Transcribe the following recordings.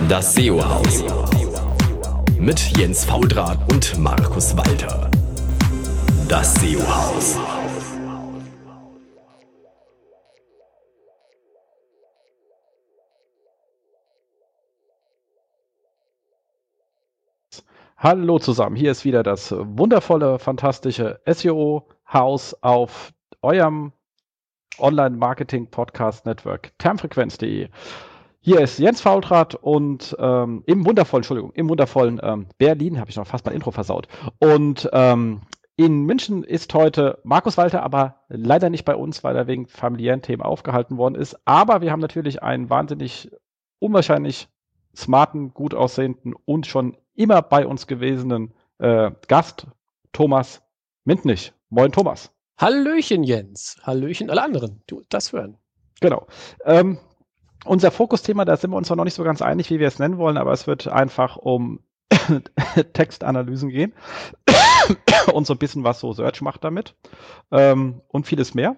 Das SEO-Haus mit Jens Faudrat und Markus Walter. Das SEO-Haus. Hallo zusammen, hier ist wieder das wundervolle, fantastische SEO-Haus auf eurem Online-Marketing-Podcast-Network termfrequenz.de. Hier ist Jens Faudrat und im wundervollen Berlin, habe ich noch fast mein Intro versaut. Und in München ist heute Markus Walter, aber leider nicht bei uns, weil er wegen familiären Themen aufgehalten worden ist. Aber wir haben natürlich einen wahnsinnig, unwahrscheinlich smarten, gut aussehenden und schon immer bei uns gewesenen Gast, Thomas Mintnich. Moin, Thomas. Hallöchen, Jens. Hallöchen, alle anderen, die das hören. Genau. Unser Fokusthema, da sind wir uns noch nicht so ganz einig, wie wir es nennen wollen, aber es wird einfach um Textanalysen gehen und so ein bisschen was so Search macht damit und vieles mehr.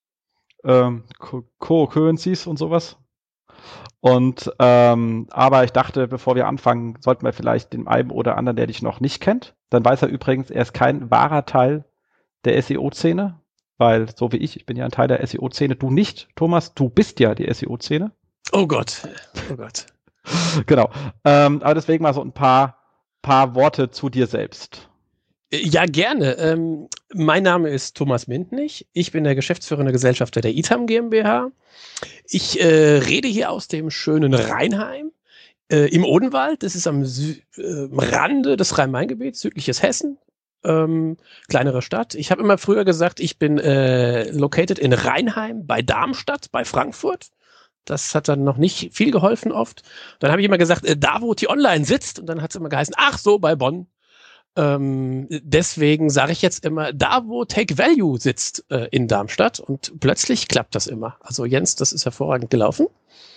Co-Currencies und sowas. Und aber ich dachte, bevor wir anfangen, sollten wir vielleicht den einen oder anderen, der dich noch nicht kennt. Dann weiß er übrigens, er ist kein wahrer Teil der SEO-Szene, weil so wie ich bin ja ein Teil der SEO-Szene, du nicht, Thomas, du bist ja die SEO-Szene. Oh Gott, oh Gott. Genau, aber deswegen mal so ein paar Worte zu dir selbst. Ja, gerne. Mein Name ist Thomas Mintnich. Ich bin der geschäftsführende Gesellschafter der ITAM GmbH. Ich rede hier aus dem schönen Rheinheim im Odenwald. Das ist am Rande des Rhein-Main-Gebiets, südliches Hessen. Kleinere Stadt. Ich habe immer früher gesagt, ich bin located in Rheinheim bei Darmstadt, bei Frankfurt. Das hat dann noch nicht viel geholfen oft. Dann habe ich immer gesagt, da wo T-Online sitzt. Und dann hat es immer geheißen, ach so, bei Bonn. Deswegen sage ich jetzt immer, da wo Take Value sitzt in Darmstadt. Und plötzlich klappt das immer. Also Jens, das ist hervorragend gelaufen.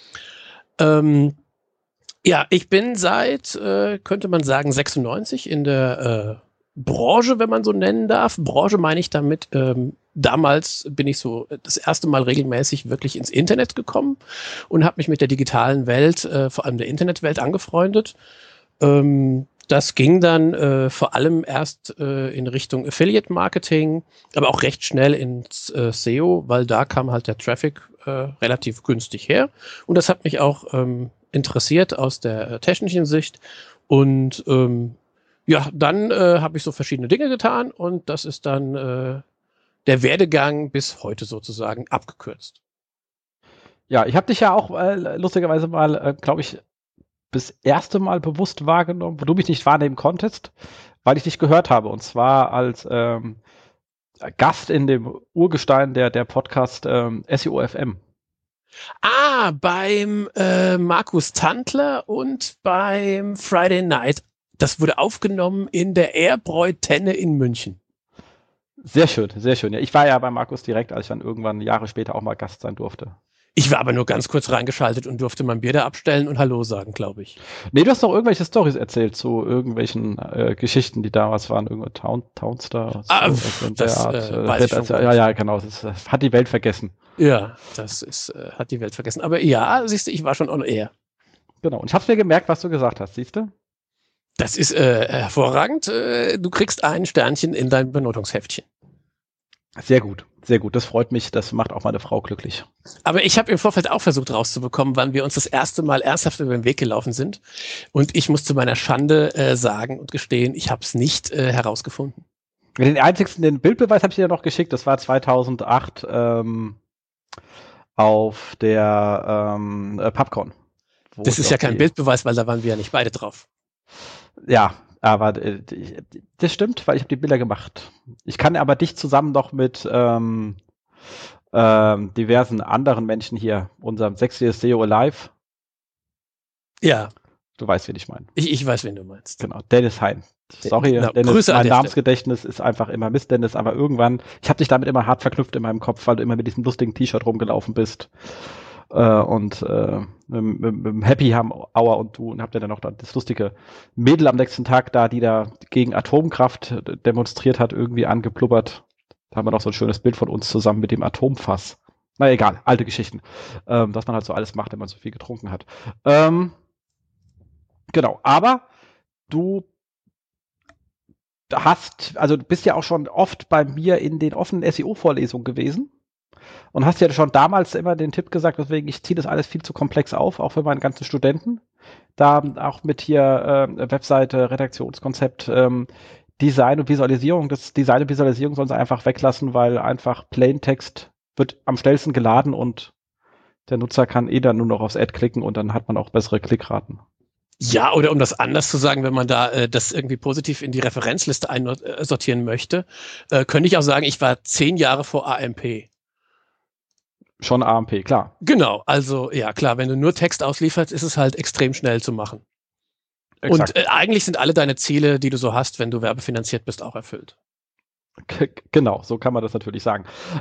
Ja, ich bin seit, könnte man sagen, 96 in der Branche, wenn man so nennen darf. Branche meine ich damit, damals bin ich so das erste Mal regelmäßig wirklich ins Internet gekommen und habe mich mit der digitalen Welt, vor allem der Internetwelt, angefreundet. Das ging dann vor allem erst in Richtung Affiliate-Marketing, aber auch recht schnell ins SEO, weil da kam halt der Traffic relativ günstig her. Und das hat mich auch interessiert aus der technischen Sicht. Und ja, dann habe ich so verschiedene Dinge getan und das ist dann der Werdegang bis heute sozusagen abgekürzt. Ja, ich habe dich ja auch lustigerweise mal, glaube ich, das erste Mal bewusst wahrgenommen, wo du mich nicht wahrnehmen konntest, weil ich dich gehört habe. Und zwar als Gast in dem Urgestein der Podcast SEO FM. Ah, beim Markus Tantler und beim Friday Night. Das wurde aufgenommen in der Erbräu-Tenne in München. Sehr schön, sehr schön. Ja, ich war ja bei Markus direkt, als ich dann irgendwann Jahre später auch mal Gast sein durfte. Ich war aber nur ganz kurz reingeschaltet und durfte mein Bier da abstellen und Hallo sagen, glaube ich. Nee, du hast doch irgendwelche Storys erzählt zu irgendwelchen Geschichten, die damals waren, irgendwo Townstar. Ja, genau. Das hat die Welt vergessen. Ja, das ist, hat die Welt vergessen. Aber ja, siehst du, ich war schon on air. Genau. Und ich hab's mir gemerkt, was du gesagt hast, siehst du? Das ist hervorragend. Du kriegst ein Sternchen in dein Benotungsheftchen. Sehr gut, sehr gut. Das freut mich. Das macht auch meine Frau glücklich. Aber ich habe im Vorfeld auch versucht rauszubekommen, wann wir uns das erste Mal ernsthaft über den Weg gelaufen sind. Und ich muss zu meiner Schande sagen und gestehen, ich habe es nicht herausgefunden. Den Bildbeweis habe ich dir noch geschickt. Das war 2008 auf der PubCon. Das ist ja kein Bildbeweis, weil da waren wir ja nicht beide drauf. Ja, aber das stimmt, weil ich habe die Bilder gemacht. Ich kann aber dich zusammen noch mit diversen anderen Menschen hier, unserem 6 SEO Alive. Ja. Du weißt, wen ich meine. Ich weiß, wen du meinst. Genau, Dennis Hein. Sorry, genau. Dennis, Grüße mein Namensgedächtnis ist einfach immer Mist, Dennis, aber irgendwann, ich habe dich damit immer hart verknüpft in meinem Kopf, weil du immer mit diesem lustigen T-Shirt rumgelaufen bist. Und mit Happy Hour und du und habt ja dann noch das lustige Mädel am nächsten Tag da, die da gegen Atomkraft demonstriert hat, irgendwie angeplubbert. Da haben wir noch so ein schönes Bild von uns zusammen mit dem Atomfass. Na egal, alte Geschichten. Was man halt so alles macht, wenn man so viel getrunken hat. Genau, aber du du bist ja auch schon oft bei mir in den offenen SEO-Vorlesungen gewesen und hast ja schon damals immer den Tipp gesagt, deswegen, ich ziehe das alles viel zu komplex auf, auch für meine ganzen Studenten. Da auch mit hier Webseite, Redaktionskonzept, Design und Visualisierung. Das Design und Visualisierung sollen sie einfach weglassen, weil einfach Plaintext wird am schnellsten geladen und der Nutzer kann dann nur noch aufs Ad klicken und dann hat man auch bessere Klickraten. Ja, oder um das anders zu sagen, wenn man da das irgendwie positiv in die Referenzliste einsortieren möchte, könnte ich auch sagen, ich war 10 Jahre vor AMP. Schon AMP, klar. Genau, also ja klar, wenn du nur Text auslieferst, ist es halt extrem schnell zu machen. Exakt. Und eigentlich sind alle deine Ziele, die du so hast, wenn du werbefinanziert bist, auch erfüllt. Genau, so kann man das natürlich sagen.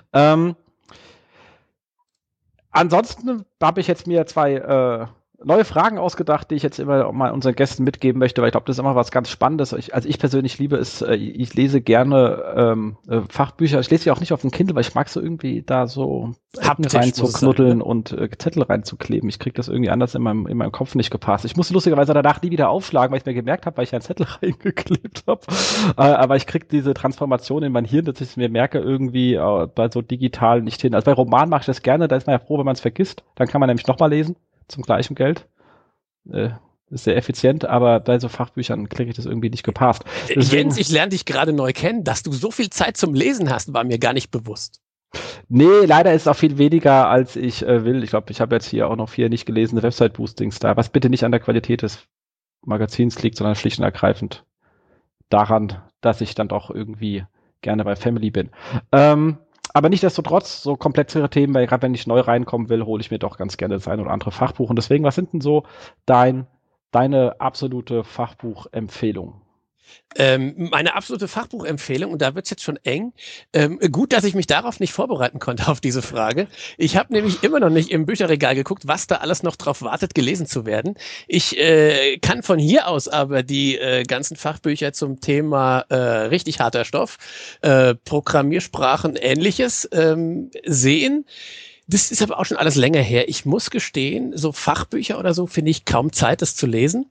Ansonsten habe ich jetzt mir 2 neue Fragen ausgedacht, die ich jetzt immer mal unseren Gästen mitgeben möchte, weil ich glaube, das ist immer was ganz Spannendes. Ich persönlich liebe es, ich lese gerne Fachbücher. Ich lese sie auch nicht auf dem Kindle, weil ich mag so irgendwie da so reinzuknuddeln und Zettel reinzukleben. Ich kriege das irgendwie anders in meinem Kopf nicht gepasst. Ich musste lustigerweise danach nie wieder aufschlagen, weil ich mir gemerkt habe, weil ich einen Zettel reingeklebt habe. Aber ich kriege diese Transformation in mein Hirn, dass ich es mir merke, irgendwie bei so digital nicht hin. Also bei Roman mache ich das gerne, da ist man ja froh, wenn man es vergisst. Dann kann man nämlich nochmal lesen. Zum gleichen Geld. Ist sehr effizient, aber bei so Fachbüchern kriege ich das irgendwie nicht gepasst. Deswegen, Jens, ich lerne dich gerade neu kennen. Dass du so viel Zeit zum Lesen hast, war mir gar nicht bewusst. Nee, leider ist es auch viel weniger, als ich will. Ich glaube, ich habe jetzt hier auch noch 4 nicht gelesene Website-Boostings da, was bitte nicht an der Qualität des Magazins liegt, sondern schlicht und ergreifend daran, dass ich dann doch irgendwie gerne bei Family bin. Aber nichtsdestotrotz, so komplexere Themen, weil gerade wenn ich neu reinkommen will, hole ich mir doch ganz gerne das ein oder andere Fachbuch. Und deswegen, was sind denn so deine absolute Fachbuchempfehlung? Meine absolute Fachbuchempfehlung, und da wird es jetzt schon eng. Gut, dass ich mich darauf nicht vorbereiten konnte auf diese Frage. Ich habe nämlich immer noch nicht im Bücherregal geguckt, was da alles noch drauf wartet, gelesen zu werden. Ich kann von hier aus aber die ganzen Fachbücher zum Thema richtig harter Stoff, Programmiersprachen, Ähnliches sehen. Das ist aber auch schon alles länger her. Ich muss gestehen, so Fachbücher oder so finde ich kaum Zeit, das zu lesen.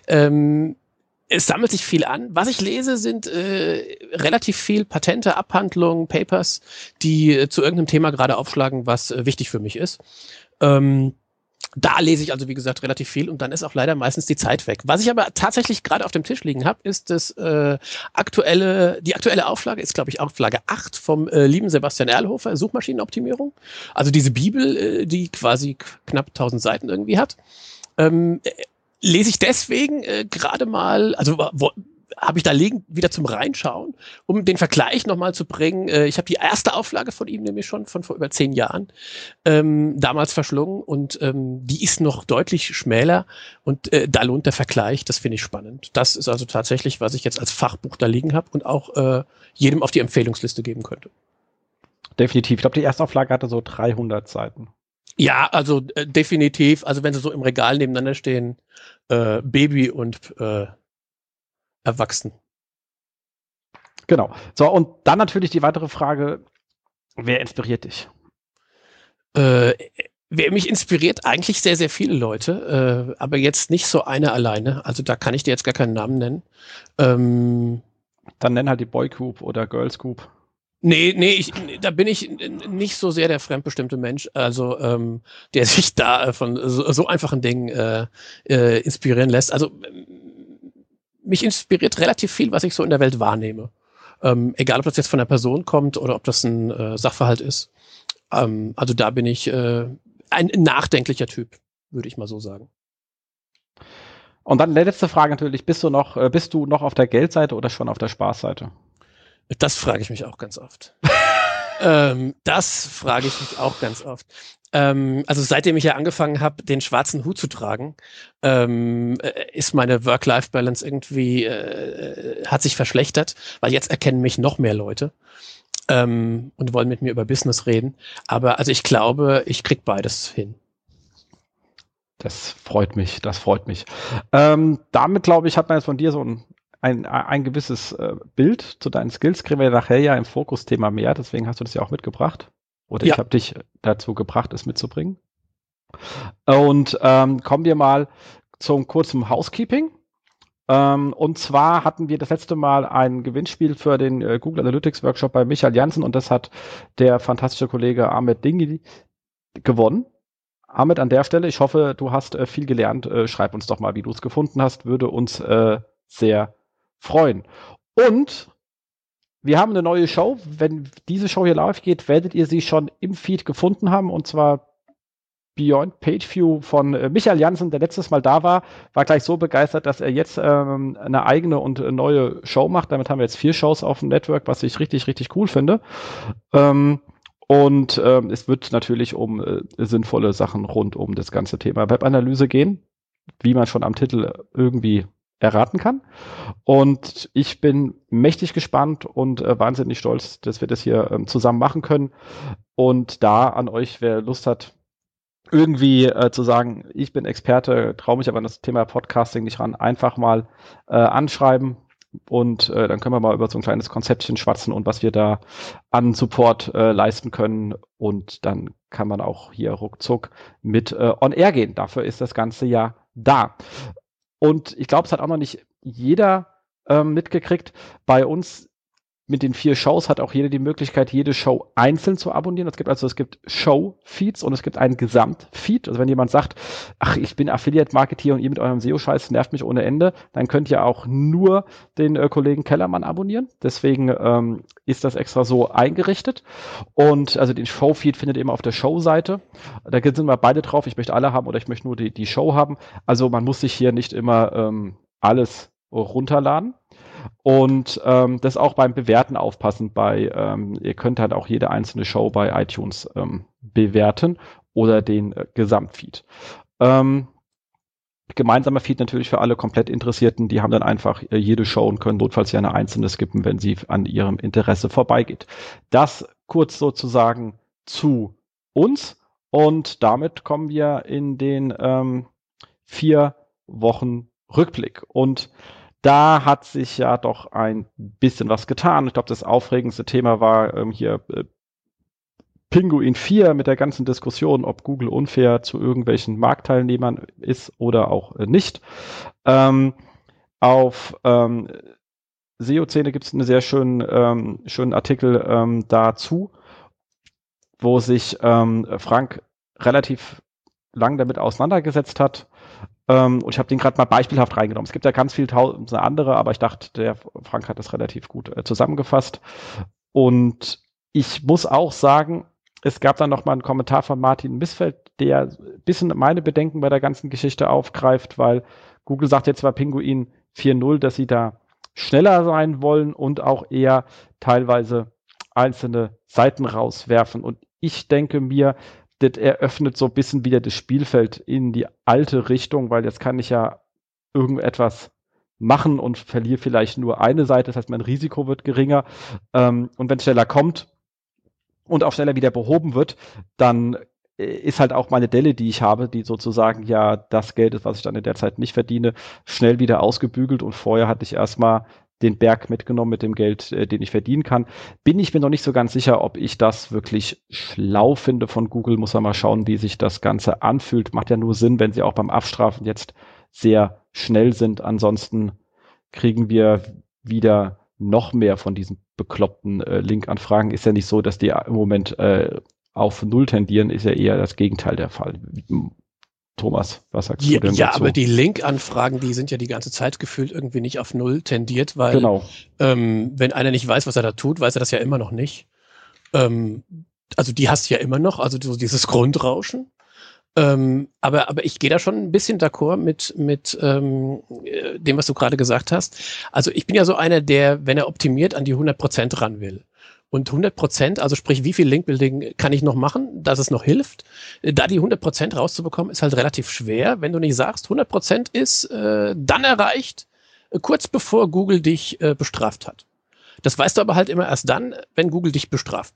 Es sammelt sich viel an. Was ich lese, sind relativ viel Patente, Abhandlungen, Papers, die zu irgendeinem Thema gerade aufschlagen, was wichtig für mich ist. Da lese ich also, wie gesagt, relativ viel und dann ist auch leider meistens die Zeit weg. Was ich aber tatsächlich gerade auf dem Tisch liegen habe, ist die aktuelle Auflage, ist glaube ich Auflage 8 vom lieben Sebastian Erlhofer, Suchmaschinenoptimierung. Also diese Bibel, die quasi knapp 1000 Seiten irgendwie hat. Lese ich deswegen gerade mal, also habe ich da liegen, wieder zum Reinschauen, um den Vergleich nochmal zu bringen. Ich habe die erste Auflage von ihm nämlich schon von vor über 10 Jahren damals verschlungen und die ist noch deutlich schmäler und da lohnt der Vergleich, das finde ich spannend. Das ist also tatsächlich, was ich jetzt als Fachbuch da liegen habe und auch jedem auf die Empfehlungsliste geben könnte. Definitiv. Ich glaube, die erste Auflage hatte so 300 Seiten. Ja, also definitiv. Also wenn sie so im Regal nebeneinander stehen, Baby und Erwachsen. Genau. So, und dann natürlich die weitere Frage, wer inspiriert dich? Wer mich inspiriert, eigentlich sehr, sehr viele Leute, aber jetzt nicht so eine alleine. Also da kann ich dir jetzt gar keinen Namen nennen. Dann nenn halt die Boy Group oder Girls Group. Nee, da bin ich nicht so sehr der fremdbestimmte Mensch, also der sich da von so einfachen Dingen inspirieren lässt. Also mich inspiriert relativ viel, was ich so in der Welt wahrnehme. Egal, ob das jetzt von einer Person kommt oder ob das ein Sachverhalt ist. Also da bin ich ein nachdenklicher Typ, würde ich mal so sagen. Und dann die letzte Frage natürlich, bist du noch auf der Geldseite oder schon auf der Spaßseite? Das frage ich mich auch ganz oft. Also seitdem ich ja angefangen habe, den schwarzen Hut zu tragen, ist meine Work-Life-Balance irgendwie, hat sich verschlechtert, weil jetzt erkennen mich noch mehr Leute und wollen mit mir über Business reden. Aber also ich glaube, ich krieg beides hin. Das freut mich. Damit, glaube ich, hat man jetzt von dir so ein gewisses Bild zu deinen Skills. Kriegen wir nachher ja im Fokusthema mehr, deswegen hast du das ja auch mitgebracht. Oder ja. Ich habe dich dazu gebracht, es mitzubringen. Und kommen wir mal zum kurzen Housekeeping. Und zwar hatten wir das letzte Mal ein Gewinnspiel für den Google Analytics Workshop bei Michael Janssen und das hat der fantastische Kollege Ahmed Dingi gewonnen. Ahmed, an der Stelle, ich hoffe, du hast viel gelernt. Schreib uns doch mal, wie du es gefunden hast. Würde uns sehr freuen. Und wir haben eine neue Show. Wenn diese Show hier live geht, werdet ihr sie schon im Feed gefunden haben. Und zwar Beyond Pageview von Michael Janssen, der letztes Mal da war gleich so begeistert, dass er jetzt eine eigene und neue Show macht. Damit haben wir jetzt 4 Shows auf dem Network, was ich richtig, richtig cool finde. Und es wird natürlich um sinnvolle Sachen rund um das ganze Thema Webanalyse gehen, wie man schon am Titel irgendwie erraten kann. Und ich bin mächtig gespannt und wahnsinnig stolz, dass wir das hier zusammen machen können. Und da an euch, wer Lust hat, irgendwie zu sagen, ich bin Experte, traue mich aber an das Thema Podcasting nicht ran, einfach mal anschreiben und dann können wir mal über so ein kleines Konzeptchen schwatzen und was wir da an Support leisten können und dann kann man auch hier ruckzuck mit on air gehen. Dafür ist das Ganze ja da. Und ich glaube, es hat auch noch nicht jeder mitgekriegt. Bei uns mit den 4 Shows hat auch jeder die Möglichkeit, jede Show einzeln zu abonnieren. Es gibt Show-Feeds und es gibt einen Gesamtfeed. Also wenn jemand sagt, ach, ich bin Affiliate-Marketeer und ihr mit eurem SEO-Scheiß nervt mich ohne Ende, dann könnt ihr auch nur den Kollegen Kellermann abonnieren. Deswegen ist das extra so eingerichtet. Und also den Show-Feed findet ihr immer auf der Show-Seite. Da sind wir beide drauf. Ich möchte alle haben oder ich möchte nur die Show haben. Also man muss sich hier nicht immer alles runterladen. Und das auch beim Bewerten aufpassen. Ihr könnt halt auch jede einzelne Show bei iTunes bewerten oder den Gesamtfeed. Gemeinsamer Feed natürlich für alle komplett Interessierten. Die haben dann einfach jede Show und können notfalls ja eine einzelne skippen, wenn sie an ihrem Interesse vorbeigeht. Das kurz sozusagen zu uns. Und damit kommen wir in den 4 Wochen Rückblick. Und da hat sich ja doch ein bisschen was getan. Ich glaube, das aufregendste Thema war hier Pinguin 4 mit der ganzen Diskussion, ob Google unfair zu irgendwelchen Marktteilnehmern ist oder auch nicht. Auf SEO-Szene gibt es einen sehr schönen Artikel dazu, wo sich Frank relativ lang damit auseinandergesetzt hat. Und ich habe den gerade mal beispielhaft reingenommen. Es gibt ja ganz viele tausende andere, aber ich dachte, der Frank hat das relativ gut zusammengefasst. Und ich muss auch sagen, es gab dann noch mal einen Kommentar von Martin Missfeld, der ein bisschen meine Bedenken bei der ganzen Geschichte aufgreift, weil Google sagt jetzt bei Pinguin 4.0, dass sie da schneller sein wollen und auch eher teilweise einzelne Seiten rauswerfen. Und ich denke mir, das eröffnet so ein bisschen wieder das Spielfeld in die alte Richtung, weil jetzt kann ich ja irgendetwas machen und verliere vielleicht nur eine Seite, das heißt, mein Risiko wird geringer. Und wenn es schneller kommt und auch schneller wieder behoben wird, dann ist halt auch meine Delle, die ich habe, die sozusagen ja das Geld ist, was ich dann in der Zeit nicht verdiene, schnell wieder ausgebügelt und vorher hatte ich erstmal den Berg mitgenommen mit dem Geld, den ich verdienen kann. Bin ich mir noch nicht so ganz sicher, ob ich das wirklich schlau finde von Google. Muss man mal schauen, wie sich das Ganze anfühlt. Macht ja nur Sinn, wenn sie auch beim Abstrafen jetzt sehr schnell sind. Ansonsten kriegen wir wieder noch mehr von diesen bekloppten Link-Anfragen. Ist ja nicht so, dass die im Moment auf 0 tendieren, ist ja eher das Gegenteil der Fall. Thomas, was sagst du denn dazu? Ja, aber die Link-Anfragen, die sind ja die ganze Zeit gefühlt irgendwie nicht auf 0 tendiert, weil wenn einer nicht weiß, was er da tut, weiß er das ja immer noch nicht. Also die hast du ja immer noch, also so dieses Grundrauschen. Aber ich gehe da schon ein bisschen d'accord mit dem, was du gerade gesagt hast. Also ich bin ja so einer, der, wenn er optimiert, an die 100% ran will. Und 100%, also sprich, wie viel Linkbuilding kann ich noch machen, dass es noch hilft? Da die 100% rauszubekommen, ist halt relativ schwer, wenn du nicht sagst, 100% ist dann erreicht, kurz bevor Google dich bestraft hat. Das weißt du aber halt immer erst dann, wenn Google dich bestraft.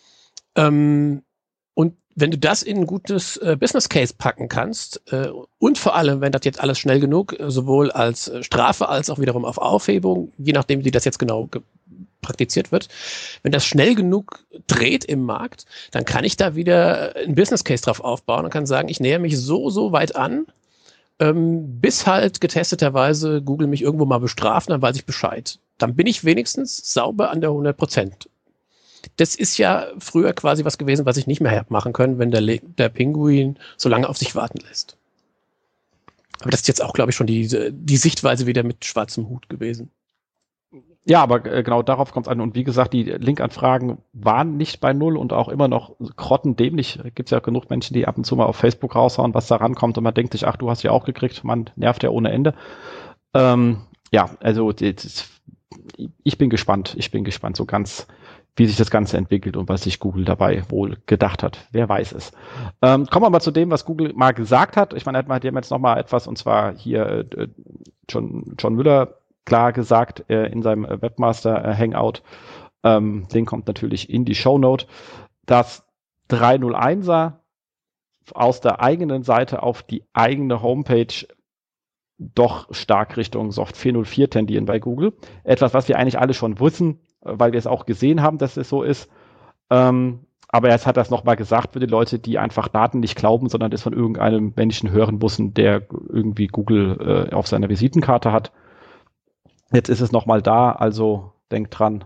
Und wenn du das in ein gutes Business Case packen kannst und vor allem, wenn das jetzt alles schnell genug, sowohl als Strafe als auch wiederum auf Aufhebung, je nachdem, wie das jetzt genau praktiziert wird, wenn das schnell genug dreht im Markt, dann kann ich da wieder ein Business Case drauf aufbauen und kann sagen, ich nähere mich so weit an Bis halt getesteterweise Google mich irgendwo mal bestraft, dann weiß ich Bescheid. Dann bin ich wenigstens sauber an der 100%. Das ist ja früher quasi was gewesen, was ich nicht mehr habe machen können, wenn der Pinguin so lange auf sich warten lässt. Aber das ist jetzt auch, glaube ich, schon die Sichtweise wieder mit schwarzem Hut gewesen. Ja, aber genau darauf kommt es an. Und wie gesagt, die Linkanfragen waren nicht bei null und auch immer noch grottendämlich. Gibt es ja genug Menschen, die ab und zu mal auf Facebook raushauen, was da rankommt und man denkt sich, ach, du hast ja auch gekriegt, man nervt ja ohne Ende. Ja, also ich bin gespannt. Ich bin gespannt so ganz, wie sich das Ganze entwickelt und was sich Google dabei wohl gedacht hat. Wer weiß es. Kommen wir mal zu dem, was Google mal gesagt hat. Ich meine, die haben jetzt noch mal etwas, und zwar hier John Müller klar gesagt in seinem Webmaster Hangout. Link kommt natürlich in die Shownote. Das 301er aus der eigenen Seite auf die eigene Homepage doch stark Richtung Soft 404 tendieren bei Google. Etwas, was wir eigentlich alle schon wissen, weil wir es auch gesehen haben, dass es so ist. Aber jetzt hat er es nochmal gesagt für die Leute, die einfach Daten nicht glauben, sondern das von irgendeinem Menschen hören müssen, der irgendwie Google auf seiner Visitenkarte hat. Jetzt ist es nochmal da, also denkt dran,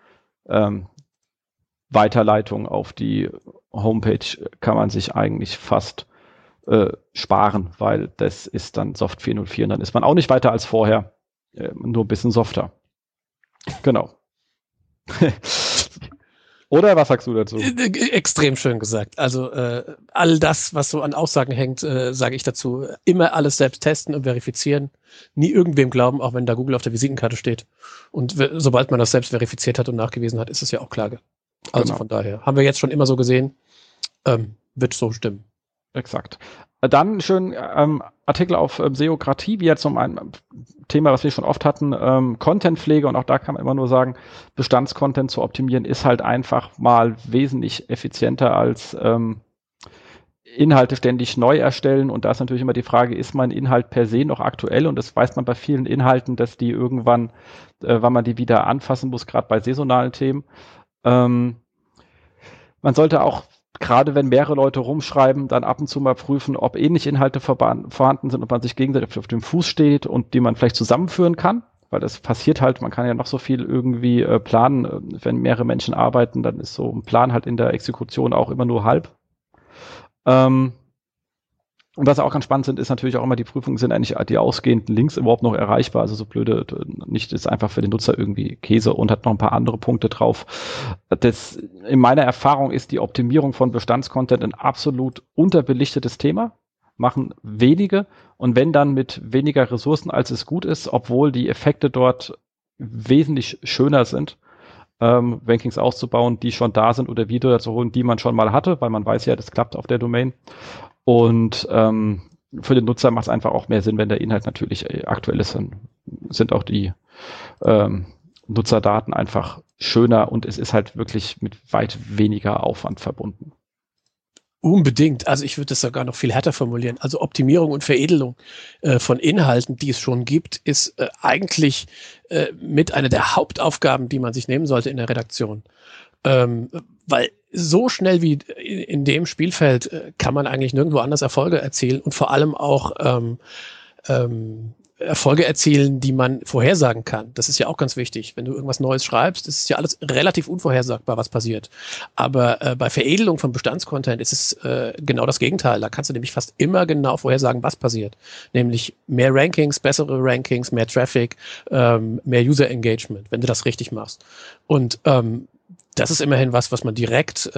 Weiterleitung auf die Homepage kann man sich eigentlich fast sparen, weil das ist dann Soft 404 und dann ist man auch nicht weiter als vorher, nur ein bisschen softer. Genau. Oder was sagst du dazu? Extrem schön gesagt. Also all das, was so an Aussagen hängt, sage ich dazu. Immer alles selbst testen und verifizieren. Nie irgendwem glauben, auch wenn da Google auf der Visitenkarte steht. Und sobald man das selbst verifiziert hat und nachgewiesen hat, ist es ja auch klar. Also genau. Von daher haben wir jetzt schon immer so gesehen, wird so stimmen. Exakt. Dann schön Artikel auf Seokratie, wie jetzt um ein Thema, was wir schon oft hatten, Contentpflege, und auch da kann man immer nur sagen, Bestandscontent zu optimieren ist halt einfach mal wesentlich effizienter als Inhalte ständig neu erstellen, und da ist natürlich immer die Frage, ist mein Inhalt per se noch aktuell, und das weiß man bei vielen Inhalten, dass die irgendwann, wann man die wieder anfassen muss, gerade bei saisonalen Themen. Man sollte auch, gerade wenn mehrere Leute rumschreiben, dann ab und zu mal prüfen, ob ähnliche Inhalte vorhanden sind, ob man sich gegenseitig auf dem Fuß steht und die man vielleicht zusammenführen kann, weil das passiert halt, man kann ja noch so viel irgendwie planen, wenn mehrere Menschen arbeiten, dann ist so ein Plan halt in der Exekution auch immer nur halb. Und was auch ganz spannend sind, ist natürlich auch immer die Prüfungen, sind eigentlich die ausgehenden Links überhaupt noch erreichbar, also so blöde, nicht ist einfach für den Nutzer irgendwie Käse und hat noch ein paar andere Punkte drauf. Das, in meiner Erfahrung ist die Optimierung von Bestandscontent ein absolut unterbelichtetes Thema, machen wenige, und wenn dann mit weniger Ressourcen, als es gut ist, obwohl die Effekte dort wesentlich schöner sind, Rankings auszubauen, die schon da sind, oder wieder zu holen, die man schon mal hatte, weil man weiß ja, das klappt auf der Domain. Und für den Nutzer macht es einfach auch mehr Sinn, wenn der Inhalt natürlich aktuell ist. Dann sind auch die Nutzerdaten einfach schöner, und es ist halt wirklich mit weit weniger Aufwand verbunden. Unbedingt. Also ich würde das sogar noch viel härter formulieren. Also Optimierung und Veredelung von Inhalten, die es schon gibt, ist eigentlich mit einer der Hauptaufgaben, die man sich nehmen sollte in der Redaktion. Weil so schnell wie in dem Spielfeld kann man eigentlich nirgendwo anders Erfolge erzielen, und vor allem auch Erfolge erzielen, die man vorhersagen kann. Das ist ja auch ganz wichtig. Wenn du irgendwas Neues schreibst, ist es ja alles relativ unvorhersagbar, was passiert. Aber bei Veredelung von Bestandscontent ist es genau das Gegenteil. Da kannst du nämlich fast immer genau vorhersagen, was passiert. Nämlich mehr Rankings, bessere Rankings, mehr Traffic, mehr User Engagement, wenn du das richtig machst. Und das ist immerhin was man direkt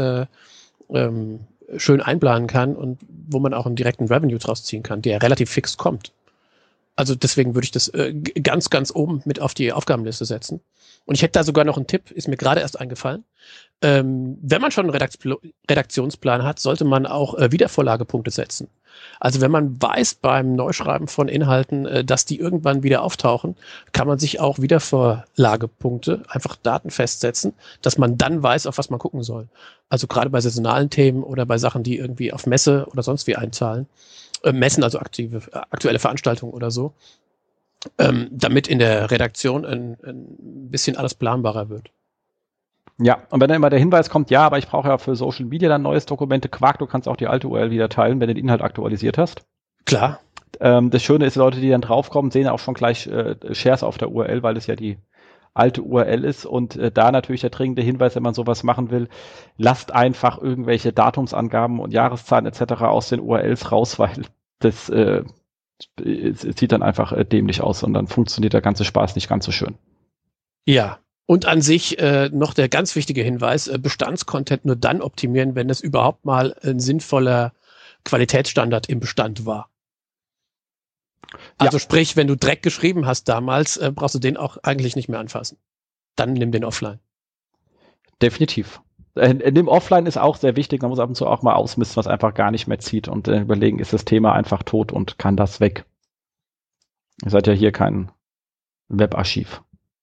schön einplanen kann und wo man auch einen direkten Revenue draus ziehen kann, der relativ fix kommt. Also deswegen würde ich das ganz, ganz oben mit auf die Aufgabenliste setzen. Und ich hätte da sogar noch einen Tipp, ist mir gerade erst eingefallen. Wenn man schon einen Redaktionsplan hat, sollte man auch Wiedervorlagepunkte setzen. Also wenn man weiß beim Neuschreiben von Inhalten, dass die irgendwann wieder auftauchen, kann man sich auch Wiedervorlagepunkte, einfach Daten festsetzen, dass man dann weiß, auf was man gucken soll. Also gerade bei saisonalen Themen oder bei Sachen, die irgendwie auf Messe oder sonst wie einzahlen. Messen, also aktuelle Veranstaltungen oder so, damit in der Redaktion ein bisschen alles planbarer wird. Ja, und wenn dann immer der Hinweis kommt, ja, aber ich brauche ja für Social Media dann neues Dokumente, Quark, du kannst auch die alte URL wieder teilen, wenn du den Inhalt aktualisiert hast. Klar. Das Schöne ist, die Leute, die dann draufkommen, sehen auch schon gleich Shares auf der URL, weil es ja die alte URL ist und da natürlich der dringende Hinweis, wenn man sowas machen will, lasst einfach irgendwelche Datumsangaben und Jahreszahlen etc. aus den URLs raus, weil das es sieht dann einfach dämlich aus und dann funktioniert der ganze Spaß nicht ganz so schön. Ja, und an sich noch der ganz wichtige Hinweis, Bestandscontent nur dann optimieren, wenn es überhaupt mal ein sinnvoller Qualitätsstandard im Bestand war. Also sprich, wenn du Dreck geschrieben hast damals, brauchst du den auch eigentlich nicht mehr anfassen. Dann nimm den offline. Definitiv. Nimm offline ist auch sehr wichtig. Man muss ab und zu auch mal ausmisten, was einfach gar nicht mehr zieht und überlegen, ist das Thema einfach tot und kann das weg. Ihr seid ja hier kein Webarchiv.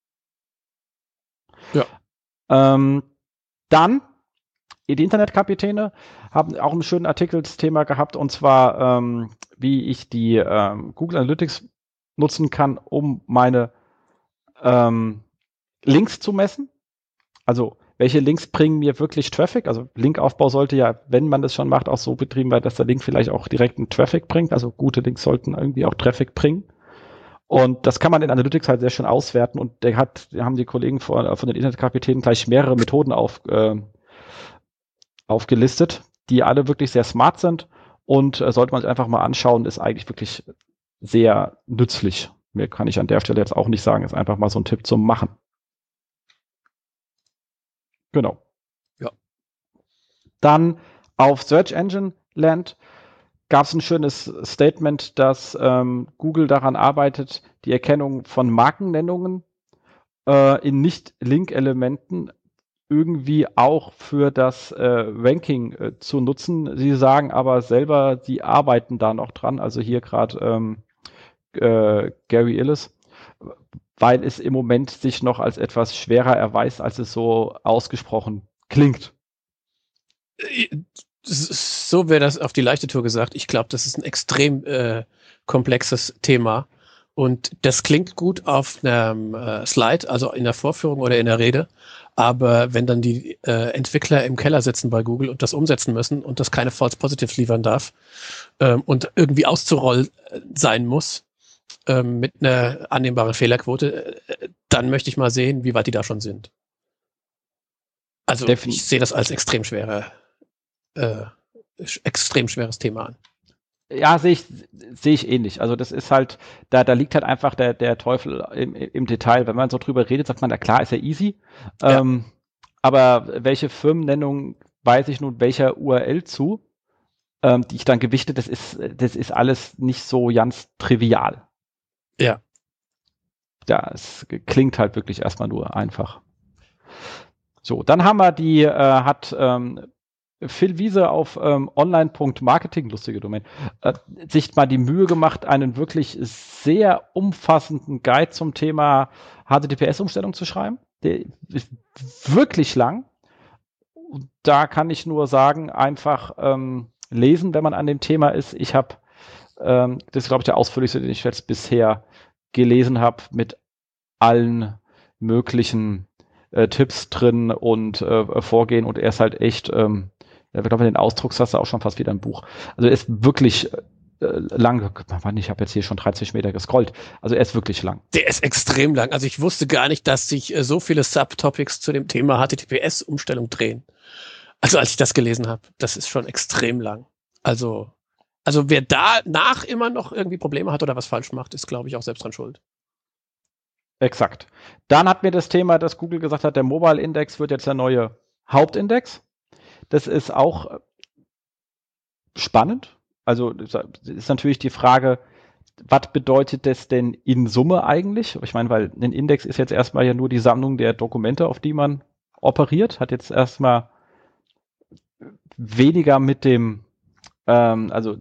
Ja. Dann, die Internetkapitäne haben auch einen schönen Artikel das Thema gehabt, und zwar, wie ich die Google Analytics nutzen kann, um meine Links zu messen. Also, welche Links bringen mir wirklich Traffic? Also, Linkaufbau sollte ja, wenn man das schon macht, auch so betrieben werden, dass der Link vielleicht auch direkt einen Traffic bringt. Also, gute Links sollten irgendwie auch Traffic bringen. Und das kann man in Analytics halt sehr schön auswerten. Und da haben die Kollegen von den Internetkapitänen gleich mehrere Methoden aufgelistet, die alle wirklich sehr smart sind. Und sollte man sich einfach mal anschauen, ist eigentlich wirklich sehr nützlich. Mehr kann ich an der Stelle jetzt auch nicht sagen. Ist einfach mal so ein Tipp zum Machen. Genau. Ja. Dann auf Search Engine Land gab es ein schönes Statement, dass Google daran arbeitet, die Erkennung von Markennennungen in Nicht-Link-Elementen irgendwie auch für das Ranking zu nutzen. Sie sagen aber selber, sie arbeiten da noch dran. Also hier gerade Gary Illes, weil es im Moment sich noch als etwas schwerer erweist, als es so ausgesprochen klingt. So wäre das auf die leichte Tour gesagt. Ich glaube, das ist ein extrem komplexes Thema. Und das klingt gut auf einem Slide, also in der Vorführung oder in der Rede. Aber wenn dann die Entwickler im Keller sitzen bei Google und das umsetzen müssen und das keine False Positives liefern darf und irgendwie auszurollen sein muss mit einer annehmbaren Fehlerquote, dann möchte ich mal sehen, wie weit die da schon sind. Also ich sehe das als extrem schweres Thema an. Ja, sehe ich ähnlich. Also das ist halt, da liegt halt einfach der Teufel im Detail. Wenn man so drüber redet, sagt man, na klar, ist ja easy. Ja. Aber welche Firmennennung weise ich nun welcher URL zu, die ich dann gewichte, das ist alles nicht so ganz trivial. Ja. Ja, es klingt halt wirklich erstmal nur einfach. So, dann haben wir hat Phil Wiese auf online.marketing, lustige Domain, sich mal die Mühe gemacht, einen wirklich sehr umfassenden Guide zum Thema HTTPS-Umstellung zu schreiben. Der ist wirklich lang. Und da kann ich nur sagen, einfach lesen, wenn man an dem Thema ist. Ich habe, das ist, glaube ich, der ausführlichste, den ich jetzt bisher gelesen habe, mit allen möglichen Tipps drin und Vorgehen. Und er ist halt echt, ich glaube, den Ausdruckssatz auch schon fast wieder ein Buch. Also er ist wirklich lang. Ich habe jetzt hier schon 30 Meter gescrollt. Also er ist wirklich lang. Der ist extrem lang. Also ich wusste gar nicht, dass sich so viele Subtopics zu dem Thema HTTPS-Umstellung drehen. Also als ich das gelesen habe, das ist schon extrem lang. Also wer danach immer noch irgendwie Probleme hat oder was falsch macht, ist, glaube ich, auch selbst dran schuld. Exakt. Dann hat mir das Thema, dass Google gesagt hat, der Mobile Index wird jetzt der neue Hauptindex. Das ist auch spannend. Also ist natürlich die Frage, was bedeutet das denn in Summe eigentlich? Ich meine, weil ein Index ist jetzt erstmal ja nur die Sammlung der Dokumente, auf die man operiert, hat jetzt erstmal weniger mit dem, also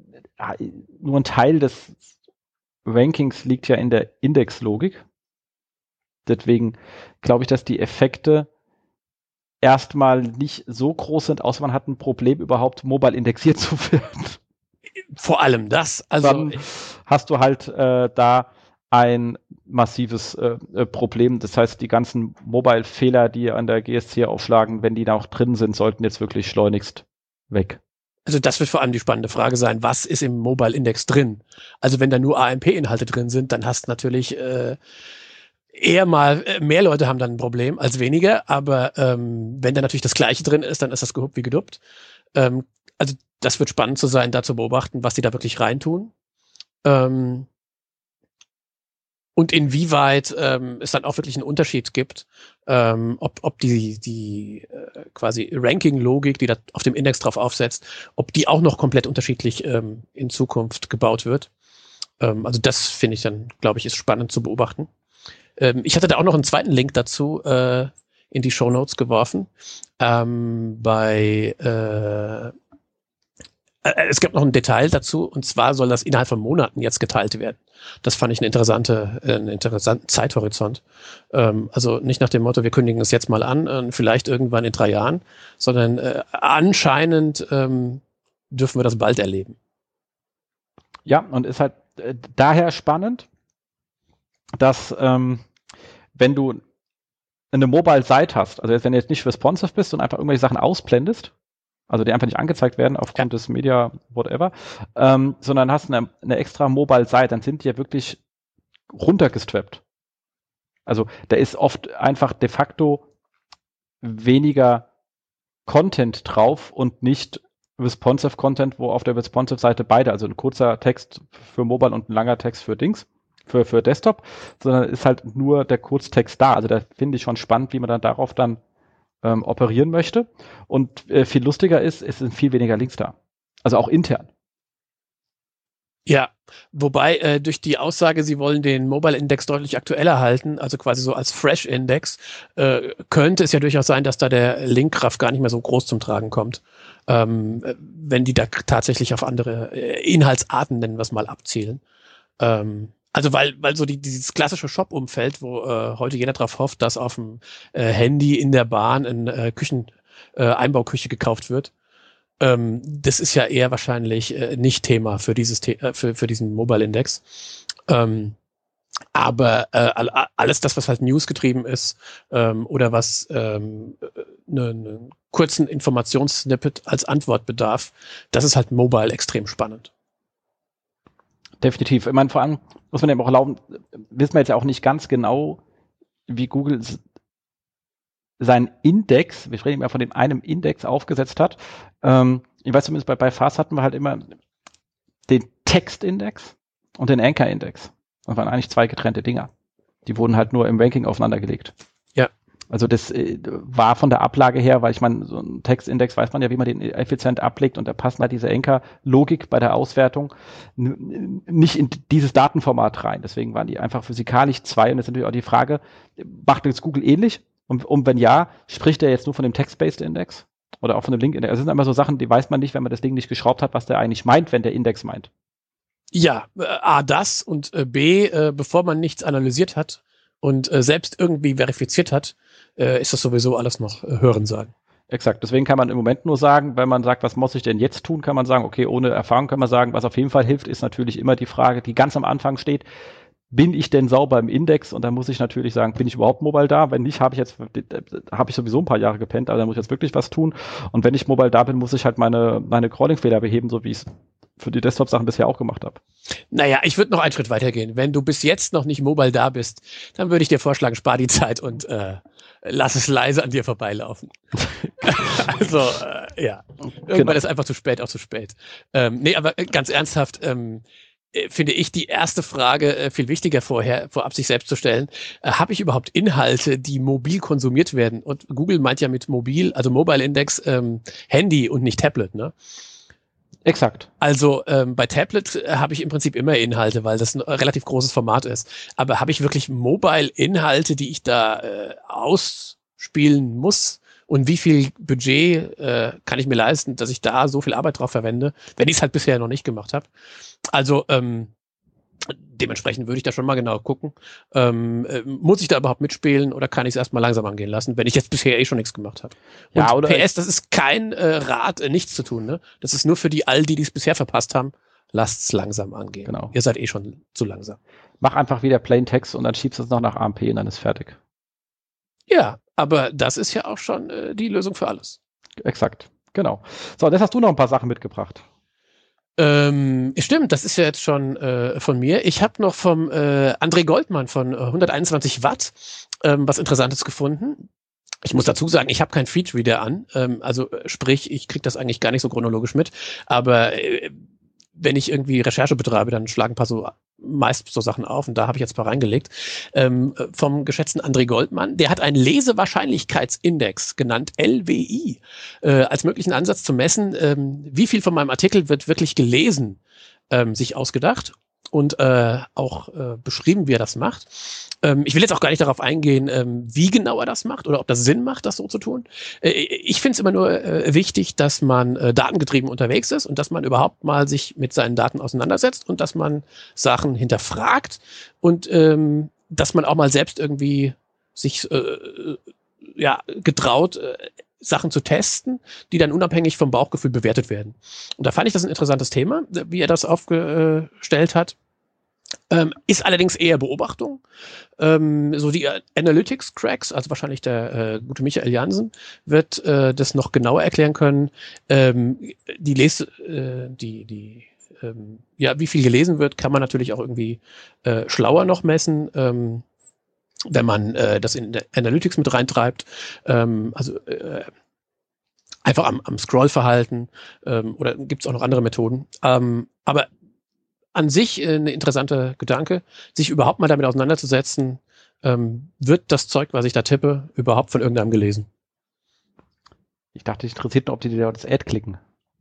nur ein Teil des Rankings liegt ja in der Indexlogik. Deswegen glaube ich, dass die Effekte erstmal nicht so groß sind, außer man hat ein Problem, überhaupt mobile indexiert zu werden. Vor allem das. Also dann hast du halt da ein massives Problem. Das heißt, die ganzen Mobile-Fehler, die an der GSC aufschlagen, wenn die da auch drin sind, sollten jetzt wirklich schleunigst weg. Also das wird vor allem die spannende Frage sein, was ist im Mobile Index drin? Also wenn da nur AMP-Inhalte drin sind, dann hast du natürlich eher mal, mehr Leute haben dann ein Problem als weniger, aber wenn da natürlich das Gleiche drin ist, dann ist das gehuppt wie geduppt. Also das wird spannend zu sein, da zu beobachten, was die da wirklich reintun. Und inwieweit es dann auch wirklich einen Unterschied gibt, ob die quasi Ranking-Logik, die da auf dem Index drauf aufsetzt, ob die auch noch komplett unterschiedlich in Zukunft gebaut wird. Also das finde ich dann, glaube ich, ist spannend zu beobachten. Ich hatte da auch noch einen zweiten Link dazu in die Shownotes geworfen. Es gibt noch ein Detail dazu, und zwar soll das innerhalb von Monaten jetzt geteilt werden. Das fand ich einen interessanten Zeithorizont. Also nicht nach dem Motto, wir kündigen es jetzt mal an, vielleicht irgendwann in 3 Jahren, sondern anscheinend dürfen wir das bald erleben. Ja, und ist halt daher spannend, dass wenn du eine Mobile-Site hast, also wenn du jetzt nicht responsive bist und einfach irgendwelche Sachen ausblendest, also die einfach nicht angezeigt werden aufgrund des Media whatever, sondern hast eine extra Mobile-Site, dann sind die ja wirklich runtergestrappt. Also da ist oft einfach de facto weniger Content drauf und nicht responsive Content, wo auf der responsive Seite beide, also ein kurzer Text für Mobile und ein langer Text für für Desktop, sondern ist halt nur der Kurztext da. Also da finde ich schon spannend, wie man dann darauf dann operieren möchte. Und viel lustiger ist, es sind viel weniger Links da. Also auch intern. Ja, wobei durch die Aussage, sie wollen den Mobile Index deutlich aktueller halten, also quasi so als Fresh Index, könnte es ja durchaus sein, dass da der Linkkraft gar nicht mehr so groß zum Tragen kommt, wenn die da tatsächlich auf andere Inhaltsarten, nennen wir es mal, abzielen. Also weil so dieses klassische Shop-Umfeld, wo heute jeder drauf hofft, dass auf dem Handy in der Bahn eine Einbauküche gekauft wird. Das ist ja eher wahrscheinlich nicht Thema für für diesen Mobile Index. Aber alles das, was halt News getrieben ist oder was einen kurzen Informationssnippet als Antwort bedarf, das ist halt mobile extrem spannend. Definitiv. Ich meine, vor allem muss man eben auch erlauben, wissen wir jetzt ja auch nicht ganz genau, wie Google seinen Index, wir reden immer von dem einem Index aufgesetzt hat. Ich weiß zumindest, bei FAST hatten wir halt immer den Textindex und den Anchor-Index. Das waren eigentlich 2 getrennte Dinger. Die wurden halt nur im Ranking aufeinander gelegt. Ja. Also das war von der Ablage her, weil ich meine, so ein Textindex weiß man ja, wie man den effizient ablegt, und da passt halt diese Anchor-Logik bei der Auswertung nicht in dieses Datenformat rein. Deswegen waren die einfach physikalisch 2, und jetzt ist natürlich auch die Frage, macht jetzt Google ähnlich? Und wenn ja, spricht er jetzt nur von dem Text-Based Index oder auch von dem Link-Index? Also das sind immer so Sachen, die weiß man nicht, wenn man das Ding nicht geschraubt hat, was der eigentlich meint, wenn der Index meint. Ja, A, das, und B, bevor man nichts analysiert hat und selbst irgendwie verifiziert hat, ist das sowieso alles noch Hörensagen. Exakt, deswegen kann man im Moment nur sagen, wenn man sagt, was muss ich denn jetzt tun, kann man sagen, okay, ohne Erfahrung kann man sagen, was auf jeden Fall hilft, ist natürlich immer die Frage, die ganz am Anfang steht, bin ich denn sauber im Index? Und dann muss ich natürlich sagen, bin ich überhaupt mobile da? Wenn nicht, habe ich sowieso ein paar Jahre gepennt, aber dann muss ich jetzt wirklich was tun. Und wenn ich mobile da bin, muss ich halt meine Crawling-Fehler beheben, so wie ich es für die Desktop-Sachen bisher auch gemacht habe. Naja, ich würde noch einen Schritt weitergehen. Wenn du bis jetzt noch nicht mobile da bist, dann würde ich dir vorschlagen, spar die Zeit und lass es leise an dir vorbeilaufen. Also, ja. Irgendwann ist einfach zu spät, auch zu spät. Nee, aber ganz ernsthaft, finde ich die erste Frage viel wichtiger vorab sich selbst zu stellen. Habe ich überhaupt Inhalte, die mobil konsumiert werden? Und Google meint ja mit mobil, also Mobile Index, Handy und nicht Tablet, ne? Exakt. Also bei Tablet habe ich im Prinzip immer Inhalte, weil das ein relativ großes Format ist. Aber habe ich wirklich Mobile-Inhalte, die ich da ausspielen muss? Und wie viel Budget kann ich mir leisten, dass ich da so viel Arbeit drauf verwende, wenn ich es halt bisher noch nicht gemacht habe? Also dementsprechend würde ich da schon mal genau gucken. Muss ich da überhaupt mitspielen oder kann ich es erstmal langsam angehen lassen, wenn ich jetzt bisher schon nichts gemacht habe? Und ja, oder PS, das ist kein Rat, nichts zu tun. Ne? Das ist nur für die es bisher verpasst haben. Lasst es langsam angehen. Genau. Ihr seid schon zu langsam. Mach einfach wieder Plain Text und dann schiebst du es noch nach AMP und dann ist fertig. Ja, aber das ist ja auch schon die Lösung für alles. Exakt. Genau. So, jetzt hast du noch ein paar Sachen mitgebracht. Stimmt, das ist ja jetzt schon von mir. Ich habe noch vom André Goldmann von 121 Watt was Interessantes gefunden. Ich muss dazu sagen, ich habe keinen Feedreader an, also sprich, ich kriege das eigentlich gar nicht so chronologisch mit, aber wenn ich irgendwie Recherche betreibe, dann schlagen ein paar meist so Sachen auf und da habe ich jetzt ein paar reingelegt. Vom geschätzten André Goldmann, der hat einen Lesewahrscheinlichkeitsindex genannt, LWI, als möglichen Ansatz zu messen, wie viel von meinem Artikel wird wirklich gelesen, sich ausgedacht und auch beschrieben, wie er das macht. Ich will jetzt auch gar nicht darauf eingehen, wie genau er das macht oder ob das Sinn macht, das so zu tun. Ich finde es immer nur wichtig, dass man datengetrieben unterwegs ist und dass man überhaupt mal sich mit seinen Daten auseinandersetzt und dass man Sachen hinterfragt und dass man auch mal selbst irgendwie sich getraut, Sachen zu testen, die dann unabhängig vom Bauchgefühl bewertet werden. Und da fand ich das ein interessantes Thema, wie er das aufgestellt hat. Ist allerdings eher Beobachtung. So die Analytics-Cracks, also wahrscheinlich der gute Michael Jansen, wird das noch genauer erklären können. Wie viel gelesen wird, kann man natürlich auch irgendwie schlauer noch messen, wenn man das in der Analytics mit reintreibt. Einfach am Scrollverhalten oder gibt es auch noch andere Methoden. Aber an sich eine interessante Gedanke, sich überhaupt mal damit auseinanderzusetzen, wird das Zeug, was ich da tippe, überhaupt von irgendeinem gelesen? Ich dachte, dich interessiert nur, ob die das Ad klicken.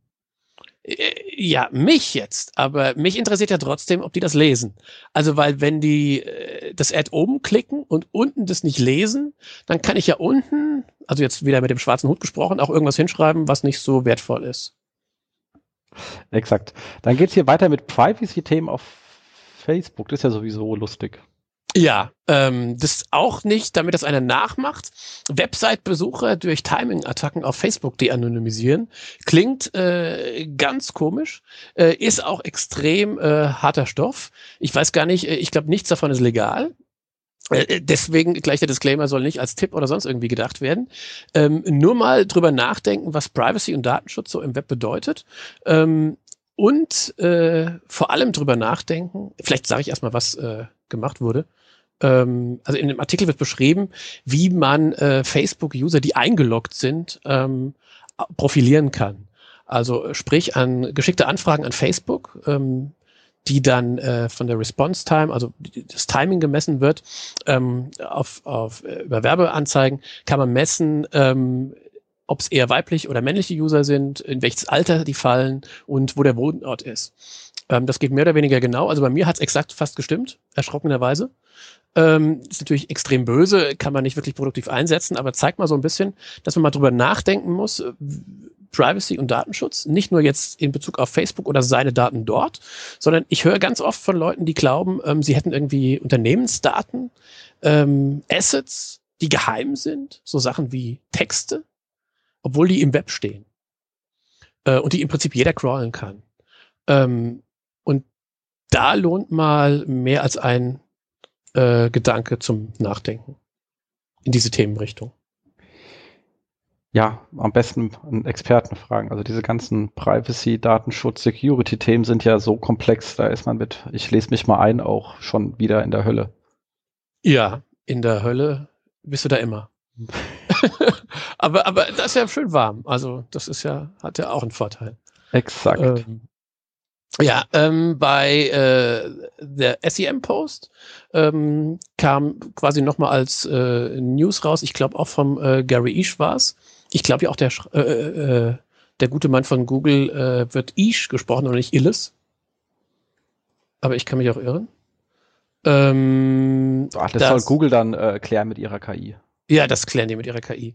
Ja, mich jetzt, aber mich interessiert ja trotzdem, ob die das lesen. Also, weil wenn die das Ad oben klicken und unten das nicht lesen, dann kann ich ja unten, also jetzt wieder mit dem schwarzen Hut gesprochen, auch irgendwas hinschreiben, was nicht so wertvoll ist. Exakt. Dann geht es hier weiter mit Privacy-Themen auf Facebook. Das ist ja sowieso lustig. Ja, das auch nicht, damit das einer nachmacht. Website-Besucher durch Timing-Attacken auf Facebook de-anonymisieren. Klingt ganz komisch, ist auch extrem harter Stoff. Ich weiß gar nicht, ich glaube, nichts davon ist legal. Deswegen gleich der Disclaimer soll nicht als Tipp oder sonst irgendwie gedacht werden. Nur mal drüber nachdenken, was Privacy und Datenschutz so im Web bedeutet. Und vor allem drüber nachdenken, vielleicht sage ich erstmal, was gemacht wurde. Also in dem Artikel wird beschrieben, wie man Facebook-User, die eingeloggt sind, profilieren kann. Also sprich an geschickte Anfragen an Facebook, die dann von der Response Time, also das Timing gemessen wird, über Werbeanzeigen kann man messen, ob es eher weiblich oder männliche User sind, in welches Alter die fallen und wo der Wohnort ist. Das geht mehr oder weniger genau. Also bei mir hat es exakt fast gestimmt, erschrockenerweise. Ist natürlich extrem böse, kann man nicht wirklich produktiv einsetzen, aber zeigt mal so ein bisschen, dass man mal drüber nachdenken muss, Privacy und Datenschutz, nicht nur jetzt in Bezug auf Facebook oder seine Daten dort, sondern ich höre ganz oft von Leuten, die glauben, sie hätten irgendwie Unternehmensdaten, Assets, die geheim sind, so Sachen wie Texte, obwohl die im Web stehen und die im Prinzip jeder crawlen kann. Und da lohnt mal mehr als ein Gedanke zum Nachdenken in diese Themenrichtung. Ja, am besten einen Experten fragen. Also diese ganzen Privacy, Datenschutz, Security-Themen sind ja so komplex, da ist man mit, ich lese mich mal ein, auch schon wieder in der Hölle. Ja, in der Hölle bist du da immer. aber das ist ja schön warm. Also das ist ja, hat ja auch einen Vorteil. Exakt. Bei der SEM-Post kam quasi nochmal als News raus, ich glaube auch vom Gary Illyes war es. Ich glaube ja auch der gute Mann von Google wird Illyes gesprochen und nicht Illes. Aber ich kann mich auch irren. Das soll Google dann klären mit ihrer KI. Ja, das klären die mit ihrer KI.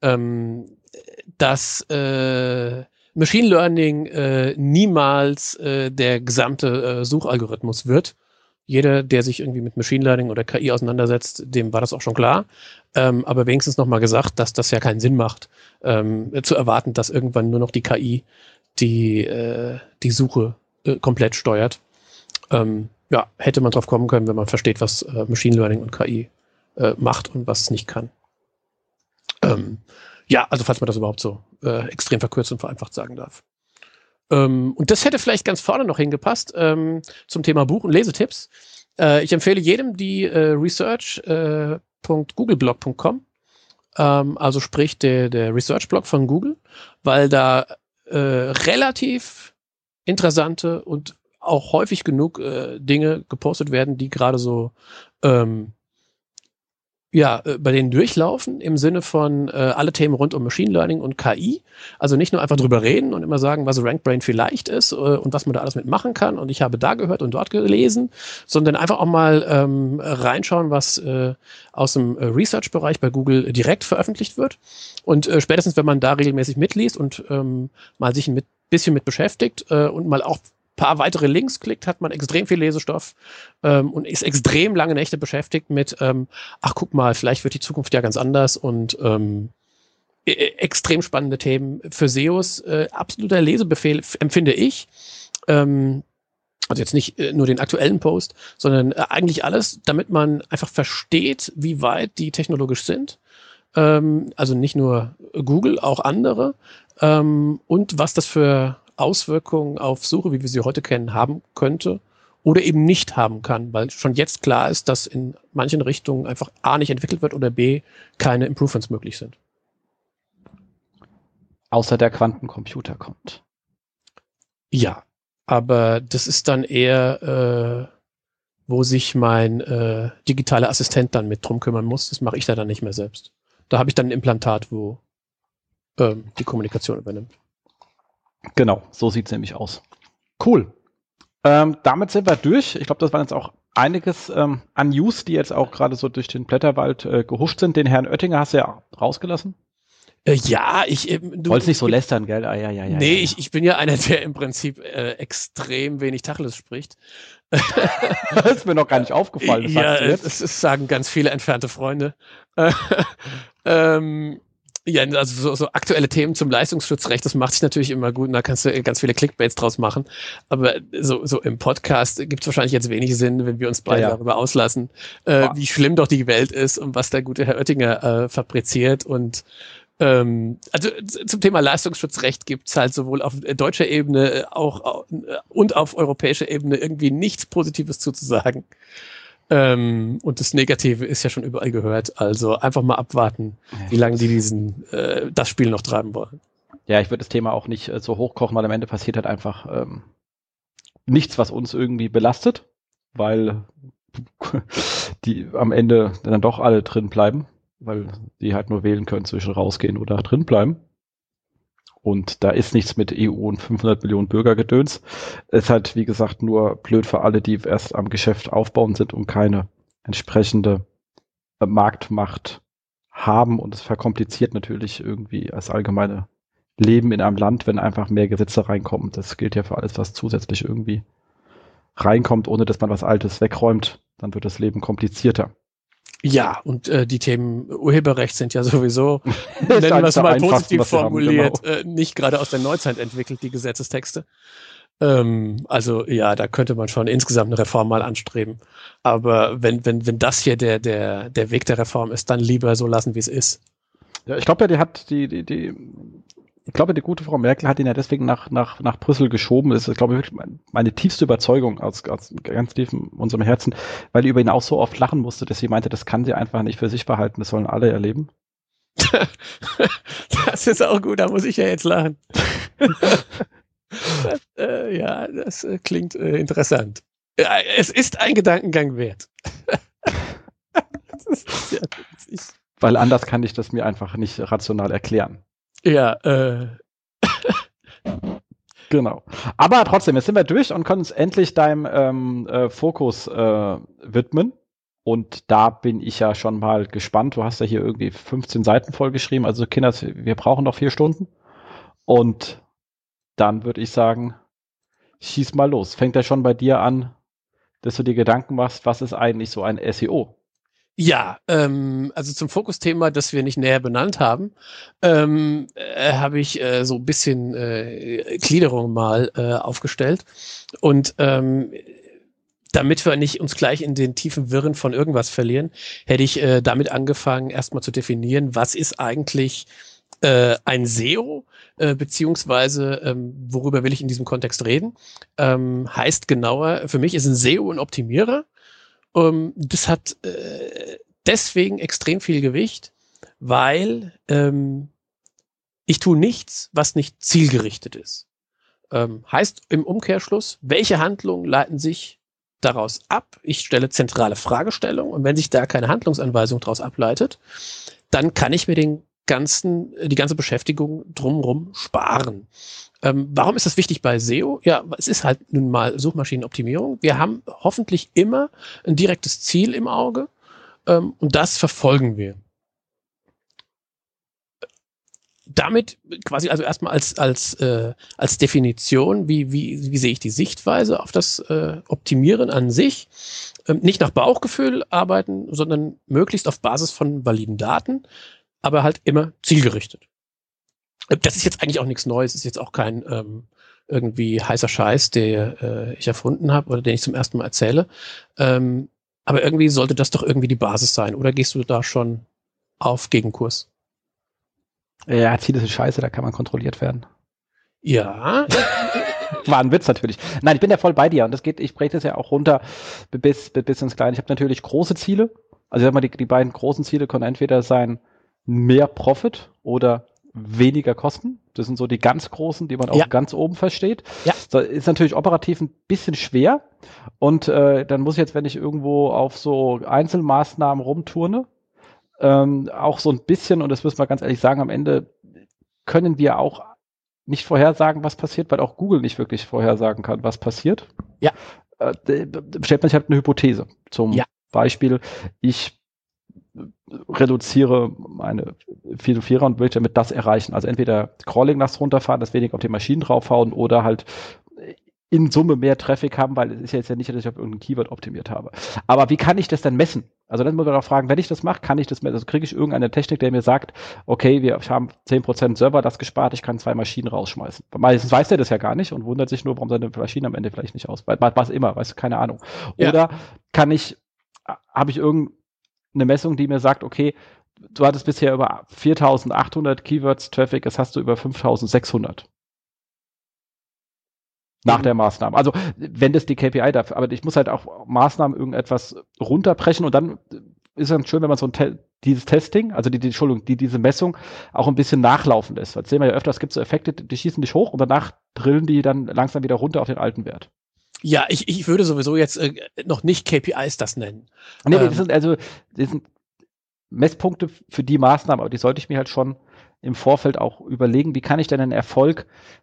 Dass Machine Learning niemals der gesamte Suchalgorithmus wird. Jeder, der sich irgendwie mit Machine Learning oder KI auseinandersetzt, dem war das auch schon klar. Aber wenigstens nochmal gesagt, dass das ja keinen Sinn macht, zu erwarten, dass irgendwann nur noch die KI die Suche komplett steuert. Hätte man drauf kommen können, wenn man versteht, was Machine Learning und KI macht und was es nicht kann. Ja, also falls man das überhaupt so extrem verkürzt und vereinfacht sagen darf. Und das hätte vielleicht ganz vorne noch hingepasst zum Thema Buch- und Lesetipps. Ich empfehle jedem die research.googlblog.com, also sprich der Research-Blog von Google, weil da relativ interessante und auch häufig genug Dinge gepostet werden, die gerade so bei denen durchlaufen, im Sinne von alle Themen rund um Machine Learning und KI. Also nicht nur einfach drüber reden und immer sagen, was RankBrain vielleicht ist und was man da alles mitmachen kann und ich habe da gehört und dort gelesen, sondern einfach auch mal reinschauen, was aus dem Research-Bereich bei Google direkt veröffentlicht wird. Und spätestens, wenn man da regelmäßig mitliest und mal sich ein bisschen mit beschäftigt und mal auch paar weitere Links klickt, hat man extrem viel Lesestoff und ist extrem lange Nächte beschäftigt mit, ach guck mal, vielleicht wird die Zukunft ja ganz anders und extrem spannende Themen für SEOs. Absoluter Lesebefehl empfinde ich. Also jetzt nicht nur den aktuellen Post, sondern eigentlich alles, damit man einfach versteht, wie weit die technologisch sind. Also nicht nur Google, auch andere. Und was das für Auswirkungen auf Suche, wie wir sie heute kennen, haben könnte oder eben nicht haben kann, weil schon jetzt klar ist, dass in manchen Richtungen einfach A nicht entwickelt wird oder B keine Improvements möglich sind. Außer der Quantencomputer kommt. Ja, aber das ist dann eher, wo sich mein digitaler Assistent dann mit drum kümmern muss. Das mache ich da dann nicht mehr selbst. Da habe ich dann ein Implantat, wo die Kommunikation übernimmt. Genau, so sieht es nämlich aus. Cool. Damit sind wir durch. Ich glaube, das waren jetzt auch einiges an News, die jetzt auch gerade so durch den Blätterwald gehuscht sind. Den Herrn Oettinger hast du ja rausgelassen. Ja, du wolltest nicht so lästern, gell? Nee, ich bin ja einer, der im Prinzip extrem wenig Tacheles spricht. Das ist mir noch gar nicht aufgefallen. Das sagen ganz viele entfernte Freunde. Ja, also so aktuelle Themen zum Leistungsschutzrecht, das macht sich natürlich immer gut und da kannst du ganz viele Clickbaits draus machen. Aber so im Podcast gibt es wahrscheinlich jetzt wenig Sinn, wenn wir uns beide darüber auslassen, wie schlimm doch die Welt ist und was der gute Herr Oettinger fabriziert. Und also zum Thema Leistungsschutzrecht gibt es halt sowohl auf deutscher Ebene und auf europäischer Ebene irgendwie nichts Positives zuzusagen. Und das Negative ist ja schon überall gehört. Also einfach mal abwarten, wie lange die das Spiel noch treiben wollen. Ja, ich würde das Thema auch nicht so hochkochen, weil am Ende passiert halt einfach nichts, was uns irgendwie belastet, weil die am Ende dann doch alle drin bleiben, weil die halt nur wählen können zwischen rausgehen oder drin bleiben. Und da ist nichts mit EU und 500 Millionen Bürgergedöns. Es ist halt, wie gesagt, nur blöd für alle, die erst am Geschäft aufbauen sind und keine entsprechende Marktmacht haben. Und es verkompliziert natürlich irgendwie das allgemeine Leben in einem Land, wenn einfach mehr Gesetze reinkommen. Das gilt ja für alles, was zusätzlich irgendwie reinkommt, ohne dass man was Altes wegräumt. Dann wird das Leben komplizierter. Ja, und die Themen Urheberrecht sind ja sowieso, nennen wir es mal positiv formuliert, nicht gerade aus der Neuzeit entwickelt, die Gesetzestexte. Also ja, da könnte man schon insgesamt eine Reform mal anstreben. Aber wenn das hier der Weg der Reform ist, dann lieber so lassen, wie es ist. Ja, ich glaube, die gute Frau Merkel hat ihn ja deswegen nach Brüssel geschoben. Das ist, glaube ich, wirklich meine tiefste Überzeugung aus ganz tief in unserem Herzen, weil die über ihn auch so oft lachen musste, dass sie meinte, das kann sie einfach nicht für sich behalten, das sollen alle erleben. Das ist auch gut, da muss ich ja jetzt lachen. Ja, das klingt interessant. Ja, es ist ein Gedankengang wert. Das ist sehr witzig. Weil anders kann ich das mir einfach nicht rational erklären. Ja, genau. Aber trotzdem, jetzt sind wir durch und können uns endlich deinem Fokus widmen. Und da bin ich ja schon mal gespannt. Du hast ja hier irgendwie 15 Seiten vollgeschrieben. Also Kinder, wir brauchen noch 4 Stunden. Und dann würde ich sagen, schieß mal los. Fängt ja schon bei dir an, dass du dir Gedanken machst, was ist eigentlich so ein SEO? Ja, also zum Fokusthema, das wir nicht näher benannt haben, habe ich so ein bisschen Gliederung mal aufgestellt. Und damit wir nicht uns gleich in den tiefen Wirren von irgendwas verlieren, hätte ich damit angefangen, erstmal zu definieren, was ist eigentlich Ein SEO, beziehungsweise worüber will ich in diesem Kontext reden, heißt genauer, für mich ist ein SEO ein Optimierer. Das hat deswegen extrem viel Gewicht, weil ich tue nichts, was nicht zielgerichtet ist. Heißt im Umkehrschluss, welche Handlungen leiten sich daraus ab? Ich stelle zentrale Fragestellungen und wenn sich da keine Handlungsanweisung daraus ableitet, dann kann ich mir die ganze Beschäftigung drumherum sparen. Warum ist das wichtig bei SEO? Ja, es ist halt nun mal Suchmaschinenoptimierung. Wir haben hoffentlich immer ein direktes Ziel im Auge und das verfolgen wir. Damit quasi also erstmal als Definition, wie sehe ich die Sichtweise auf das Optimieren an sich? Nicht nach Bauchgefühl arbeiten, sondern möglichst auf Basis von validen Daten, aber halt immer zielgerichtet. Das ist jetzt eigentlich auch nichts Neues, ist jetzt auch kein irgendwie heißer Scheiß, den ich erfunden habe oder den ich zum ersten Mal erzähle. Aber irgendwie sollte das doch irgendwie die Basis sein. Oder gehst du da schon auf Gegenkurs? Ja, Ziele sind scheiße, da kann man kontrolliert werden. Ja. War ein Witz natürlich. Nein, ich bin ja voll bei dir und ich breche das ja auch runter bis ins Kleine. Ich habe natürlich große Ziele. Also ich sag mal, die beiden großen Ziele können entweder sein, mehr Profit oder weniger Kosten. Das sind so die ganz großen, die man auch ganz oben versteht. Ja. Das ist natürlich operativ ein bisschen schwer und dann muss ich jetzt, wenn ich irgendwo auf so Einzelmaßnahmen rumturne, auch so ein bisschen, und das müssen wir ganz ehrlich sagen, am Ende können wir auch nicht vorhersagen, was passiert, weil auch Google nicht wirklich vorhersagen kann, was passiert. Ja. Stellt man sich halt eine Hypothese. Zum Beispiel, ich reduziere meine 404er und will damit das erreichen. Also entweder Crawling-Nachts runterfahren, das weniger auf die Maschinen draufhauen oder halt in Summe mehr Traffic haben, weil es ist ja jetzt ja nicht, dass ich auf irgendein Keyword optimiert habe. Aber wie kann ich das denn messen? Also dann muss man auch fragen, wenn ich das mache, kann ich das messen? Also kriege ich irgendeine Technik, der mir sagt, okay, wir haben 10% Server das gespart, ich kann 2 Maschinen rausschmeißen. Meistens weiß der das ja gar nicht und wundert sich nur, warum seine Maschine am Ende vielleicht nicht aus. Was immer, weißt du, keine Ahnung. Oder habe ich irgendeine Messung, die mir sagt, okay, du hattest bisher über 4.800 Keywords Traffic, jetzt hast du über 5.600. Nach der Maßnahme. Also, wenn das die KPI dafür, aber ich muss halt auch Maßnahmen irgendetwas runterbrechen und dann ist es schön, wenn man so dieses Testing, also diese Messung auch ein bisschen nachlaufen lässt. Das sehen wir ja öfter, es gibt so Effekte, die schießen dich hoch und danach drillen die dann langsam wieder runter auf den alten Wert. Ja, ich würde sowieso jetzt noch nicht KPIs das nennen. Nee, das sind Messpunkte für die Maßnahmen, aber die sollte ich mir halt schon im Vorfeld auch überlegen, wie kann ich denn einen Erfolg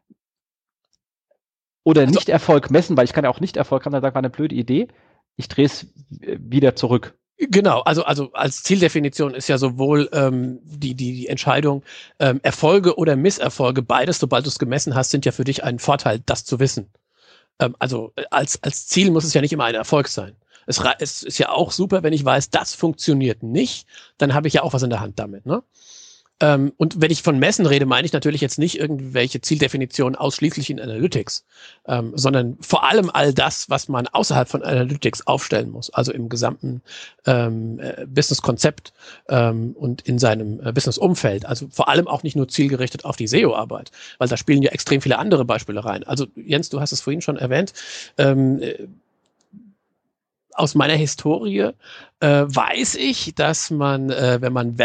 oder Nicht-Erfolg messen, weil ich kann ja auch Nicht-Erfolg haben, dann sagt man, eine blöde Idee, ich drehe es wieder zurück. Genau, also als Zieldefinition ist ja sowohl die Entscheidung Erfolge oder Misserfolge, beides, sobald du es gemessen hast, sind ja für dich ein Vorteil, das zu wissen. Also als Ziel muss es ja nicht immer ein Erfolg sein. Es ist ja auch super, wenn ich weiß, das funktioniert nicht, dann habe ich ja auch was in der Hand damit, ne? Und wenn ich von Messen rede, meine ich natürlich jetzt nicht irgendwelche Zieldefinitionen ausschließlich in Analytics, sondern vor allem all das, was man außerhalb von Analytics aufstellen muss, also im gesamten Business-Konzept und in seinem Business-Umfeld. Also vor allem auch nicht nur zielgerichtet auf die SEO-Arbeit, weil da spielen ja extrem viele andere Beispiele rein. Also Jens, du hast es vorhin schon erwähnt, aus meiner Historie weiß ich, dass man, wenn man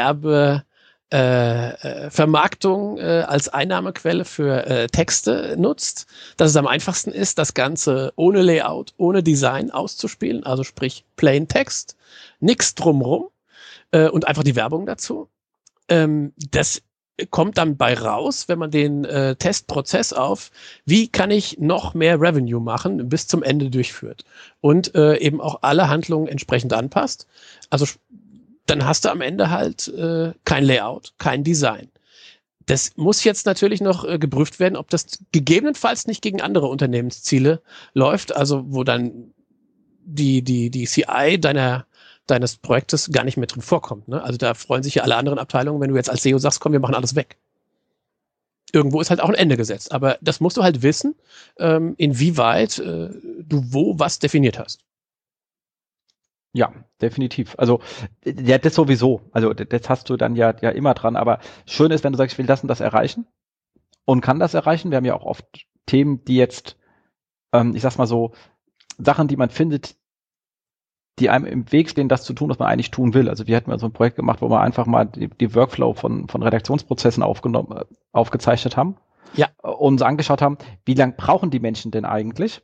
Vermarktung als Einnahmequelle für Texte nutzt, dass es am einfachsten ist, das Ganze ohne Layout, ohne Design auszuspielen, also sprich Plain Text, nichts drumrum und einfach die Werbung dazu. Das kommt dann bei raus, wenn man den Testprozess auf, wie kann ich noch mehr Revenue machen, bis zum Ende durchführt und eben auch alle Handlungen entsprechend anpasst. Also dann hast du am Ende halt kein Layout, kein Design. Das muss jetzt natürlich noch geprüft werden, ob das gegebenenfalls nicht gegen andere Unternehmensziele läuft, also wo dann die CI deines Projektes gar nicht mehr drin vorkommt. Ne? Also da freuen sich ja alle anderen Abteilungen, wenn du jetzt als SEO sagst, komm, wir machen alles weg. Irgendwo ist halt auch ein Ende gesetzt. Aber das musst du halt wissen, inwieweit du wo was definiert hast. Ja, definitiv. Also, ja, das sowieso. Also, das hast du dann ja immer dran. Aber schön ist, wenn du sagst, ich will das und das erreichen und kann das erreichen. Wir haben ja auch oft Themen, die jetzt, ich sag's mal so, Sachen, die man findet, die einem im Weg stehen, das zu tun, was man eigentlich tun will. Also wir hätten mal so ein Projekt gemacht, wo wir einfach mal die Workflow von Redaktionsprozessen aufgezeichnet haben. Ja. Und uns angeschaut haben, wie lange brauchen die Menschen denn eigentlich?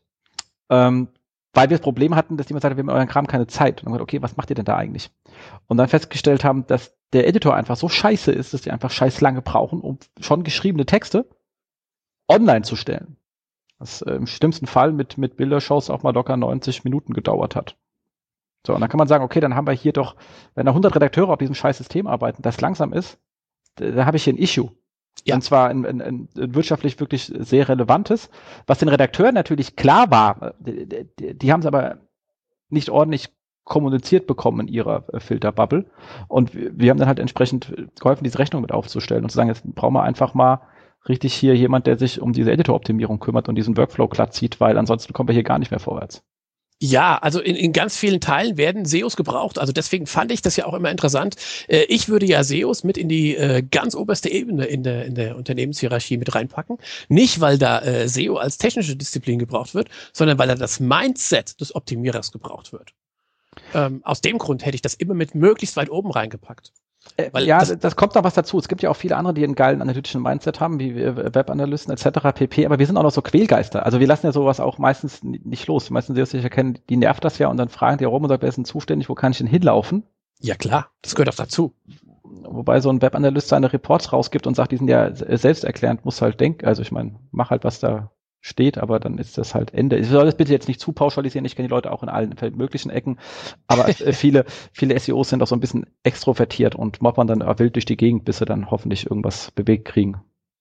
Weil wir das Problem hatten, dass jemand sagte, wir haben euren Kram keine Zeit. Und dann haben wir gesagt, okay, was macht ihr denn da eigentlich? Und dann festgestellt haben, dass der Editor einfach so scheiße ist, dass die einfach scheiß lange brauchen, um schon geschriebene Texte online zu stellen. Was im schlimmsten Fall mit Bildershows auch mal locker 90 Minuten gedauert hat. So, und dann kann man sagen, okay, dann haben wir hier doch, wenn da 100 Redakteure auf diesem scheiß System arbeiten, das langsam ist, da habe ich hier ein Issue. Ja. Und zwar ein wirtschaftlich wirklich sehr relevantes, was den Redakteuren natürlich klar war. Die haben es aber nicht ordentlich kommuniziert bekommen in ihrer Filterbubble. Und wir haben dann halt entsprechend geholfen, diese Rechnung mit aufzustellen und zu sagen, jetzt brauchen wir einfach mal richtig hier jemand, der sich um diese Editor-Optimierung kümmert und diesen Workflow glatt zieht, weil ansonsten kommen wir hier gar nicht mehr vorwärts. Ja, also in ganz vielen Teilen werden SEOs gebraucht. Also deswegen fand ich das ja auch immer interessant. Ich würde ja SEOs mit in die ganz oberste Ebene in der Unternehmenshierarchie mit reinpacken. Nicht, weil da SEO als technische Disziplin gebraucht wird, sondern weil da das Mindset des Optimierers gebraucht wird. Aus dem Grund hätte ich das immer mit möglichst weit oben reingepackt. Ja, das kommt noch was dazu. Es gibt ja auch viele andere, die einen geilen analytischen Mindset haben, wie Webanalysten etc. pp. Aber wir sind auch noch so Quälgeister. Also wir lassen ja sowas auch meistens nicht los. Die meisten SEOs, die ich erkenne, die nervt das ja und dann fragen die rum und sagen, wer ist denn zuständig, wo kann ich denn hinlaufen? Ja klar, das gehört auch dazu. Wobei so ein Webanalyst seine Reports rausgibt und sagt, die sind ja selbsterklärend, muss halt denken. Also ich meine, mach halt, was da steht, aber dann ist das halt Ende. Ich soll das bitte jetzt nicht zu pauschalisieren, ich kenne die Leute auch in allen möglichen Ecken, aber viele SEOs sind auch so ein bisschen extrovertiert und moppern dann wild durch die Gegend, bis sie dann hoffentlich irgendwas bewegt kriegen.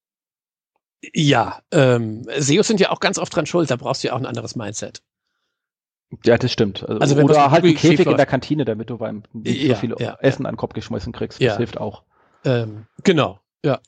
Ja, SEOs sind ja auch ganz oft dran schuld, da brauchst du ja auch ein anderes Mindset. Ja, das stimmt. Also wenn oder halt einen Käfig in der Kantine, damit du beim nicht so viel Essen an den Kopf geschmissen kriegst. Das hilft auch. Genau, ja.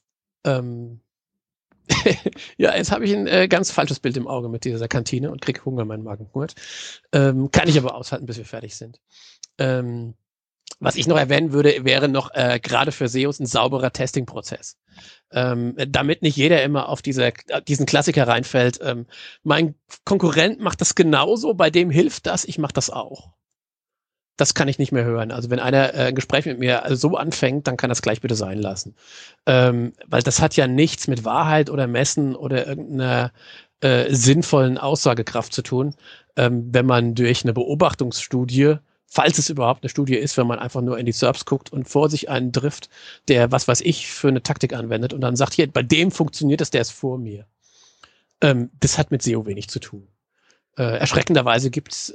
Ja, jetzt habe ich ein ganz falsches Bild im Auge mit dieser Kantine und kriege Hunger, mein Magen knurrt. Kann ich aber aushalten, bis wir fertig sind. Was ich noch erwähnen würde, wäre noch gerade für SEOs ein sauberer Testing-Prozess. Damit nicht jeder immer auf diesen Klassiker reinfällt. Mein Konkurrent macht das genauso, bei dem hilft das, ich mache das auch. Das kann ich nicht mehr hören. Also wenn einer ein Gespräch mit mir so anfängt, dann kann das gleich bitte sein lassen. Weil das hat ja nichts mit Wahrheit oder Messen oder irgendeiner sinnvollen Aussagekraft zu tun, wenn man durch eine Beobachtungsstudie, falls es überhaupt eine Studie ist, wenn man einfach nur in die SERPs guckt und vor sich einen trifft, der was weiß ich für eine Taktik anwendet und dann sagt, hier, bei dem funktioniert das, der ist vor mir. Das hat mit SEO wenig zu tun. Erschreckenderweise gibt's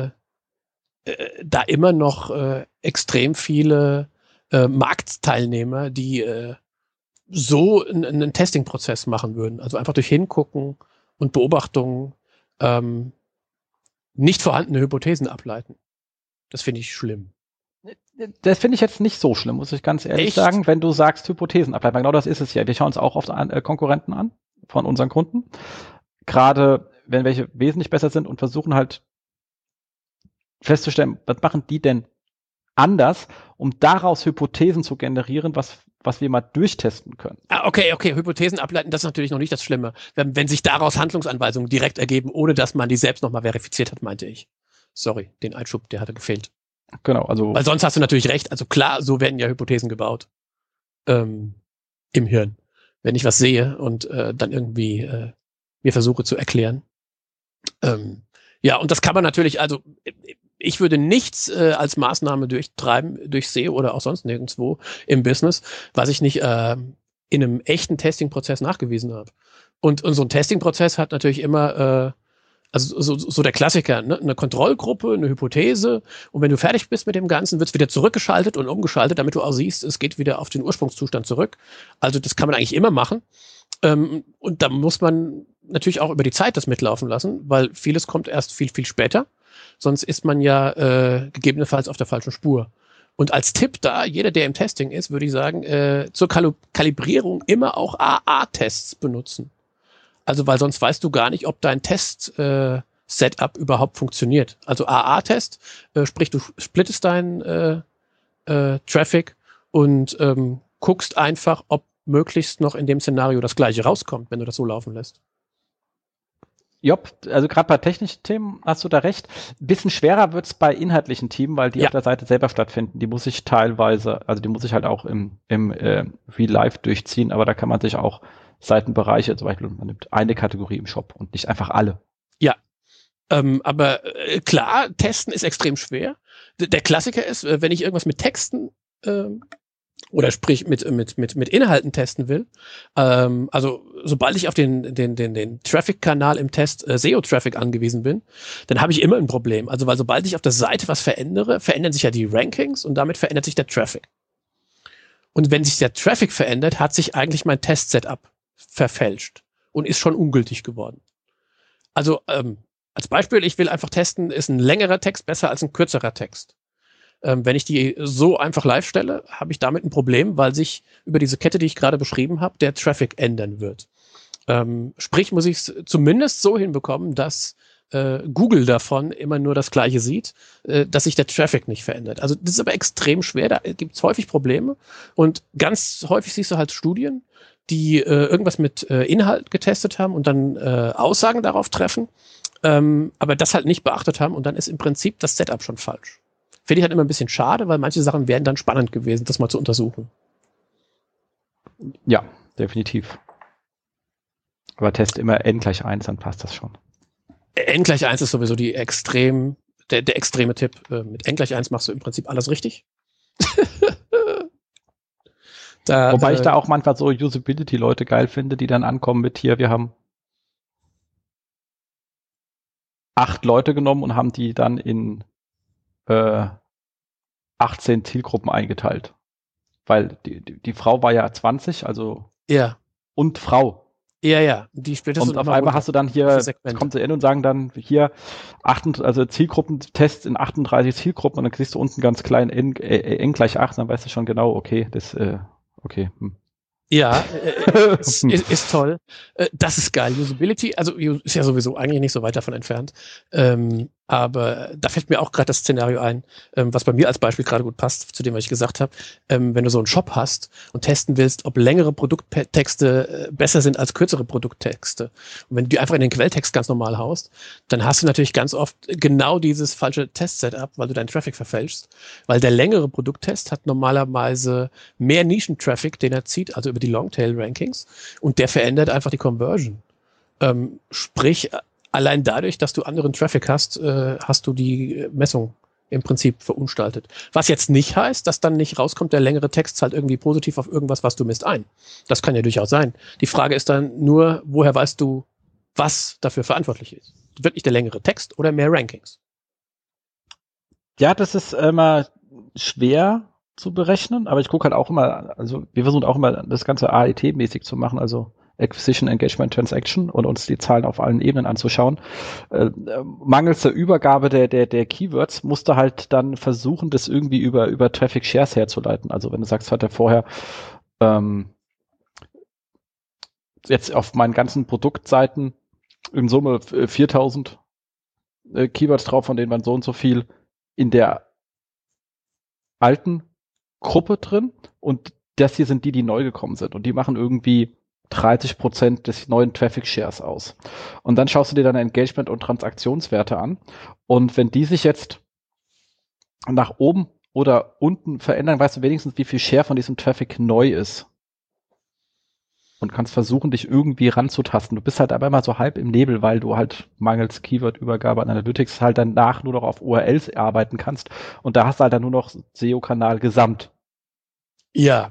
da immer noch extrem viele Marktteilnehmer, die so einen Testing-Prozess machen würden. Also einfach durch Hingucken und Beobachtungen nicht vorhandene Hypothesen ableiten. Das finde ich schlimm. Das finde ich jetzt nicht so schlimm, muss ich ganz ehrlich sagen, wenn du sagst Hypothesen ableiten. Genau das ist es ja. Wir schauen uns auch oft Konkurrenten an von unseren Kunden. Gerade wenn welche wesentlich besser sind und versuchen halt festzustellen, was machen die denn anders, um daraus Hypothesen zu generieren, was wir mal durchtesten können. Okay, Hypothesen ableiten, das ist natürlich noch nicht das Schlimme. Wenn sich daraus Handlungsanweisungen direkt ergeben, ohne dass man die selbst nochmal verifiziert hat, meinte ich. Sorry, den Einschub, der hatte gefehlt. Genau, also. Weil sonst hast du natürlich recht. Also klar, so werden ja Hypothesen gebaut. Im Hirn. Wenn ich was sehe und dann irgendwie mir versuche zu erklären. Ja, und das kann man natürlich, also ich würde nichts als Maßnahme durchtreiben, durch SEO oder auch sonst nirgendwo im Business, was ich nicht in einem echten Testing-Prozess nachgewiesen habe. Und so ein Testing-Prozess hat natürlich immer, also so der Klassiker, ne? Eine Kontrollgruppe, eine Hypothese und wenn du fertig bist mit dem Ganzen, wird es wieder zurückgeschaltet und umgeschaltet, damit du auch siehst, es geht wieder auf den Ursprungszustand zurück. Also das kann man eigentlich immer machen. Und da muss man natürlich auch über die Zeit das mitlaufen lassen, weil vieles kommt erst viel, viel später. Sonst ist man ja gegebenenfalls auf der falschen Spur. Und als Tipp da, jeder, der im Testing ist, würde ich sagen, zur Kalibrierung immer auch AA-Tests benutzen. Also, weil sonst weißt du gar nicht, ob dein Test Setup überhaupt funktioniert. Also AA-Test, sprich du splittest deinen Traffic und guckst einfach, ob möglichst noch in dem Szenario das Gleiche rauskommt, wenn du das so laufen lässt. Jopp, also gerade bei technischen Themen hast du da recht. Ein bisschen schwerer wird es bei inhaltlichen Themen, weil die auf der Seite selber stattfinden. Die muss ich teilweise, also die muss ich halt auch im Real Life durchziehen, aber da kann man sich auch Seitenbereiche, zum Beispiel man nimmt eine Kategorie im Shop und nicht einfach alle. Ja, aber klar, testen ist extrem schwer. Der Klassiker ist, wenn ich irgendwas mit Texten oder sprich mit Inhalten testen will, also sobald ich auf den Traffic-Kanal im Test SEO-Traffic angewiesen bin, dann habe ich immer ein Problem. Also weil sobald ich auf der Seite was verändere, verändern sich ja die Rankings und damit verändert sich der Traffic. Und wenn sich der Traffic verändert, hat sich eigentlich mein Test-Setup verfälscht und ist schon ungültig geworden. Also als Beispiel, ich will einfach testen, ist ein längerer Text besser als ein kürzerer Text? Wenn ich die so einfach live stelle, habe ich damit ein Problem, weil sich über diese Kette, die ich gerade beschrieben habe, der Traffic ändern wird. Sprich, muss ich es zumindest so hinbekommen, dass Google davon immer nur das Gleiche sieht, dass sich der Traffic nicht verändert. Also das ist aber extrem schwer, da gibt es häufig Probleme und ganz häufig siehst du halt Studien, die irgendwas mit Inhalt getestet haben und dann Aussagen darauf treffen, aber das halt nicht beachtet haben und dann ist im Prinzip das Setup schon falsch. Finde ich halt immer ein bisschen schade, weil manche Sachen wären dann spannend gewesen, das mal zu untersuchen. Ja, definitiv. Aber test immer n = 1, dann passt das schon. n = 1 ist sowieso der extreme Tipp. Mit n = 1 machst du im Prinzip alles richtig. Wobei ich da auch manchmal so Usability-Leute geil finde, die dann ankommen mit hier, wir haben 8 Leute genommen und haben die dann in 18 Zielgruppen eingeteilt. Weil die Frau war ja 20, also ja. Und Frau. Ja. Die splittest und auf einmal hast du dann hier, kommt sie in und sagen dann hier also Zielgruppentests in 38 Zielgruppen und dann siehst du unten ganz klein n = 8, dann weißt du schon genau, okay, okay. Ja, ist toll. Das ist geil. Usability, also ist ja sowieso eigentlich nicht so weit davon entfernt. Aber da fällt mir auch gerade das Szenario ein, was bei mir als Beispiel gerade gut passt, zu dem, was ich gesagt habe. Wenn du so einen Shop hast und testen willst, ob längere Produkttexte besser sind als kürzere Produkttexte. Und wenn du die einfach in den Quelltext ganz normal haust, dann hast du natürlich ganz oft genau dieses falsche Test-Setup, weil du deinen Traffic verfälschst. Weil der längere Produkttest hat normalerweise mehr Nischentraffic, den er zieht, also über die Longtail-Rankings. Und der verändert einfach die Conversion. Sprich, allein dadurch, dass du anderen Traffic hast, hast du die Messung im Prinzip verunstaltet. Was jetzt nicht heißt, dass dann nicht rauskommt, der längere Text zahlt irgendwie positiv auf irgendwas, was du misst ein. Das kann ja durchaus sein. Die Frage ist dann nur, woher weißt du, was dafür verantwortlich ist? Wirklich der längere Text oder mehr Rankings? Ja, das ist immer schwer zu berechnen, aber ich gucke halt auch immer, also wir versuchen auch immer das Ganze AET-mäßig zu machen, also Acquisition, Engagement, Transaction und uns die Zahlen auf allen Ebenen anzuschauen. Mangels der Übergabe der Keywords musste halt dann versuchen, das irgendwie über Traffic Shares herzuleiten. Also wenn du sagst, hat er vorher jetzt auf meinen ganzen Produktseiten in Summe 4000 Keywords drauf, von denen waren so und so viel in der alten Gruppe drin und das hier sind die neu gekommen sind und die machen irgendwie 30% des neuen Traffic Shares aus. Und dann schaust du dir deine Engagement- und Transaktionswerte an. Und wenn die sich jetzt nach oben oder unten verändern, weißt du wenigstens, wie viel Share von diesem Traffic neu ist. Und kannst versuchen, dich irgendwie ranzutasten. Du bist halt aber immer so halb im Nebel, weil du halt mangels Keyword-Übergabe an Analytics halt danach nur noch auf URLs arbeiten kannst. Und da hast du halt dann nur noch SEO-Kanal gesamt. Ja.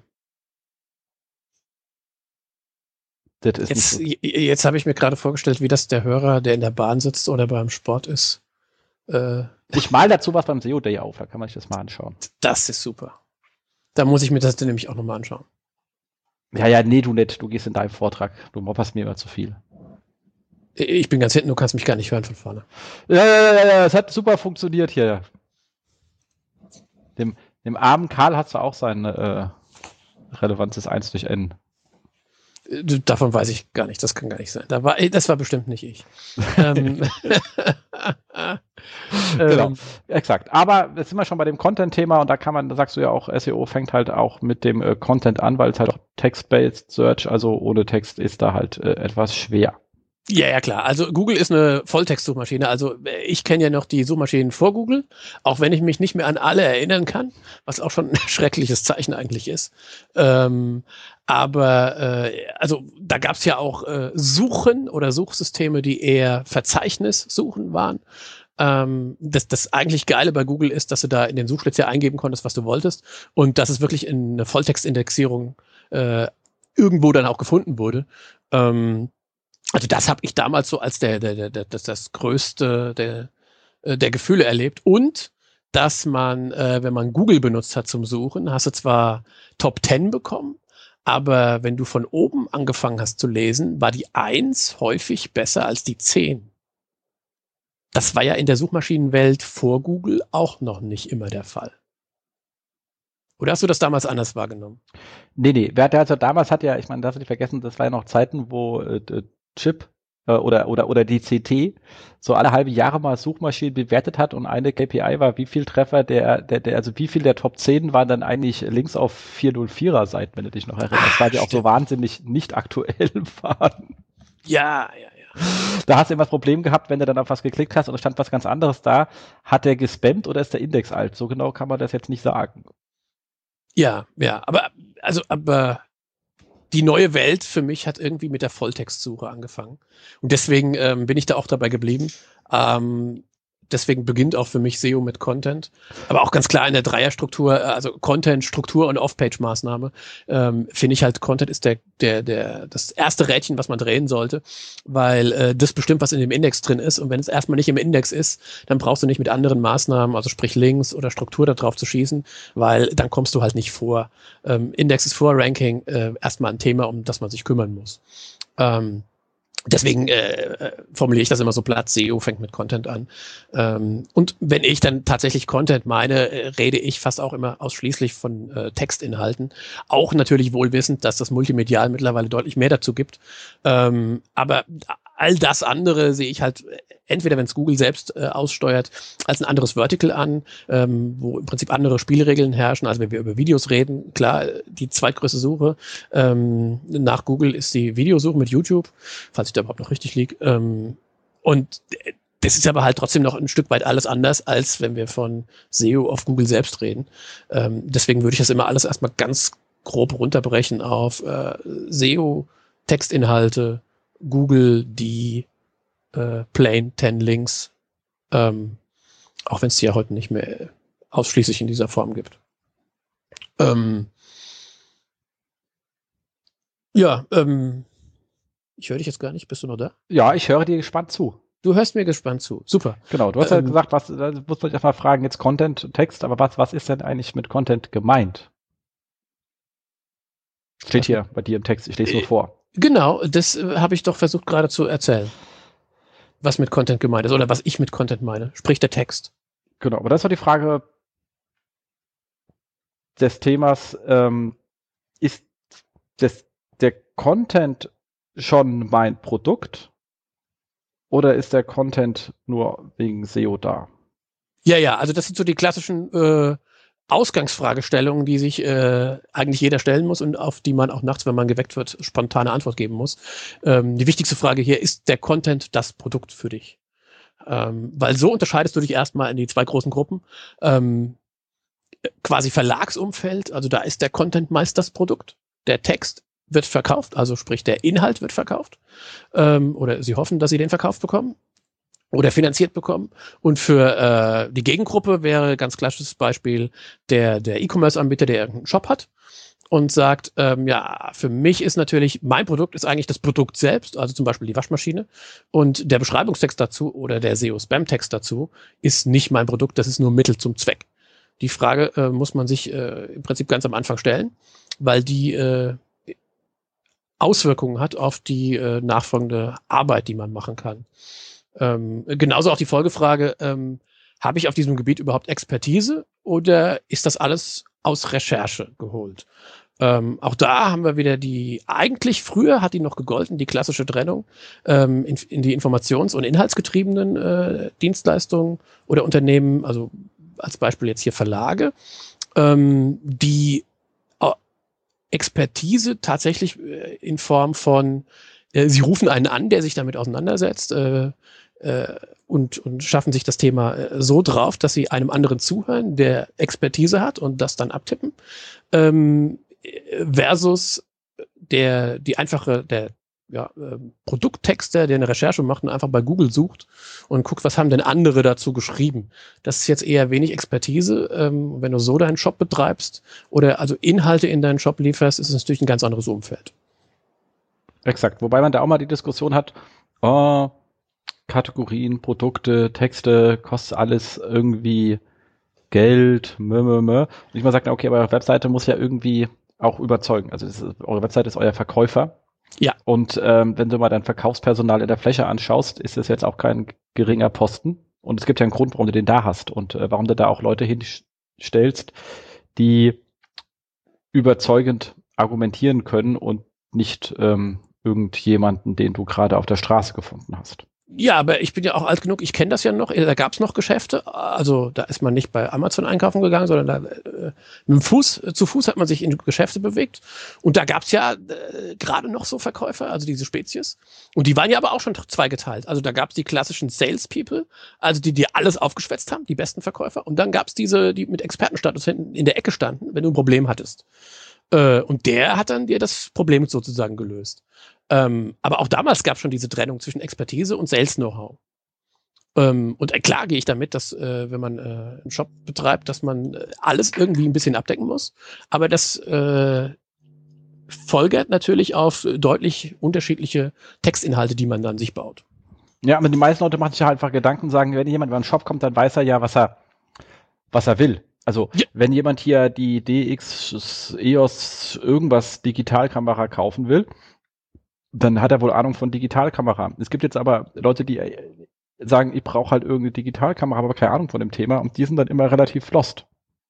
Jetzt habe ich mir gerade vorgestellt, wie das der Hörer, der in der Bahn sitzt oder beim Sport ist. Ich mal dazu was beim SEO Day auf, da kann man sich das mal anschauen. Das ist super. Da muss ich mir das dann nämlich auch nochmal anschauen. Ja, nee, du nicht. Du gehst in deinem Vortrag. Du mopperst mir immer zu viel. Ich bin ganz hinten, du kannst mich gar nicht hören von vorne. Ja, es hat super funktioniert hier. Dem armen Karl hat es auch sein relevantes 1/n. Davon weiß ich gar nicht, das kann gar nicht sein. Das war bestimmt nicht ich. Genau, exakt. Aber jetzt sind wir schon bei dem Content-Thema und da sagst du ja auch, SEO fängt halt auch mit dem Content an, weil es halt auch Text-Based Search, also ohne Text ist da halt etwas schwer. Ja, klar. Also Google ist eine Volltext-Suchmaschine. Also ich kenne ja noch die Suchmaschinen vor Google, auch wenn ich mich nicht mehr an alle erinnern kann, was auch schon ein schreckliches Zeichen eigentlich ist. Also da gab es ja auch Suchen oder Suchsysteme, die eher Verzeichnissuchen waren. Das eigentlich Geile bei Google ist, dass du da in den Suchschlitz ja eingeben konntest, was du wolltest und dass es wirklich in eine Volltextindexierung irgendwo dann auch gefunden wurde. Also das habe ich damals so als das größte der Gefühle erlebt. Und dass man, wenn man Google benutzt hat zum Suchen, hast du zwar Top 10 bekommen, aber wenn du von oben angefangen hast zu lesen, war die 1 häufig besser als die 10. Das war ja in der Suchmaschinenwelt vor Google auch noch nicht immer der Fall. Oder hast du das damals anders wahrgenommen? Nee. Also damals ich meine, darfst du nicht vergessen, das war ja noch Zeiten, wo Chip oder die CT so alle halbe Jahre mal Suchmaschinen bewertet hat und eine KPI war, wie viel Treffer also wie viel der Top 10 waren dann eigentlich Links auf 404er Seiten, wenn du dich noch erinnerst, weil die auch so wahnsinnig nicht aktuell waren. Ja. Da hast du immer das Problem gehabt, wenn du dann auf was geklickt hast und es stand was ganz anderes da, hat der gespammt oder ist der Index alt? So genau kann man das jetzt nicht sagen. Ja, aber die neue Welt für mich hat irgendwie mit der Volltextsuche angefangen. Und deswegen bin ich da auch dabei geblieben. Deswegen beginnt auch für mich SEO mit Content. Aber auch ganz klar in der Dreierstruktur, also Content, Struktur und Off-Page-Maßnahme, finde ich halt, Content ist das erste Rädchen, was man drehen sollte, weil das bestimmt, was in dem Index drin ist. Und wenn es erstmal nicht im Index ist, dann brauchst du nicht mit anderen Maßnahmen, also sprich Links oder Struktur da drauf zu schießen, weil dann kommst du halt nicht vor. Index ist vor Ranking erstmal ein Thema, um das man sich kümmern muss. Deswegen formuliere ich das immer so platt, SEO fängt mit Content an. Und wenn ich dann tatsächlich Content meine, rede ich fast auch immer ausschließlich von Textinhalten. Auch natürlich wohl wissend, dass das Multimedial mittlerweile deutlich mehr dazu gibt. Aber all das andere sehe ich halt entweder, wenn es Google selbst aussteuert, als ein anderes Vertical an, wo im Prinzip andere Spielregeln herrschen. Also wenn wir über Videos reden, klar, die zweitgrößte Suche nach Google ist die Videosuche mit YouTube, falls ich da überhaupt noch richtig liege. Und das ist aber halt trotzdem noch ein Stück weit alles anders, als wenn wir von SEO auf Google selbst reden. Deswegen würde ich das immer alles erstmal ganz grob runterbrechen auf SEO, Textinhalte, Google, die Plain 10 Links, auch wenn es die ja heute nicht mehr ausschließlich in dieser Form gibt. Ich höre dich jetzt gar nicht. Bist du noch da? Ja, ich höre dir gespannt zu. Du hörst mir gespannt zu. Super. Genau, du hast ja gesagt, da muss man erstmal fragen, jetzt Content, Text, aber was ist denn eigentlich mit Content gemeint? Steht hier bei dir im Text, ich lese es nur vor. Genau, das habe ich doch versucht gerade zu erzählen. Was mit Content gemeint ist oder was ich mit Content meine. Sprich der Text. Genau, aber das war die Frage des Themas, ist der Content schon mein Produkt oder ist der Content nur wegen SEO da? Ja, also das sind so die klassischen Ausgangsfragestellungen, die sich eigentlich jeder stellen muss und auf die man auch nachts, wenn man geweckt wird, spontane Antwort geben muss. Die wichtigste Frage hier, ist der Content das Produkt für dich? Weil so unterscheidest du dich erstmal in die zwei großen Gruppen. Quasi Verlagsumfeld, also da ist der Content meist das Produkt. Der Text wird verkauft, also sprich der Inhalt wird verkauft. Oder sie hoffen, dass sie den verkauft bekommen. Oder finanziert bekommen. Und für die Gegengruppe wäre ganz klassisches Beispiel der E-Commerce-Anbieter, der irgendeinen Shop hat und sagt, für mich ist natürlich, mein Produkt ist eigentlich das Produkt selbst, also zum Beispiel die Waschmaschine. Und der Beschreibungstext dazu oder der SEO-Spam-Text dazu ist nicht mein Produkt, das ist nur Mittel zum Zweck. Die Frage muss man sich im Prinzip ganz am Anfang stellen, weil die Auswirkungen hat auf die nachfolgende Arbeit, die man machen kann. Genauso auch die Folgefrage, habe ich auf diesem Gebiet überhaupt Expertise oder ist das alles aus Recherche geholt? Auch da haben wir wieder eigentlich früher hat die noch gegolten, die klassische Trennung in die informations- und inhaltsgetriebenen Dienstleistungen oder Unternehmen, also als Beispiel jetzt hier Verlage, die Expertise tatsächlich in Form von, sie rufen einen an, der sich damit auseinandersetzt und schaffen sich das Thema so drauf, dass sie einem anderen zuhören, der Expertise hat und das dann abtippen, versus der Produkttexter, der eine Recherche macht und einfach bei Google sucht und guckt, was haben denn andere dazu geschrieben. Das ist jetzt eher wenig Expertise. Wenn du so deinen Shop betreibst oder also Inhalte in deinen Shop lieferst, ist es natürlich ein ganz anderes Umfeld. Exakt. Wobei man da auch mal die Diskussion hat, Kategorien, Produkte, Texte, kostet alles irgendwie Geld, Und ich mal sage, okay, aber eure Webseite muss ja irgendwie auch überzeugen. Also eure Webseite ist euer Verkäufer. Ja. Und wenn du mal dein Verkaufspersonal in der Fläche anschaust, ist das jetzt auch kein geringer Posten. Und es gibt ja einen Grund, warum du den da hast und warum du da auch Leute hinstellst, die überzeugend argumentieren können und nicht irgendjemanden, den du gerade auf der Straße gefunden hast. Ja, aber ich bin ja auch alt genug, ich kenne das ja noch, da gab es noch Geschäfte, also da ist man nicht bei Amazon einkaufen gegangen, sondern da zu Fuß hat man sich in Geschäfte bewegt und da gab es ja gerade noch so Verkäufer, also diese Spezies und die waren ja aber auch schon zweigeteilt, also da gab es die klassischen Salespeople, also die dir alles aufgeschwätzt haben, die besten Verkäufer und dann gab es diese, die mit Expertenstatus hinten in der Ecke standen, wenn du ein Problem hattest. Und der hat dann dir das Problem sozusagen gelöst. Aber auch damals gab es schon diese Trennung zwischen Expertise und Sales-Know-how. Und klar gehe ich damit, dass wenn man einen Shop betreibt, dass man alles irgendwie ein bisschen abdecken muss. Aber das folgert natürlich auf deutlich unterschiedliche Textinhalte, die man dann sich baut. Ja, aber die meisten Leute machen sich ja einfach Gedanken und sagen, wenn jemand über einen Shop kommt, dann weiß er ja, was er will. Also, ja. Wenn jemand hier die DX EOS irgendwas Digitalkamera kaufen will, dann hat er wohl Ahnung von Digitalkamera. Es gibt jetzt aber Leute, die sagen, ich brauche halt irgendeine Digitalkamera, aber keine Ahnung von dem Thema und die sind dann immer relativ lost.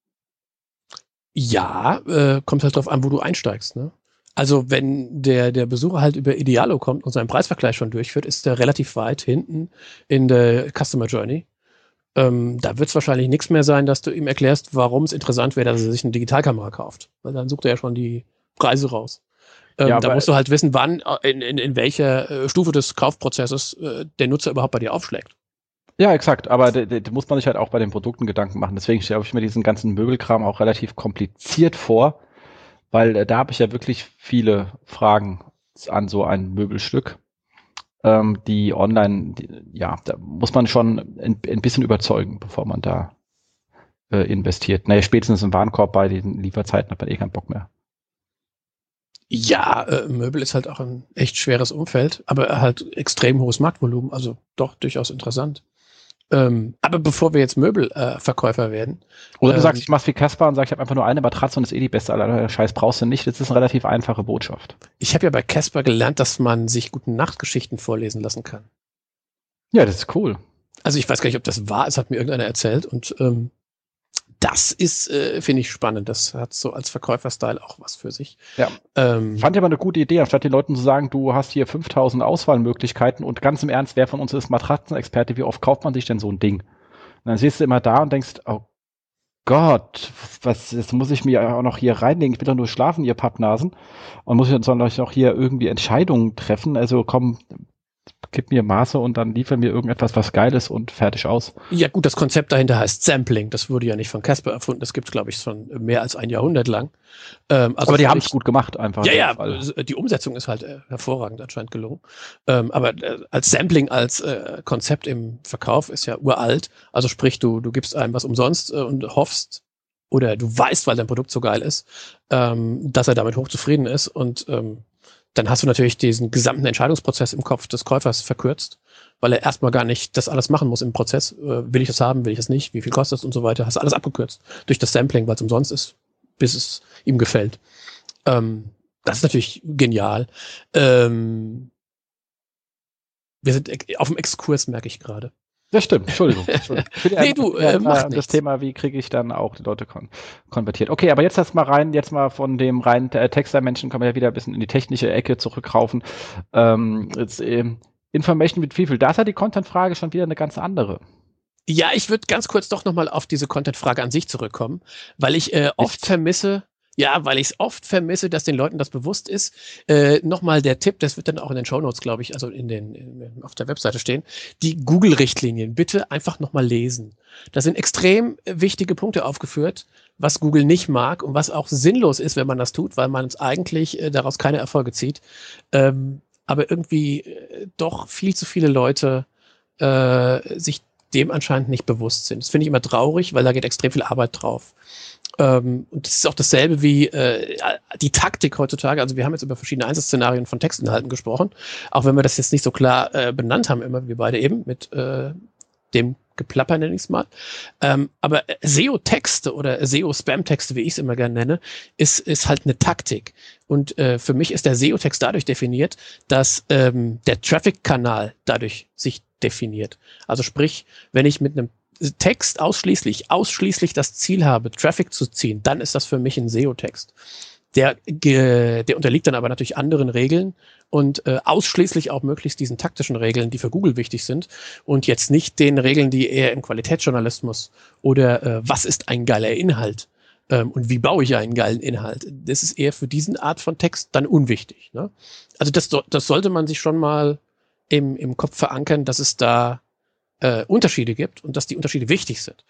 Ja, kommt halt drauf an, wo du einsteigst, ne? Also wenn der Besucher halt über Idealo kommt und seinen Preisvergleich schon durchführt, ist der relativ weit hinten in der Customer Journey. Da wird es wahrscheinlich nichts mehr sein, dass du ihm erklärst, warum es interessant wäre, dass er sich eine Digitalkamera kauft. Weil dann sucht er ja schon die Preise raus. Ja, da musst du halt wissen, wann, in welcher Stufe des Kaufprozesses der Nutzer überhaupt bei dir aufschlägt. Ja, exakt. Aber da muss man sich halt auch bei den Produkten Gedanken machen. Deswegen stelle ich mir diesen ganzen Möbelkram auch relativ kompliziert vor, weil da habe ich ja wirklich viele Fragen an so ein Möbelstück. Die online, da muss man schon ein bisschen überzeugen, bevor man da investiert. Naja, spätestens im Warenkorb bei den Lieferzeiten hat man keinen Bock mehr. Ja, Möbel ist halt auch ein echt schweres Umfeld, aber halt extrem hohes Marktvolumen, also doch durchaus interessant. Aber bevor wir jetzt Möbelverkäufer werden. Oder du sagst, ich mach's wie Kaspar und sag, ich habe einfach nur eine Matratze und ist die beste aller Scheiß brauchst du nicht. Das ist eine relativ einfache Botschaft. Ich habe ja bei Kaspar gelernt, dass man sich Gute-Nacht-Geschichten vorlesen lassen kann. Ja, das ist cool. Also ich weiß gar nicht, ob das wahr ist, hat mir irgendeiner erzählt und das ist, finde ich, spannend. Das hat so als Verkäufer-Style auch was für sich. Ja. Fand ich aber eine gute Idee, anstatt den Leuten zu sagen, du hast hier 5000 Auswahlmöglichkeiten und ganz im Ernst, wer von uns ist Matratzenexperte, wie oft kauft man sich denn so ein Ding? Und dann stehst du immer da und denkst, oh Gott, jetzt muss ich mir auch noch hier reinlegen, ich will doch nur schlafen, ihr Pappnasen. Und muss ich dann auch hier irgendwie Entscheidungen treffen. Also komm, gib mir Maße und dann liefer mir irgendetwas, was geil ist und fertig aus. Ja gut, das Konzept dahinter heißt Sampling. Das wurde ja nicht von Kaspar erfunden. Das gibt es, glaube ich, schon mehr als ein Jahrhundert lang. Also aber die haben es gut gemacht einfach. Ja, die Umsetzung ist halt hervorragend anscheinend gelungen. Aber als Sampling, als Konzept im Verkauf ist ja uralt. Also sprich, du gibst einem was umsonst und hoffst, oder du weißt, weil dein Produkt so geil ist, dass er damit hochzufrieden ist und dann hast du natürlich diesen gesamten Entscheidungsprozess im Kopf des Käufers verkürzt, weil er erstmal gar nicht das alles machen muss im Prozess. Will ich es haben, will ich es nicht, wie viel kostet es und so weiter. Hast alles abgekürzt durch das Sampling, weil es umsonst ist, bis es ihm gefällt. Das ist natürlich genial. Wir sind auf dem Exkurs, merke ich gerade. Das stimmt, Entschuldigung. Nee, du, mach das Thema, wie kriege ich dann auch die Leute konvertiert. Okay, aber jetzt mal von dem reinen Texter-Menschen können wir ja wieder ein bisschen in die technische Ecke zurückraufen. Information Retrieval, da ist ja die Content-Frage schon wieder eine ganz andere. Ja, ich würde ganz kurz doch nochmal auf diese Content-Frage an sich zurückkommen, weil ich oft vermisse, dass den Leuten das bewusst ist. Nochmal der Tipp, das wird dann auch in den Shownotes, glaube ich, also auf der Webseite stehen, die Google-Richtlinien bitte einfach nochmal lesen. Da sind extrem wichtige Punkte aufgeführt, was Google nicht mag und was auch sinnlos ist, wenn man das tut, weil man es eigentlich daraus keine Erfolge zieht. Aber irgendwie doch viel zu viele Leute sich dem anscheinend nicht bewusst sind. Das finde ich immer traurig, weil da geht extrem viel Arbeit drauf. Und das ist auch dasselbe wie die Taktik heutzutage. Also wir haben jetzt über verschiedene Einsatzszenarien von Textinhalten gesprochen, auch wenn wir das jetzt nicht so klar benannt haben, immer wir beide eben mit dem Geplapper, nenne ich es mal. Aber SEO-Texte oder SEO-Spam-Texte, wie ich es immer gerne nenne, ist halt eine Taktik. Und für mich ist der SEO-Text dadurch definiert, dass der Traffic-Kanal dadurch sich definiert. Also sprich, wenn ich mit einem Text ausschließlich das Ziel habe, Traffic zu ziehen, dann ist das für mich ein SEO-Text. Der unterliegt dann aber natürlich anderen Regeln und ausschließlich auch möglichst diesen taktischen Regeln, die für Google wichtig sind und jetzt nicht den Regeln, die eher im Qualitätsjournalismus oder was ist ein geiler Inhalt und wie baue ich einen geilen Inhalt. Das ist eher für diesen Art von Text dann unwichtig. Ne? Also das sollte man sich schon mal im Kopf verankern, dass es da Unterschiede gibt und dass die Unterschiede wichtig sind.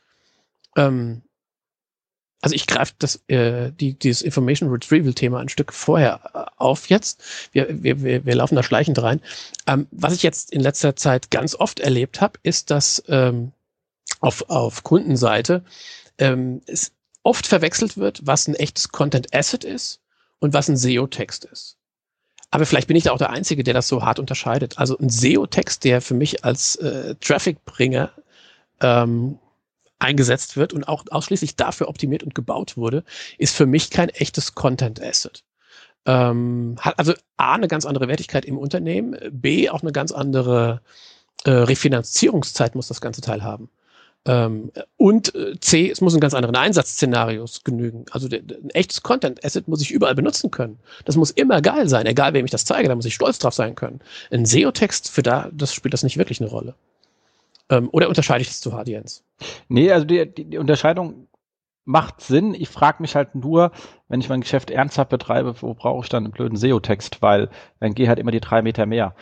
Also ich greife dieses Information Retrieval-Thema ein Stück vorher auf jetzt. Wir laufen da schleichend rein. Was ich jetzt in letzter Zeit ganz oft erlebt habe, ist, dass auf Kundenseite es oft verwechselt wird, was ein echtes Content Asset ist und was ein SEO-Text ist. Aber vielleicht bin ich da auch der Einzige, der das so hart unterscheidet. Also ein SEO-Text, der für mich als Traffic-Bringer eingesetzt wird und auch ausschließlich dafür optimiert und gebaut wurde, ist für mich kein echtes Content-Asset. Hat also A, eine ganz andere Wertigkeit im Unternehmen, B, auch eine ganz andere Refinanzierungszeit muss das ganze Teil haben. Und C, es muss in ganz anderen Einsatzszenarios genügen. Also ein echtes Content-Asset muss ich überall benutzen können. Das muss immer geil sein, egal wem ich das zeige, da muss ich stolz drauf sein können. Ein SEO-Text, das spielt das nicht wirklich eine Rolle. Oder unterscheide ich das zu hart, Jens? Nee, also die Unterscheidung macht Sinn. Ich frage mich halt nur, wenn ich mein Geschäft ernsthaft betreibe, wo brauche ich dann einen blöden SEO-Text? Weil dann gehe halt immer die 3 Meter mehr.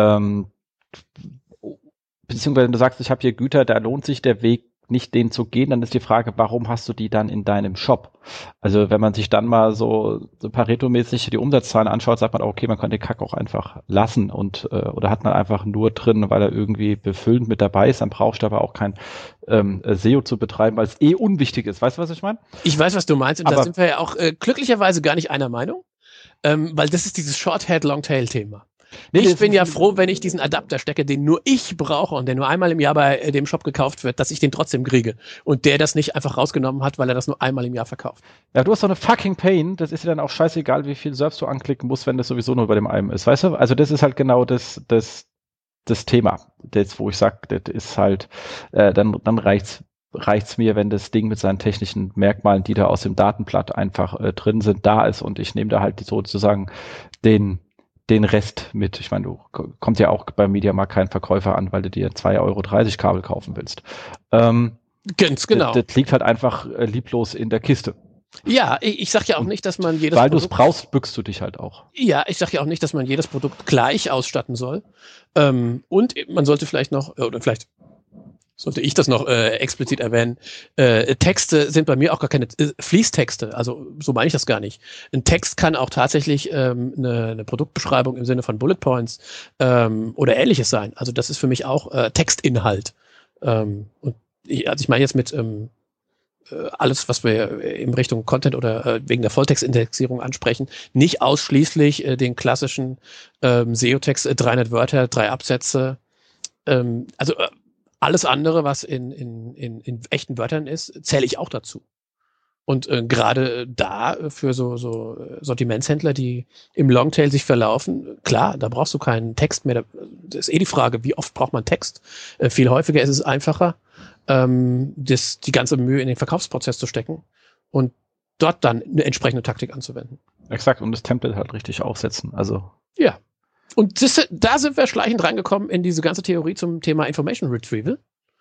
Beziehungsweise wenn du sagst, ich habe hier Güter, da lohnt sich der Weg nicht, den zu gehen, dann ist die Frage, warum hast du die dann in deinem Shop? Also wenn man sich dann mal so Pareto-mäßig die Umsatzzahlen anschaut, sagt man, okay, man kann den Kack auch einfach lassen und oder hat man einfach nur drin, weil er irgendwie befüllend mit dabei ist, dann brauchst du aber auch kein SEO zu betreiben, weil es unwichtig ist. Weißt du, was ich meine? Ich weiß, was du meinst und da sind wir ja auch glücklicherweise gar nicht einer Meinung, weil das ist dieses Short-Head, Long-Tail-Thema. Nee, ich bin ja froh, wenn ich diesen Adapter stecke, den nur ich brauche und der nur einmal im Jahr bei dem Shop gekauft wird, dass ich den trotzdem kriege. Und der das nicht einfach rausgenommen hat, weil er das nur einmal im Jahr verkauft. Ja, du hast doch eine fucking Pain. Das ist dir dann auch scheißegal, wie viel Surfs du anklicken musst, wenn das sowieso nur bei dem einen ist. Weißt du? Also das ist halt genau das Thema. Das, wo ich sage, das ist halt, dann reicht's mir, wenn das Ding mit seinen technischen Merkmalen, die da aus dem Datenblatt einfach drin sind, da ist und ich nehme da halt sozusagen den Rest mit. Ich meine, du kommt ja auch beim Mediamarkt kein Verkäufer an, weil du dir 2,30 Euro Kabel kaufen willst. Ganz genau. Das liegt halt einfach lieblos in der Kiste. Ja, ich sage ja auch nicht, dass man jedes Produkt... Weil du es brauchst, bückst du dich halt auch. Ja, ich sage ja auch nicht, dass man jedes Produkt gleich ausstatten soll. Und man sollte vielleicht noch, oder vielleicht sollte ich das noch explizit erwähnen, Texte sind bei mir auch gar keine Fließtexte, also so meine ich das gar nicht. Ein Text kann auch tatsächlich eine Produktbeschreibung im Sinne von Bullet Points oder ähnliches sein. Also das ist für mich auch Textinhalt. Und ich meine jetzt mit alles, was wir in Richtung Content oder wegen der Volltextindexierung ansprechen, nicht ausschließlich den klassischen SEO-Text, 300 Wörter, 3 Absätze, also alles andere, was in echten Wörtern ist, zähle ich auch dazu. Und gerade da für so Sortimentshändler, die im Longtail sich verlaufen, klar, da brauchst du keinen Text mehr. Das ist die Frage, wie oft braucht man Text? Viel häufiger ist es einfacher, die ganze Mühe in den Verkaufsprozess zu stecken und dort dann eine entsprechende Taktik anzuwenden. Exakt, und das Template halt richtig aufsetzen. Also. Ja. Und da sind wir schleichend reingekommen in diese ganze Theorie zum Thema Information Retrieval.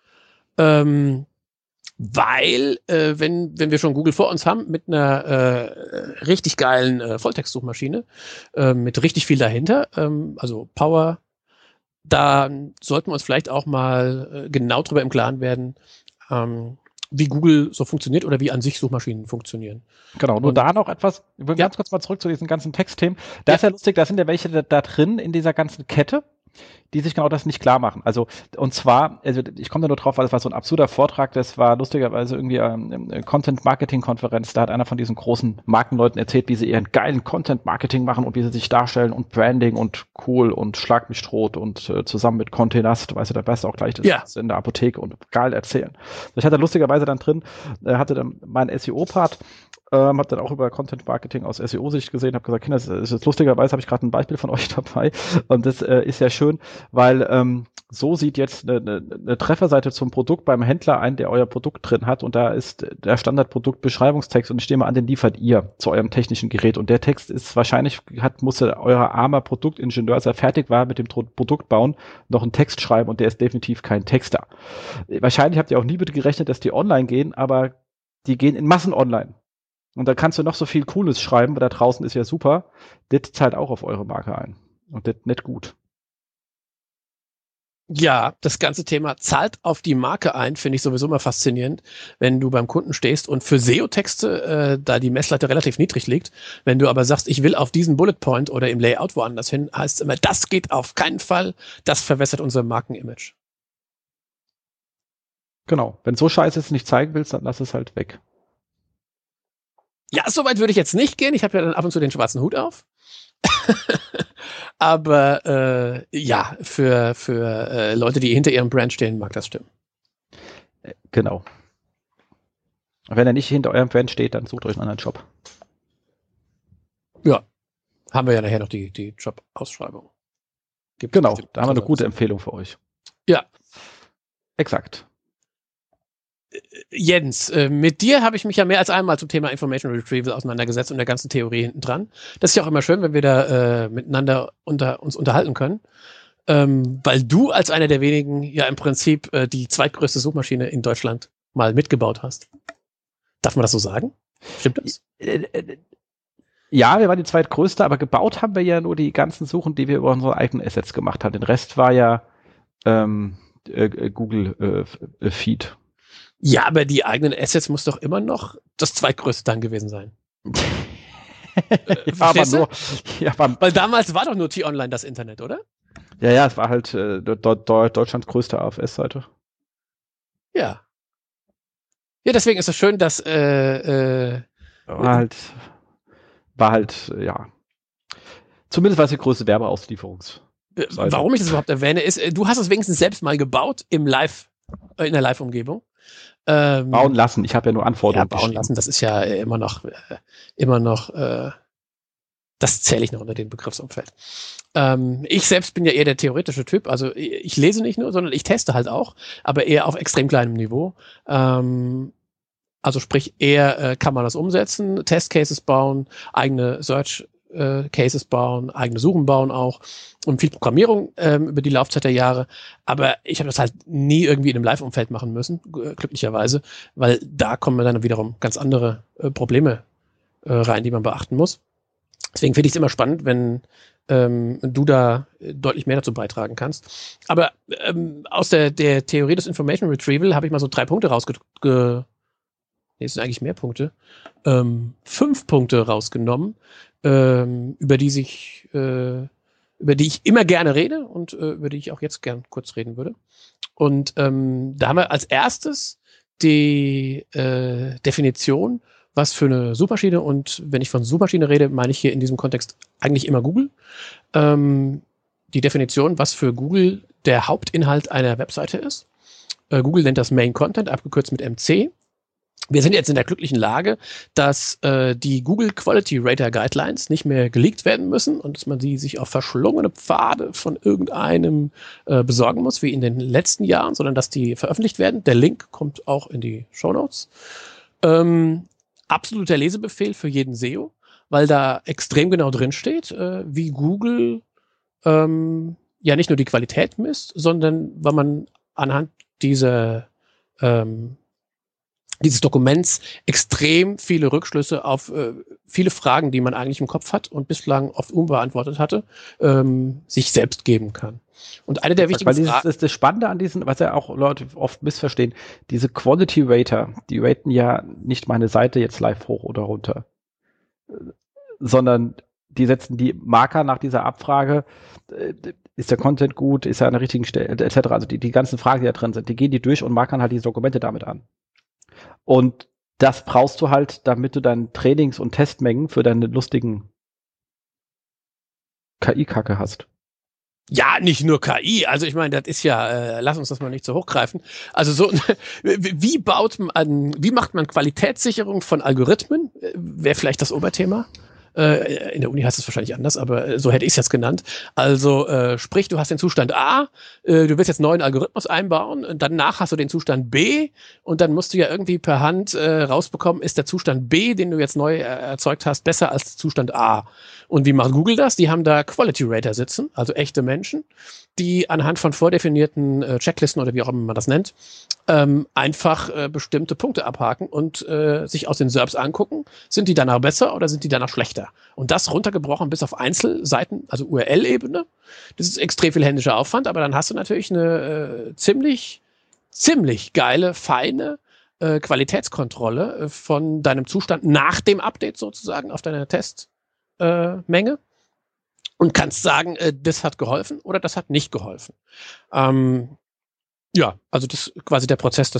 Weil, wenn wir schon Google vor uns haben, mit einer richtig geilen Volltextsuchmaschine, mit richtig viel dahinter, also Power, da sollten wir uns vielleicht auch mal genau drüber im Klaren werden, wie Google so funktioniert oder wie an sich Suchmaschinen funktionieren. Genau, nur da noch etwas, ich will ganz kurz mal zurück zu diesen ganzen Textthemen. Da ist ja lustig, da sind ja welche da drin in dieser ganzen Kette, die sich genau das nicht klar machen. Also, und zwar, also ich komme da nur drauf, weil es war so ein absurder Vortrag, das war lustigerweise irgendwie eine Content-Marketing-Konferenz, da hat einer von diesen großen Markenleuten erzählt, wie sie ihren geilen Content-Marketing machen und wie sie sich darstellen und Branding und cool und Schlag mich tot und zusammen mit Contenast, weißt du, da weißt du auch gleich, das ist in der Apotheke und geil erzählen. Ich hatte lustigerweise dann drin, hatte dann meinen SEO-Part, habe dann auch über Content Marketing aus SEO-Sicht gesehen, habe gesagt, Kinder, das ist jetzt lustigerweise, habe ich gerade ein Beispiel von euch dabei und das ist ja schön, weil so sieht jetzt eine Trefferseite zum Produkt beim Händler ein, der euer Produkt drin hat und da ist der Standardproduktbeschreibungstext und ich nehme an, den liefert ihr zu eurem technischen Gerät und der Text ist wahrscheinlich, musste euer armer Produktingenieur, als er fertig war mit dem Produkt bauen, noch einen Text schreiben und der ist definitiv kein Texter. Wahrscheinlich habt ihr auch nie mit gerechnet, dass die online gehen, aber die gehen in Massen online. Und da kannst du noch so viel Cooles schreiben, weil da draußen ist ja super. Das zahlt auch auf eure Marke ein. Und das nicht gut. Ja, das ganze Thema zahlt auf die Marke ein, finde ich sowieso mal faszinierend, wenn du beim Kunden stehst und für SEO-Texte, da die Messlatte relativ niedrig liegt, wenn du aber sagst, ich will auf diesen Bullet Point oder im Layout woanders hin, heißt es immer, das geht auf keinen Fall, das verwässert unser Markenimage. Genau. Wenn so scheiße es nicht zeigen willst, dann lass es halt weg. Ja, soweit würde ich jetzt nicht gehen. Ich habe ja dann ab und zu den schwarzen Hut auf. Aber ja, für Leute, die hinter ihrem Brand stehen, mag das stimmen. Genau. Wenn er nicht hinter eurem Brand steht, dann sucht euch einen anderen Job. Ja, haben wir ja nachher noch die Jobausschreibung. Genau, da haben wir eine gute Empfehlung für euch. Ja. Exakt. Jens, mit dir habe ich mich ja mehr als einmal zum Thema Information Retrieval auseinandergesetzt und der ganzen Theorie hinten dran. Das ist ja auch immer schön, wenn wir da miteinander uns unterhalten können, weil du als einer der wenigen ja im Prinzip die zweitgrößte Suchmaschine in Deutschland mal mitgebaut hast. Darf man das so sagen? Stimmt das? Ja, wir waren die zweitgrößte, aber gebaut haben wir ja nur die ganzen Suchen, die wir über unsere eigenen Assets gemacht haben. Den Rest war ja Google Feed. Ja, aber die eigenen Assets muss doch immer noch das zweitgrößte dann gewesen sein. Aber nur, weil damals war doch nur T-Online das Internet, oder? Ja, es war halt Deutschlands größte AFS-Seite. Ja. Ja, deswegen ist es schön, dass war halt, ja. Zumindest war es die größte Werbeauslieferungs. Warum ich das überhaupt erwähne, ist, du hast es wenigstens selbst mal gebaut in der Live-Umgebung. Bauen lassen, ich habe ja nur Anforderungen. Ja, bauen lassen, das ist ja immer noch, das zähle ich noch unter den Begriffsumfeld. Ich selbst bin ja eher der theoretische Typ, also ich lese nicht nur, sondern ich teste halt auch, aber eher auf extrem kleinem Niveau. Also sprich, eher kann man das umsetzen, Testcases bauen, eigene Search Cases bauen, eigene Suchen bauen auch und viel Programmierung über die Laufzeit der Jahre. Aber ich habe das halt nie irgendwie in einem Live-Umfeld machen müssen, glücklicherweise, weil da kommen dann wiederum ganz andere Probleme rein, die man beachten muss. Deswegen finde ich es immer spannend, wenn du da deutlich mehr dazu beitragen kannst. Aber aus der Theorie des Information Retrieval habe ich mal so 3 Punkte es sind eigentlich mehr Punkte. 5 Punkte rausgenommen, über die ich immer gerne rede und über die ich auch jetzt gern kurz reden würde. Und da haben wir als erstes die Definition, was für eine Suchmaschine, und wenn ich von Suchmaschine rede, meine ich hier in diesem Kontext eigentlich immer Google. Die Definition, was für Google der Hauptinhalt einer Webseite ist. Google nennt das Main Content, abgekürzt mit MC. Wir sind jetzt in der glücklichen Lage, dass die Google Quality Rater Guidelines nicht mehr geleakt werden müssen und dass man sie sich auf verschlungene Pfade von irgendeinem besorgen muss, wie in den letzten Jahren, sondern dass die veröffentlicht werden. Der Link kommt auch in die Shownotes. Absoluter Lesebefehl für jeden SEO, weil da extrem genau drin steht, wie Google ja nicht nur die Qualität misst, sondern weil man anhand dieses Dokuments extrem viele Rückschlüsse auf viele Fragen, die man eigentlich im Kopf hat und bislang oft unbeantwortet hatte, sich selbst geben kann. Und eine der wichtigen Fragen... Weil das Spannende an diesen, was ja auch Leute oft missverstehen, diese Quality Rater, die raten ja nicht meine Seite jetzt live hoch oder runter, sondern die setzen die Marker nach dieser Abfrage, ist der Content gut, ist er an der richtigen Stelle, etc. Also die ganzen Fragen, die da drin sind, die gehen die durch und markern halt diese Dokumente damit an. Und das brauchst du halt, damit du deine Trainings- und Testmengen für deine lustigen KI-Kacke hast. Ja, nicht nur KI. Also ich meine, das ist ja, lass uns das mal nicht so hochgreifen. Also so, wie macht man Qualitätssicherung von Algorithmen? Wäre vielleicht das Oberthema. In der Uni heißt es wahrscheinlich anders, aber so hätte ich es jetzt genannt. Also sprich, du hast den Zustand A, du willst jetzt einen neuen Algorithmus einbauen, und danach hast du den Zustand B und dann musst du ja irgendwie per Hand rausbekommen, ist der Zustand B, den du jetzt neu erzeugt hast, besser als Zustand A. Und wie macht Google das? Die haben da Quality Rater sitzen, also echte Menschen, die anhand von vordefinierten Checklisten oder wie auch immer man das nennt, einfach bestimmte Punkte abhaken und sich aus den SERPs angucken, sind die danach besser oder sind die danach schlechter? Und das runtergebrochen bis auf Einzelseiten, also URL-Ebene. Das ist extrem viel händischer Aufwand, aber dann hast du natürlich eine ziemlich geile, feine Qualitätskontrolle von deinem Zustand nach dem Update sozusagen auf deiner Testmenge und kannst sagen, das hat geholfen oder das hat nicht geholfen. Ja, also das ist quasi der Prozess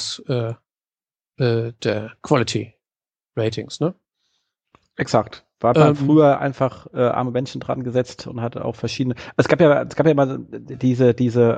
der Quality Ratings, ne? Exakt. War man früher einfach arme Menschen dran gesetzt und hatte auch verschiedene. Es gab ja mal diese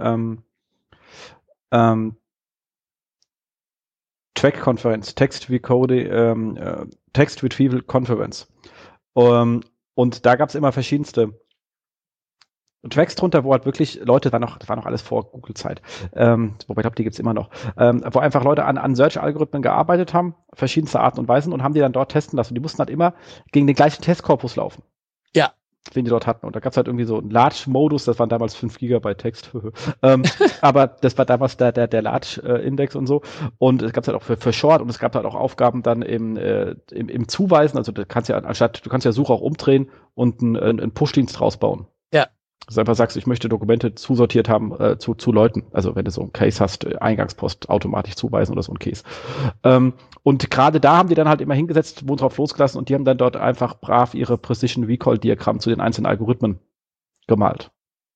Track-Konferenz, Text Retrieval Conference. Und da gab es immer verschiedenste Tracks drunter, wo halt wirklich Leute, das war noch alles vor Google-Zeit, wobei ich glaube, die gibt's immer noch, wo einfach Leute an Search-Algorithmen gearbeitet haben, verschiedenste Arten und Weisen, und haben die dann dort testen lassen. Die mussten halt immer gegen den gleichen Testkorpus laufen. Ja. Den die dort hatten. Und da gab's halt irgendwie so einen Large-Modus, das waren damals 5 GB Text. Aber das war damals der Large-Index und so. Und es gab's halt auch für Short, und es gab halt auch Aufgaben dann im Zuweisen. Also du kannst ja Suche auch umdrehen und einen Push-Dienst rausbauen. Ja. Dass du einfach sagst, ich möchte Dokumente zusortiert haben zu Leuten. Also wenn du so einen Case hast, Eingangspost automatisch zuweisen oder so ein Case. Und gerade da haben die dann halt immer hingesetzt, wurden drauf losgelassen, und die haben dann dort einfach brav ihre Precision Recall-Diagramm zu den einzelnen Algorithmen gemalt.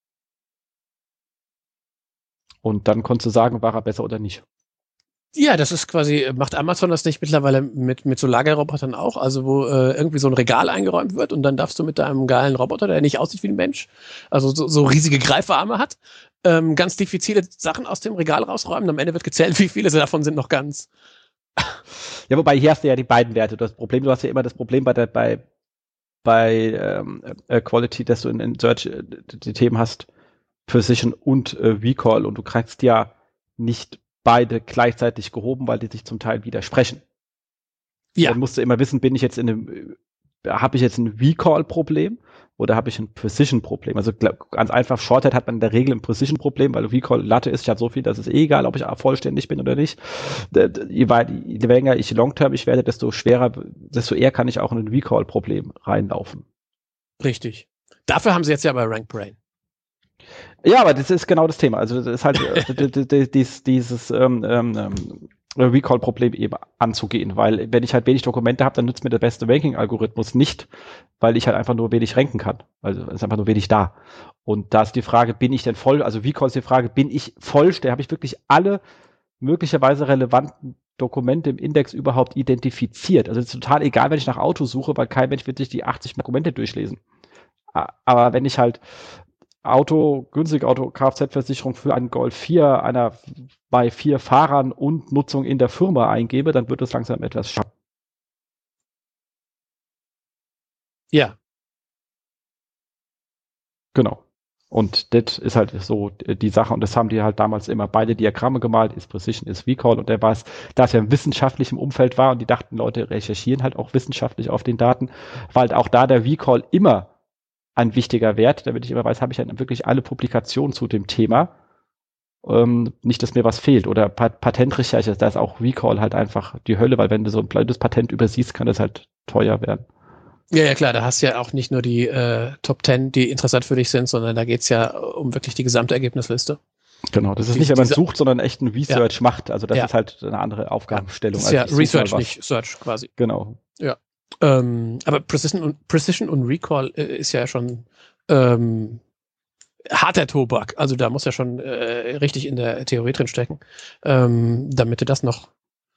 Und dann konntest du sagen, war er besser oder nicht. Ja, das ist quasi, macht Amazon das nicht mittlerweile mit so Lagerrobotern auch, also wo irgendwie so ein Regal eingeräumt wird und dann darfst du mit deinem geilen Roboter, der nicht aussieht wie ein Mensch, also so riesige Greifarme hat, ganz diffizile Sachen aus dem Regal rausräumen. Am Ende wird gezählt, wie viele davon sind noch ganz. Ja, wobei hier hast du ja die beiden Werte. Du hast ja immer das Problem bei Quality, dass du in Search die Themen hast, Precision und Recall, und du kriegst ja nicht beide gleichzeitig gehoben, weil die sich zum Teil widersprechen. Ja. Dann musst du immer wissen, habe ich jetzt ein Recall-Problem oder habe ich ein Precision-Problem? Also ganz einfach, Shorthead hat man in der Regel ein Precision-Problem, weil Recall-Latte ist ja so viel, dass es egal, ob ich vollständig bin oder nicht. Je länger ich longtermig werde, desto eher kann ich auch in ein Recall-Problem reinlaufen. Richtig. Dafür haben sie jetzt ja bei RankBrain. Ja, aber das ist genau das Thema. Also das ist halt dieses Recall-Problem eben anzugehen, weil wenn ich halt wenig Dokumente habe, dann nützt mir der beste Ranking-Algorithmus nicht, weil ich halt einfach nur wenig ranken kann. Also es ist einfach nur wenig da. Und da ist die Frage, bin ich denn voll, also Recall ist die Frage, bin ich vollständig, habe ich wirklich alle möglicherweise relevanten Dokumente im Index überhaupt identifiziert? Also es ist total egal, wenn ich nach Auto suche, weil kein Mensch wird sich die 80 Dokumente durchlesen. Aber wenn ich halt günstige Auto-Kfz-Versicherung für einen Golf 4 einer bei 4 Fahrern und Nutzung in der Firma eingebe, dann wird es langsam etwas schade. Ja. Genau. Und das ist halt so die Sache. Und das haben die halt damals immer beide Diagramme gemalt. Ist Precision, ist Recall. Und da es ja im wissenschaftlichen Umfeld war und die dachten, Leute recherchieren halt auch wissenschaftlich auf den Daten, war halt auch da der Recall immer ein wichtiger Wert, damit ich immer weiß, habe ich halt wirklich alle Publikationen zu dem Thema. Nicht, dass mir was fehlt. Oder Patentrecherche, da ist auch Recall halt einfach die Hölle, weil wenn du so ein blödes Patent übersiehst, kann das halt teuer werden. Ja, klar, da hast du ja auch nicht nur die Top 10, die interessant für dich sind, sondern da geht es ja um wirklich die gesamte Ergebnisliste. Genau, das ist nicht, wenn man sucht, sondern echt ein Research macht. Also das ist halt eine andere Aufgabenstellung. Das ist ja Research, nicht Search quasi. Genau. Ja. Aber Precision und Recall ist ja schon harter Tobak. Also da muss ja schon richtig in der Theorie drin stecken, damit du das noch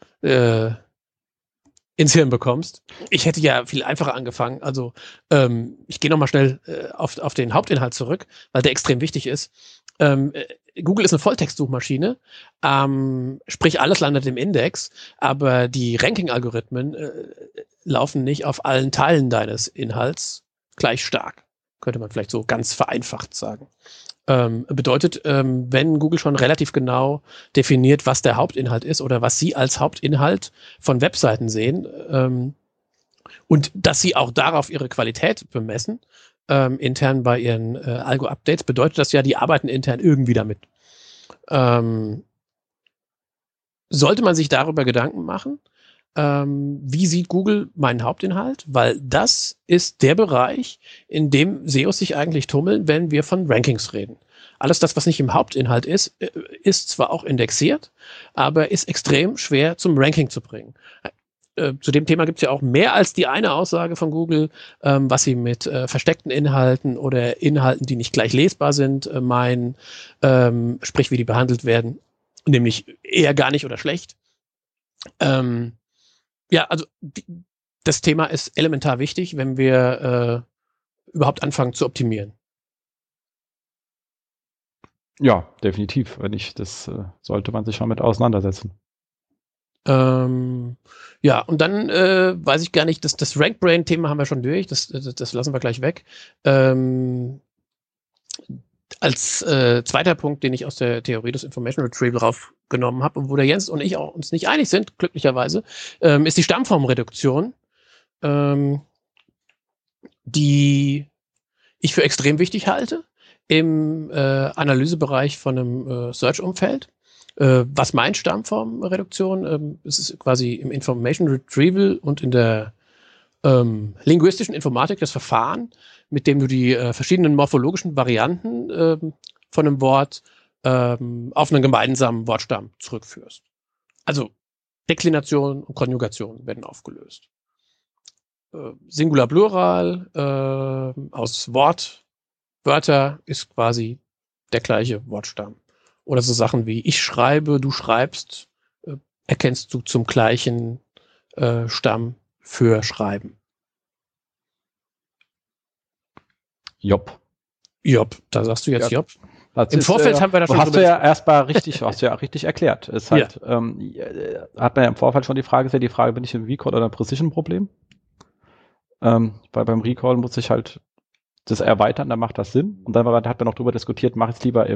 ins Hirn bekommst. Ich hätte ja viel einfacher angefangen. Also ich gehe nochmal schnell auf den Hauptinhalt zurück, weil der extrem wichtig ist. Google ist eine Volltextsuchmaschine, sprich alles landet im Index, aber die Ranking-Algorithmen laufen nicht auf allen Teilen deines Inhalts gleich stark. Könnte man vielleicht so ganz vereinfacht sagen. Bedeutet, wenn Google schon relativ genau definiert, was der Hauptinhalt ist oder was sie als Hauptinhalt von Webseiten sehen und dass sie auch darauf ihre Qualität bemessen, intern bei ihren Algo-Updates, bedeutet das ja, die arbeiten intern irgendwie damit. Sollte man sich darüber Gedanken machen, wie sieht Google meinen Hauptinhalt? Weil das ist der Bereich, in dem SEOs sich eigentlich tummeln, wenn wir von Rankings reden. Alles das, was nicht im Hauptinhalt ist, ist zwar auch indexiert, aber ist extrem schwer zum Ranking zu bringen. Zu dem Thema gibt es ja auch mehr als die eine Aussage von Google, was sie mit versteckten Inhalten oder Inhalten, die nicht gleich lesbar sind, meinen, sprich wie die behandelt werden, nämlich eher gar nicht oder schlecht. Ja, also das Thema ist elementar wichtig, wenn wir überhaupt anfangen zu optimieren. Ja, definitiv. Wenn nicht, das sollte man sich schon mit auseinandersetzen. Ja, und dann weiß ich gar nicht, das RankBrain-Thema haben wir schon durch, das lassen wir gleich weg. Als zweiter Punkt, den ich aus der Theorie des Information Retrieval raufgenommen habe und wo der Jens und ich auch uns nicht einig sind, glücklicherweise, ist die Stammformreduktion, die ich für extrem wichtig halte im Analysebereich von einem Search-Umfeld. Was meint Stammformreduktion? Es ist quasi im Information Retrieval und in der linguistischen Informatik das Verfahren, mit dem du die verschiedenen morphologischen Varianten von einem Wort auf einen gemeinsamen Wortstamm zurückführst. Also Deklination und Konjugation werden aufgelöst. Singular Plural aus Wörter ist quasi der gleiche Wortstamm. Oder so Sachen wie ich schreibe, du schreibst, erkennst du zum gleichen Stamm für Schreiben. Jopp, da sagst du jetzt Jopp. Im Vorfeld haben wir da schon hast du ja richtig erklärt. Es halt, hat man ja im Vorfeld schon die Frage, bin ich im Recall oder ein Precision-Problem? Weil beim Recall muss ich halt das erweitern, dann macht das Sinn. Und dann hat man noch drüber diskutiert, mache ich es lieber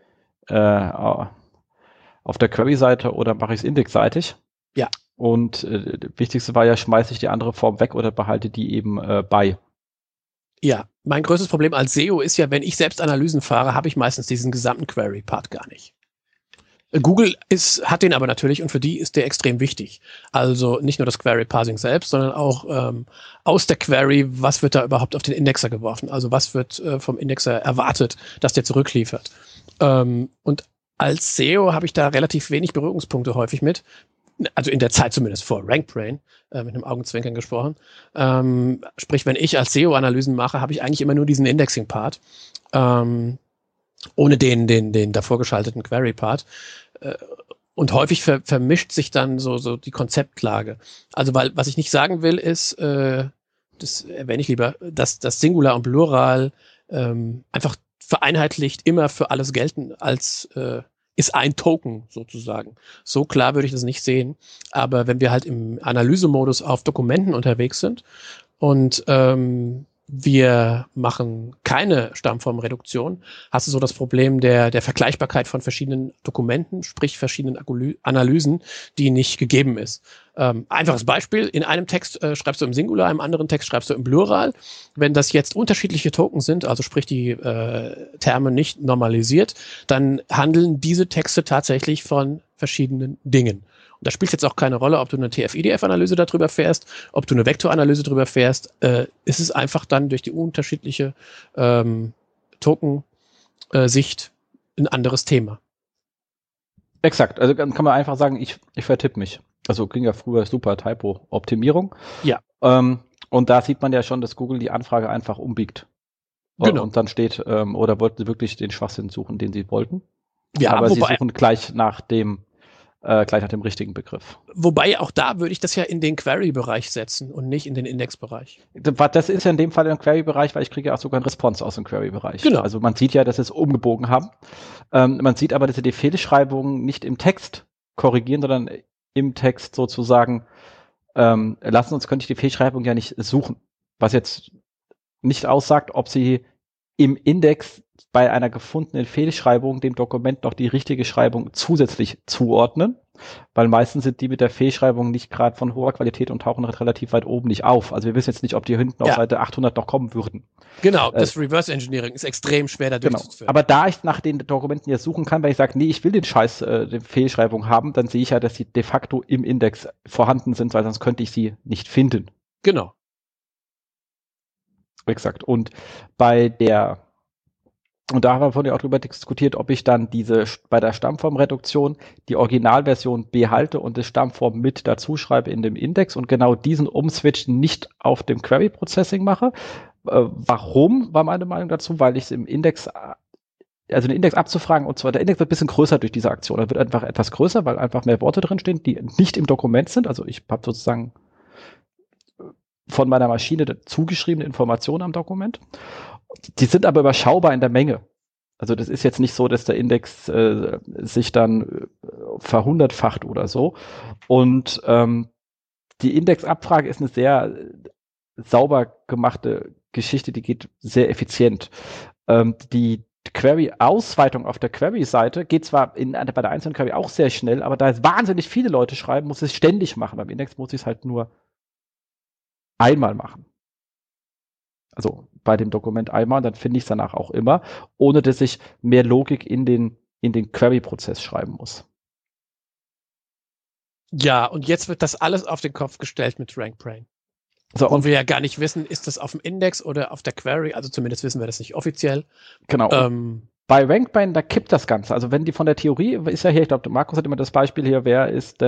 auf der Query-Seite oder mache ich es indexseitig? Ja. Und das Wichtigste war ja, schmeiße ich die andere Form weg oder behalte die eben bei? Ja, mein größtes Problem als SEO ist ja, wenn ich selbst Analysen fahre, habe ich meistens diesen gesamten Query-Part gar nicht. Google hat den aber natürlich und für die ist der extrem wichtig. Also nicht nur das Query-Parsing selbst, sondern auch aus der Query, was wird da überhaupt auf den Indexer geworfen? Also was wird vom Indexer erwartet, dass der zurückliefert? Und als SEO habe ich da relativ wenig Berührungspunkte häufig mit. Also in der Zeit zumindest vor RankBrain, mit einem Augenzwinkern gesprochen. Sprich, wenn ich als SEO-Analysen mache, habe ich eigentlich immer nur diesen Indexing-Part, ohne den davor geschalteten Query-Part. Und häufig vermischt sich dann so die Konzeptlage. Also, was ich nicht sagen will, ist, das erwähne ich lieber, dass das Singular und Plural einfach vereinheitlicht immer für alles gelten als ist ein Token sozusagen. So klar würde ich das nicht sehen. Aber wenn wir halt im Analysemodus auf Dokumenten unterwegs sind und wir machen keine Stammformreduktion, hast du so das Problem der Vergleichbarkeit von verschiedenen Dokumenten, sprich verschiedenen Analysen, die nicht gegeben ist. Einfaches Beispiel, in einem Text schreibst du im Singular, im anderen Text schreibst du im Plural. Wenn das jetzt unterschiedliche Token sind, also sprich die Terme nicht normalisiert, dann handeln diese Texte tatsächlich von verschiedenen Dingen. Und da spielt jetzt auch keine Rolle, ob du eine TF-IDF-Analyse darüber fährst, ob du eine Vektoranalyse darüber fährst. Es ist einfach dann durch die unterschiedliche Token-Sicht ein anderes Thema. Exakt, also kann man einfach sagen, ich vertippe mich. Also ging ja früher super Typo-Optimierung. Ja. Und da sieht man ja schon, dass Google die Anfrage einfach umbiegt. Genau. Und dann steht, oder wollten sie wirklich den Schwachsinn suchen, den sie wollten. Ja, aber sie suchen gleich nach dem richtigen Begriff. Wobei auch da würde ich das ja in den Query-Bereich setzen und nicht in den Index-Bereich. Das ist ja in dem Fall im Query-Bereich, weil ich kriege ja auch sogar einen Response aus dem Query-Bereich. Genau. Also man sieht ja, dass sie es umgebogen haben. Man sieht aber, dass sie die Fehlschreibungen nicht im Text korrigieren, sondern im Text sozusagen lassen, sonst könnte ich die Fehlschreibung ja nicht suchen. Was jetzt nicht aussagt, ob sie im Index bei einer gefundenen Fehlschreibung dem Dokument noch die richtige Schreibung zusätzlich zuordnen, weil meistens sind die mit der Fehlschreibung nicht gerade von hoher Qualität und tauchen relativ weit oben nicht auf. Also wir wissen jetzt nicht, ob die hinten auf Seite 800 noch kommen würden. Genau, das Reverse Engineering ist extrem schwer da durchzuführen. Aber da ich nach den Dokumenten jetzt suchen kann, wenn ich sage, nee, ich will den Scheiß, die Fehlschreibung haben, dann sehe ich ja, dass sie de facto im Index vorhanden sind, weil sonst könnte ich sie nicht finden. Genau. Exakt. Und da haben wir vorhin auch drüber diskutiert, ob ich dann bei der Stammformreduktion die Originalversion behalte und die Stammform mit dazu schreibe in dem Index und genau diesen Umswitch nicht auf dem Query Processing mache. Warum war meine Meinung dazu? Weil ich es im Index, also den Index abzufragen und zwar der Index wird ein bisschen größer durch diese Aktion. Er wird einfach etwas größer, weil einfach mehr Worte drinstehen, die nicht im Dokument sind. Also ich habe sozusagen von meiner Maschine zugeschriebene Informationen am Dokument. Die sind aber überschaubar in der Menge. Also das ist jetzt nicht so, dass der Index sich dann verhundertfacht oder so. Und die Indexabfrage ist eine sehr sauber gemachte Geschichte, die geht sehr effizient. Die Query-Ausweitung auf der Query-Seite geht zwar bei der einzelnen Query auch sehr schnell, aber da es wahnsinnig viele Leute schreiben, muss ich es ständig machen. Beim Index muss ich es halt nur einmal machen. Also bei dem Dokument einmal, dann finde ich es danach auch immer, ohne dass ich mehr Logik in den Query-Prozess schreiben muss. Ja, und jetzt wird das alles auf den Kopf gestellt mit RankBrain. So, und wir ja gar nicht wissen, ist das auf dem Index oder auf der Query, also zumindest wissen wir das nicht offiziell. Genau. Bei RankBrain, da kippt das Ganze. Also wenn die von der Theorie, ist ja hier, ich glaube, Markus hat immer das Beispiel hier, wer ist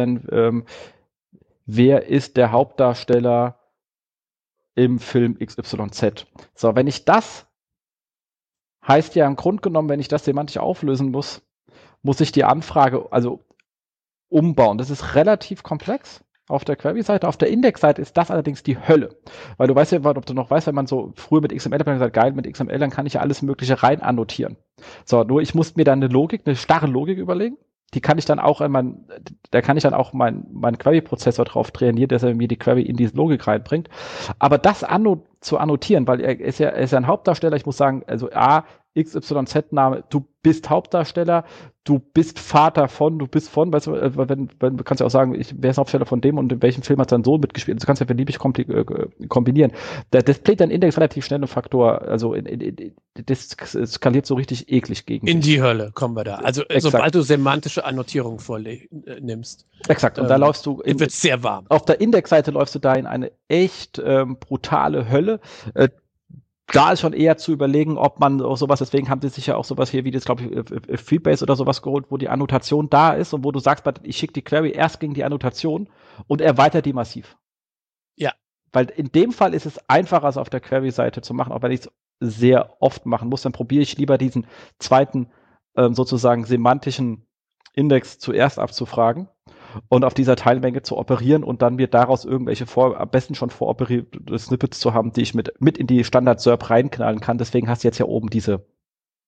der Hauptdarsteller im Film XYZ. So, wenn ich das, heißt ja im Grunde genommen, wenn ich das semantisch auflösen muss, muss ich die Anfrage also umbauen. Das ist relativ komplex auf der Query-Seite. Auf der Index-Seite ist das allerdings die Hölle. Weil du weißt ja, ob du noch weißt, wenn man so früher mit XML hat man gesagt, geil, mit XML, dann kann ich ja alles Mögliche rein annotieren. So, nur ich muss mir dann eine starre Logik überlegen. Die kann ich dann auch meinen Query-Prozessor drauf trainieren, dass er mir die Query in diese Logik reinbringt. Aber das zu annotieren, weil er ist ja ein Hauptdarsteller, ich muss sagen, also XYZ-Name, du bist Hauptdarsteller, du bist Vater von, du bist von, weißt du, du kannst ja auch sagen, wer ist Hauptdarsteller von dem und in welchem Film hat sein Sohn mitgespielt, du kannst ja beliebig kombinieren. Das bläht dein Index relativ schnell einen Faktor, also das skaliert so richtig eklig gegen in die Hölle kommen wir da. Also sobald du semantische Annotierung nimmst. Exakt, und da läufst du wird sehr warm. Auf der Indexseite läufst du da in eine echt brutale Hölle. Da ist schon eher zu überlegen, ob man auch sowas, deswegen haben sie sich ja auch sowas hier wie das, glaube ich, Freebase oder sowas geholt, wo die Annotation da ist und wo du sagst, ich schicke die Query erst gegen die Annotation und erweitere die massiv. Ja. Weil in dem Fall ist es einfacher, es auf der Query-Seite zu machen, auch wenn ich es sehr oft machen muss, dann probiere ich lieber diesen zweiten sozusagen semantischen Index zuerst abzufragen und auf dieser Teilmenge zu operieren und dann mir daraus irgendwelche am besten schon voroperierte Snippets zu haben, die ich mit in die Standard-SERP reinknallen kann. Deswegen hast du jetzt ja oben diese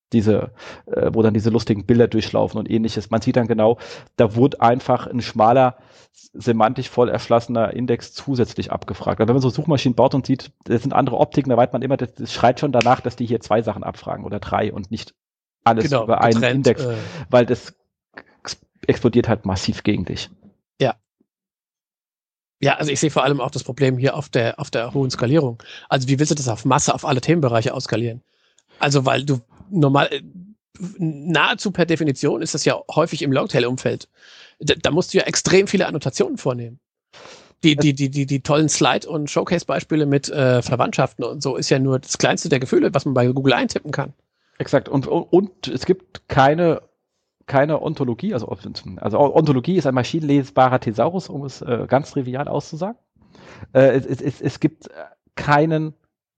wo dann diese lustigen Bilder durchlaufen und ähnliches. Man sieht dann genau, da wurde einfach ein schmaler, semantisch voll erschlossener Index zusätzlich abgefragt. Also wenn man so Suchmaschinen baut und sieht, das sind andere Optiken, da weiß man immer, das schreit schon danach, dass die hier 2 Sachen abfragen oder 3 und nicht alles über einen Index, weil das explodiert halt massiv gegen dich. Ja. Ja, also ich sehe vor allem auch das Problem hier auf der hohen Skalierung. Also wie willst du das auf Masse, auf alle Themenbereiche ausskalieren? Also weil du normal, nahezu per Definition ist das ja häufig im Longtail-Umfeld. Da musst du ja extrem viele Annotationen vornehmen. Die tollen Slide- und Showcase-Beispiele mit Verwandtschaften und so ist ja nur das kleinste der Gefühle, was man bei Google eintippen kann. Exakt. Und es gibt keine Ontologie, also Ontologie ist ein maschinenlesbarer Thesaurus, um es ganz trivial auszusagen. Es gibt keinen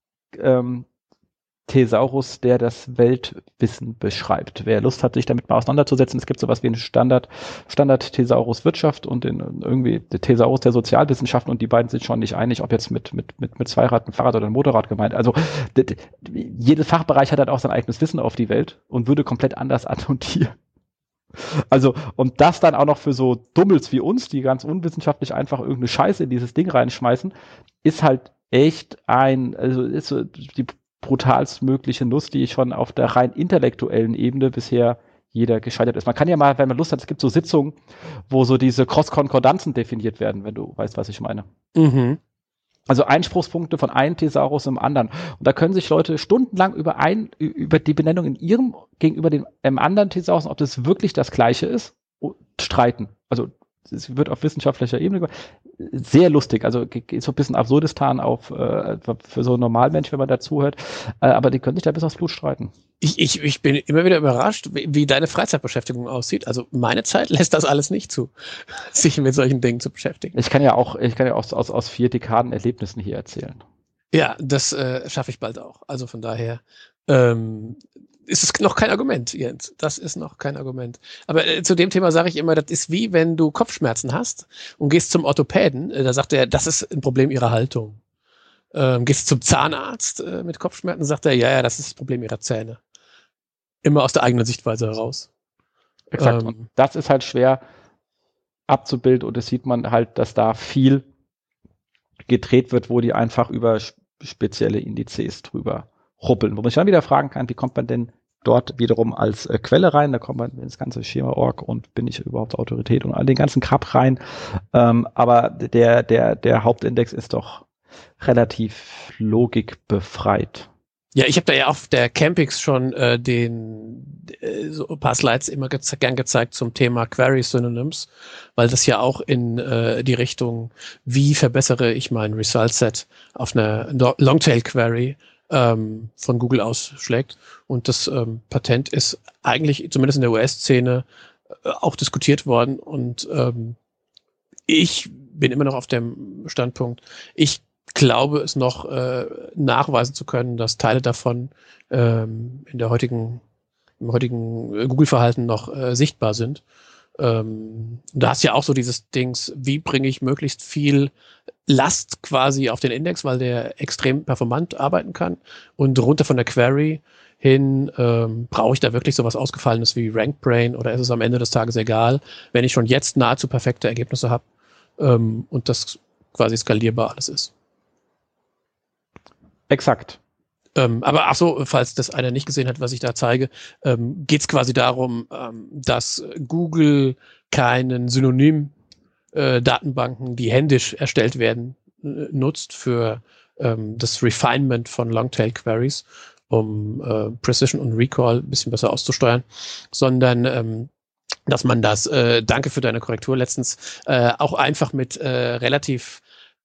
Thesaurus, der das Weltwissen beschreibt. Wer Lust hat, sich damit mal auseinanderzusetzen, es gibt sowas wie einen Standard-Thesaurus Wirtschaft und irgendwie der Thesaurus der Sozialwissenschaften und die beiden sind schon nicht einig, ob jetzt mit Zweirad, ein Fahrrad oder ein Motorrad gemeint. Also jedes Fachbereich hat halt auch sein eigenes Wissen auf die Welt und würde komplett anders annotieren. Also, und das dann auch noch für so Dummels wie uns, die ganz unwissenschaftlich einfach irgendeine Scheiße in dieses Ding reinschmeißen, ist halt echt ist so die brutalst mögliche Nuss, die schon auf der rein intellektuellen Ebene bisher jeder gescheitert ist. Man kann ja mal, wenn man Lust hat, es gibt so Sitzungen, wo so diese Cross-Konkordanzen definiert werden, wenn du weißt, was ich meine. Mhm. Also Einspruchspunkte von einem Thesaurus im anderen. Und da können sich Leute stundenlang über die Benennung in ihrem gegenüber dem anderen Thesaurus, ob das wirklich das Gleiche ist, streiten. Also es wird auf wissenschaftlicher Ebene sehr lustig, also geht so ein bisschen Absurdistan für so einen Normalmensch, wenn man dazuhört, aber die können sich da bis aufs Blut streiten. Ich bin immer wieder überrascht, wie deine Freizeitbeschäftigung aussieht. Also meine Zeit lässt das alles nicht zu, sich mit solchen Dingen zu beschäftigen. Ich kann ja auch aus 4 Dekaden Erlebnissen hier erzählen. Ja, das schaffe ich bald auch. Also von daher ist es noch kein Argument, Jens. Das ist noch kein Argument. Aber zu dem Thema sage ich immer, das ist wie wenn du Kopfschmerzen hast und gehst zum Orthopäden. Da sagt er, das ist ein Problem ihrer Haltung. Gehst zum Zahnarzt mit Kopfschmerzen, sagt er, ja, das ist das Problem ihrer Zähne. Immer aus der eigenen Sichtweise heraus. Exakt. Und das ist halt schwer abzubilden und das sieht man halt, dass da viel gedreht wird, wo die einfach über spezielle Indizes drüber ruppeln. Wo man sich dann wieder fragen kann, wie kommt man denn dort wiederum als Quelle rein? Da kommt man ins ganze Schema.org und bin ich überhaupt Autorität und all den ganzen Krab rein. Aber der Hauptindex ist doch relativ logikbefreit. Ja, ich habe da ja auf der Campix schon so ein paar Slides immer gern gezeigt zum Thema Query Synonyms, weil das ja auch in die Richtung, wie verbessere ich mein Result Set auf einer Longtail Query von Google ausschlägt. Und das Patent ist eigentlich, zumindest in der US-Szene, auch diskutiert worden. Und ich bin immer noch auf dem Standpunkt, ich glaube es noch nachweisen zu können, dass Teile davon im heutigen Google-Verhalten noch sichtbar sind. Da hast du ja auch so dieses Dings, wie bringe ich möglichst viel Last quasi auf den Index, weil der extrem performant arbeiten kann und runter von der Query hin brauche ich da wirklich sowas Ausgefallenes wie RankBrain oder ist es am Ende des Tages egal, wenn ich schon jetzt nahezu perfekte Ergebnisse habe und das quasi skalierbar alles ist. Exakt. Aber ach so, falls das einer nicht gesehen hat, was ich da zeige, geht es quasi darum, dass Google keinen Synonym-Datenbanken, die händisch erstellt werden, nutzt für das Refinement von Longtail-Queries, um Precision und Recall ein bisschen besser auszusteuern, sondern dass man das, danke für deine Korrektur letztens, auch einfach mit relativ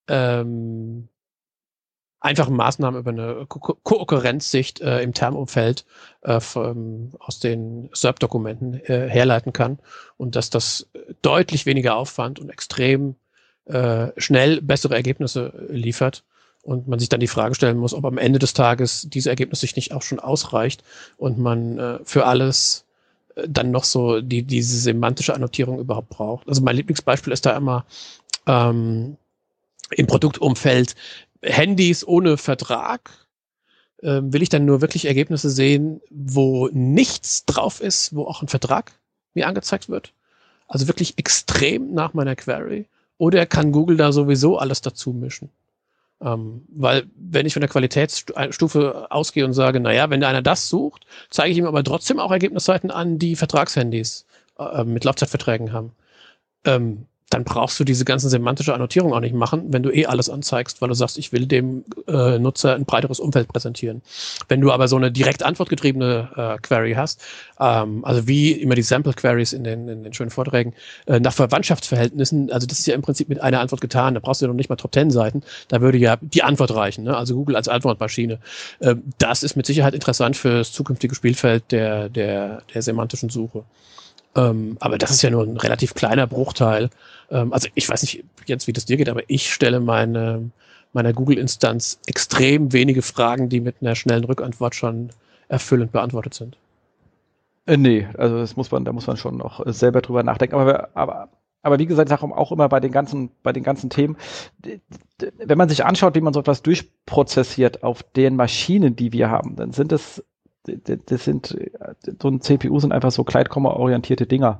einfachen Maßnahmen über eine Kohärenzsicht im Termumfeld aus den SERP-Dokumenten herleiten kann und dass das deutlich weniger Aufwand und extrem schnell bessere Ergebnisse liefert und man sich dann die Frage stellen muss, ob am Ende des Tages diese Ergebnis sich nicht auch schon ausreicht und man für alles dann noch so diese semantische Annotierung überhaupt braucht. Also mein Lieblingsbeispiel ist da immer im Produktumfeld Handys ohne Vertrag will ich dann nur wirklich Ergebnisse sehen, wo nichts drauf ist, wo auch ein Vertrag mir angezeigt wird? Also wirklich extrem nach meiner Query? Oder kann Google da sowieso alles dazu mischen? Weil wenn ich von der Qualitätsstufe ausgehe und sage, naja, wenn einer das sucht, zeige ich ihm aber trotzdem auch Ergebnisseiten an, die Vertragshandys mit Laufzeitverträgen haben. Dann brauchst du diese ganzen semantische Annotierung auch nicht machen, wenn du alles anzeigst, weil du sagst, ich will dem Nutzer ein breiteres Umfeld präsentieren. Wenn du aber so eine direkt antwortgetriebene Query hast, also wie immer die Sample-Queries in den schönen Vorträgen, nach Verwandtschaftsverhältnissen, also das ist ja im Prinzip mit einer Antwort getan, da brauchst du ja noch nicht mal Top-10-Seiten, da würde ja die Antwort reichen, ne? Also Google als Antwortmaschine. Das ist mit Sicherheit interessant für das zukünftige Spielfeld der semantischen Suche. Aber das ist ja nur ein relativ kleiner Bruchteil. Also ich weiß nicht, Jens, wie das dir geht, aber ich stelle meiner Google-Instanz extrem wenige Fragen, die mit einer schnellen Rückantwort schon erfüllend beantwortet sind. Nee, also da muss man schon noch selber drüber nachdenken. Aber wie gesagt, auch immer bei den ganzen Themen, wenn man sich anschaut, wie man so etwas durchprozessiert auf den Maschinen, die wir haben, dann sind so ein CPU sind einfach so Kleidkomma-orientierte Dinger.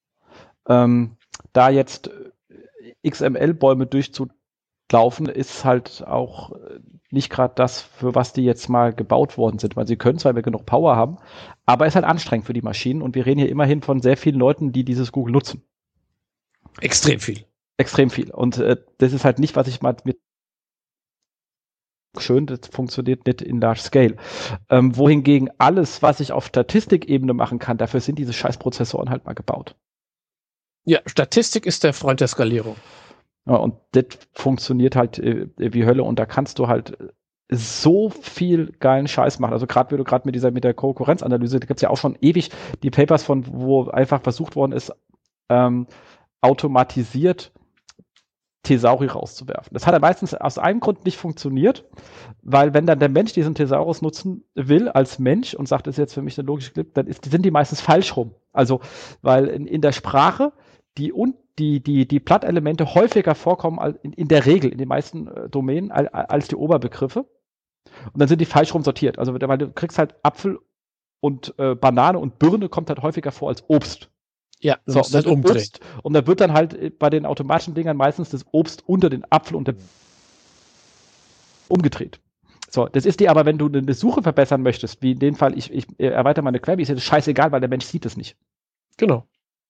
Da jetzt XML-Bäume durchzulaufen, ist halt auch nicht gerade das, für was die jetzt mal gebaut worden sind, weil sie können zwar, wenn wir genug Power haben, aber ist halt anstrengend für die Maschinen und wir reden hier immerhin von sehr vielen Leuten, die dieses Google nutzen. Extrem viel. Extrem viel. Und das ist halt nicht, was ich mal mit schön, das funktioniert nicht in Large Scale. Wohingegen alles, was ich auf Statistikebene machen kann, dafür sind diese Scheißprozessoren halt mal gebaut. Ja, Statistik ist der Freund der Skalierung. Ja, und das funktioniert halt wie Hölle und da kannst du halt so viel geilen Scheiß machen. Also gerade mit der Konkurrenzanalyse, da gibt es ja auch schon ewig die Papers wo einfach versucht worden ist, automatisiert Thesauri rauszuwerfen. Das hat ja meistens aus einem Grund nicht funktioniert, weil wenn dann der Mensch diesen Thesaurus nutzen will als Mensch und sagt, das ist jetzt für mich eine logische Clip, dann sind die meistens falsch rum. Also, weil in der Sprache die Plattelemente häufiger vorkommen in der Regel in den meisten Domänen als die Oberbegriffe. Und dann sind die falsch rum sortiert. Also, weil du kriegst halt Apfel und Banane und Birne kommt halt häufiger vor als Obst. Ja, so, das halt Obst, und da wird dann halt bei den automatischen Dingern meistens das Obst unter den Apfel und der umgedreht. So, das ist dir aber, wenn du eine Suche verbessern möchtest, wie in dem Fall, ich erweitere meine Query, ist dir das scheißegal, weil der Mensch sieht es nicht. Genau.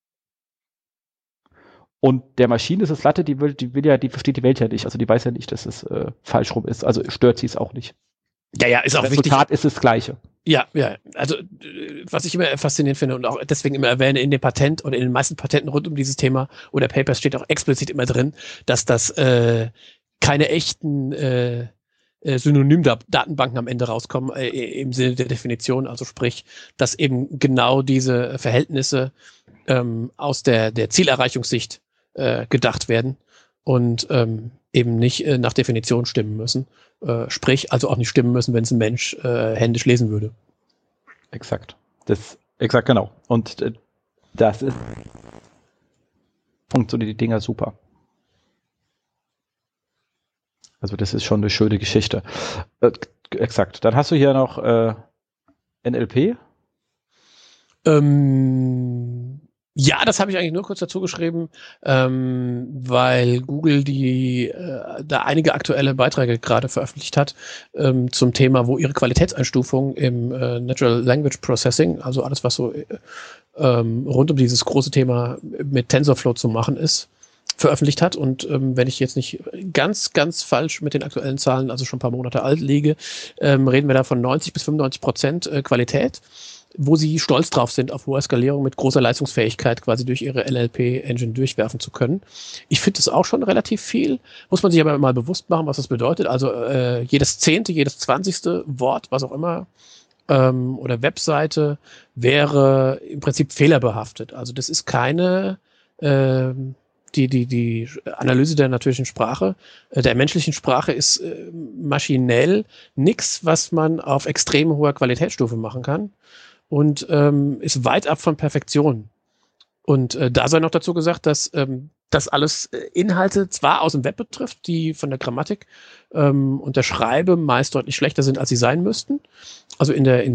Und der Maschine ist es Latte, die versteht die Welt ja nicht. Also die weiß ja nicht, dass es falsch rum ist. Also stört sie es auch nicht. Ja, ist auch wichtig. Das Resultat ist das Gleiche. Ja. Also, was ich immer faszinierend finde und auch deswegen immer erwähne, in dem Patent oder in den meisten Patenten rund um dieses Thema oder Papers steht auch explizit immer drin, dass das keine echten Synonym-Datenbanken am Ende rauskommen, im Sinne der Definition. Also sprich, dass eben genau diese Verhältnisse aus der Zielerreichungssicht gedacht werden und eben nicht nach Definition stimmen müssen. Sprich, also auch nicht stimmen müssen, wenn es ein Mensch händisch lesen würde. Exakt. Exakt, genau. Und das funktioniert die Dinger super. Also das ist schon eine schöne Geschichte. Exakt. Dann hast du hier noch NLP. Ja, das habe ich eigentlich nur kurz dazu geschrieben, weil Google da einige aktuelle Beiträge gerade veröffentlicht hat zum Thema, wo ihre Qualitätseinstufung im Natural Language Processing, also alles, was so rund um dieses große Thema mit TensorFlow zu machen ist, veröffentlicht hat. Und wenn ich jetzt nicht ganz, ganz falsch mit den aktuellen Zahlen, also schon ein paar Monate alt liege, reden wir da von 90-95% Qualität, wo sie stolz drauf sind, auf hohe Skalierung mit großer Leistungsfähigkeit quasi durch ihre NLP-Engine durchwerfen zu können. Ich finde das auch schon relativ viel, muss man sich aber mal bewusst machen, was das bedeutet. Also jedes 10., jedes 20. Wort, was auch immer, oder Webseite wäre im Prinzip fehlerbehaftet. Also das ist keine die Analyse der natürlichen Sprache, der menschlichen Sprache ist maschinell nichts, was man auf extrem hoher Qualitätsstufe machen kann. Und ist weit ab von Perfektion. Und da sei noch dazu gesagt, dass das alles Inhalte zwar aus dem Web betrifft, die von der Grammatik und der Schreibe meist deutlich schlechter sind, als sie sein müssten. Also in der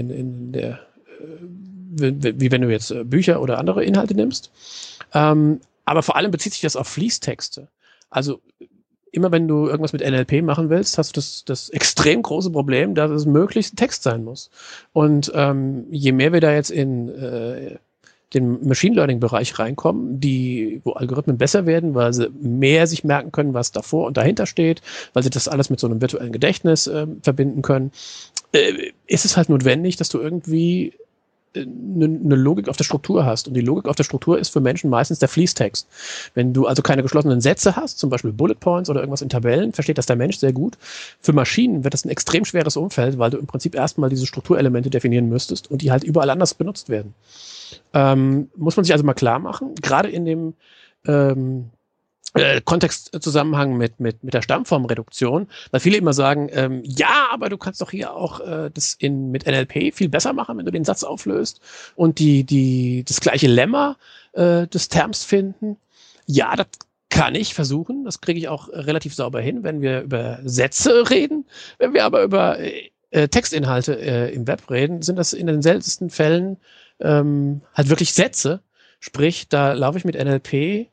wie wenn du jetzt Bücher oder andere Inhalte nimmst. Aber vor allem bezieht sich das auf Fließtexte. Also immer wenn du irgendwas mit NLP machen willst, hast du das extrem große Problem, dass es möglichst Text sein muss. Und je mehr wir da jetzt in den Machine Learning Bereich reinkommen, wo Algorithmen besser werden, weil sie mehr sich merken können, was davor und dahinter steht, weil sie das alles mit so einem virtuellen Gedächtnis verbinden können, ist es halt notwendig, dass du irgendwie eine Logik auf der Struktur hast. Und die Logik auf der Struktur ist für Menschen meistens der Fließtext. Wenn du also keine geschlossenen Sätze hast, zum Beispiel Bullet Points oder irgendwas in Tabellen, versteht das der Mensch sehr gut. Für Maschinen wird das ein extrem schweres Umfeld, weil du im Prinzip erstmal diese Strukturelemente definieren müsstest und die halt überall anders benutzt werden. Muss man sich also mal klar machen, gerade in dem Kontextzusammenhang mit der Stammformreduktion, weil viele immer sagen, ja, aber du kannst doch hier auch das mit NLP viel besser machen, wenn du den Satz auflöst und das gleiche Lemma des Terms finden. Ja, das kann ich versuchen, das kriege ich auch relativ sauber hin, wenn wir über Sätze reden. Wenn wir aber über Textinhalte im Web reden, sind das in den seltensten Fällen halt wirklich Sätze. Sprich, da laufe ich mit NLP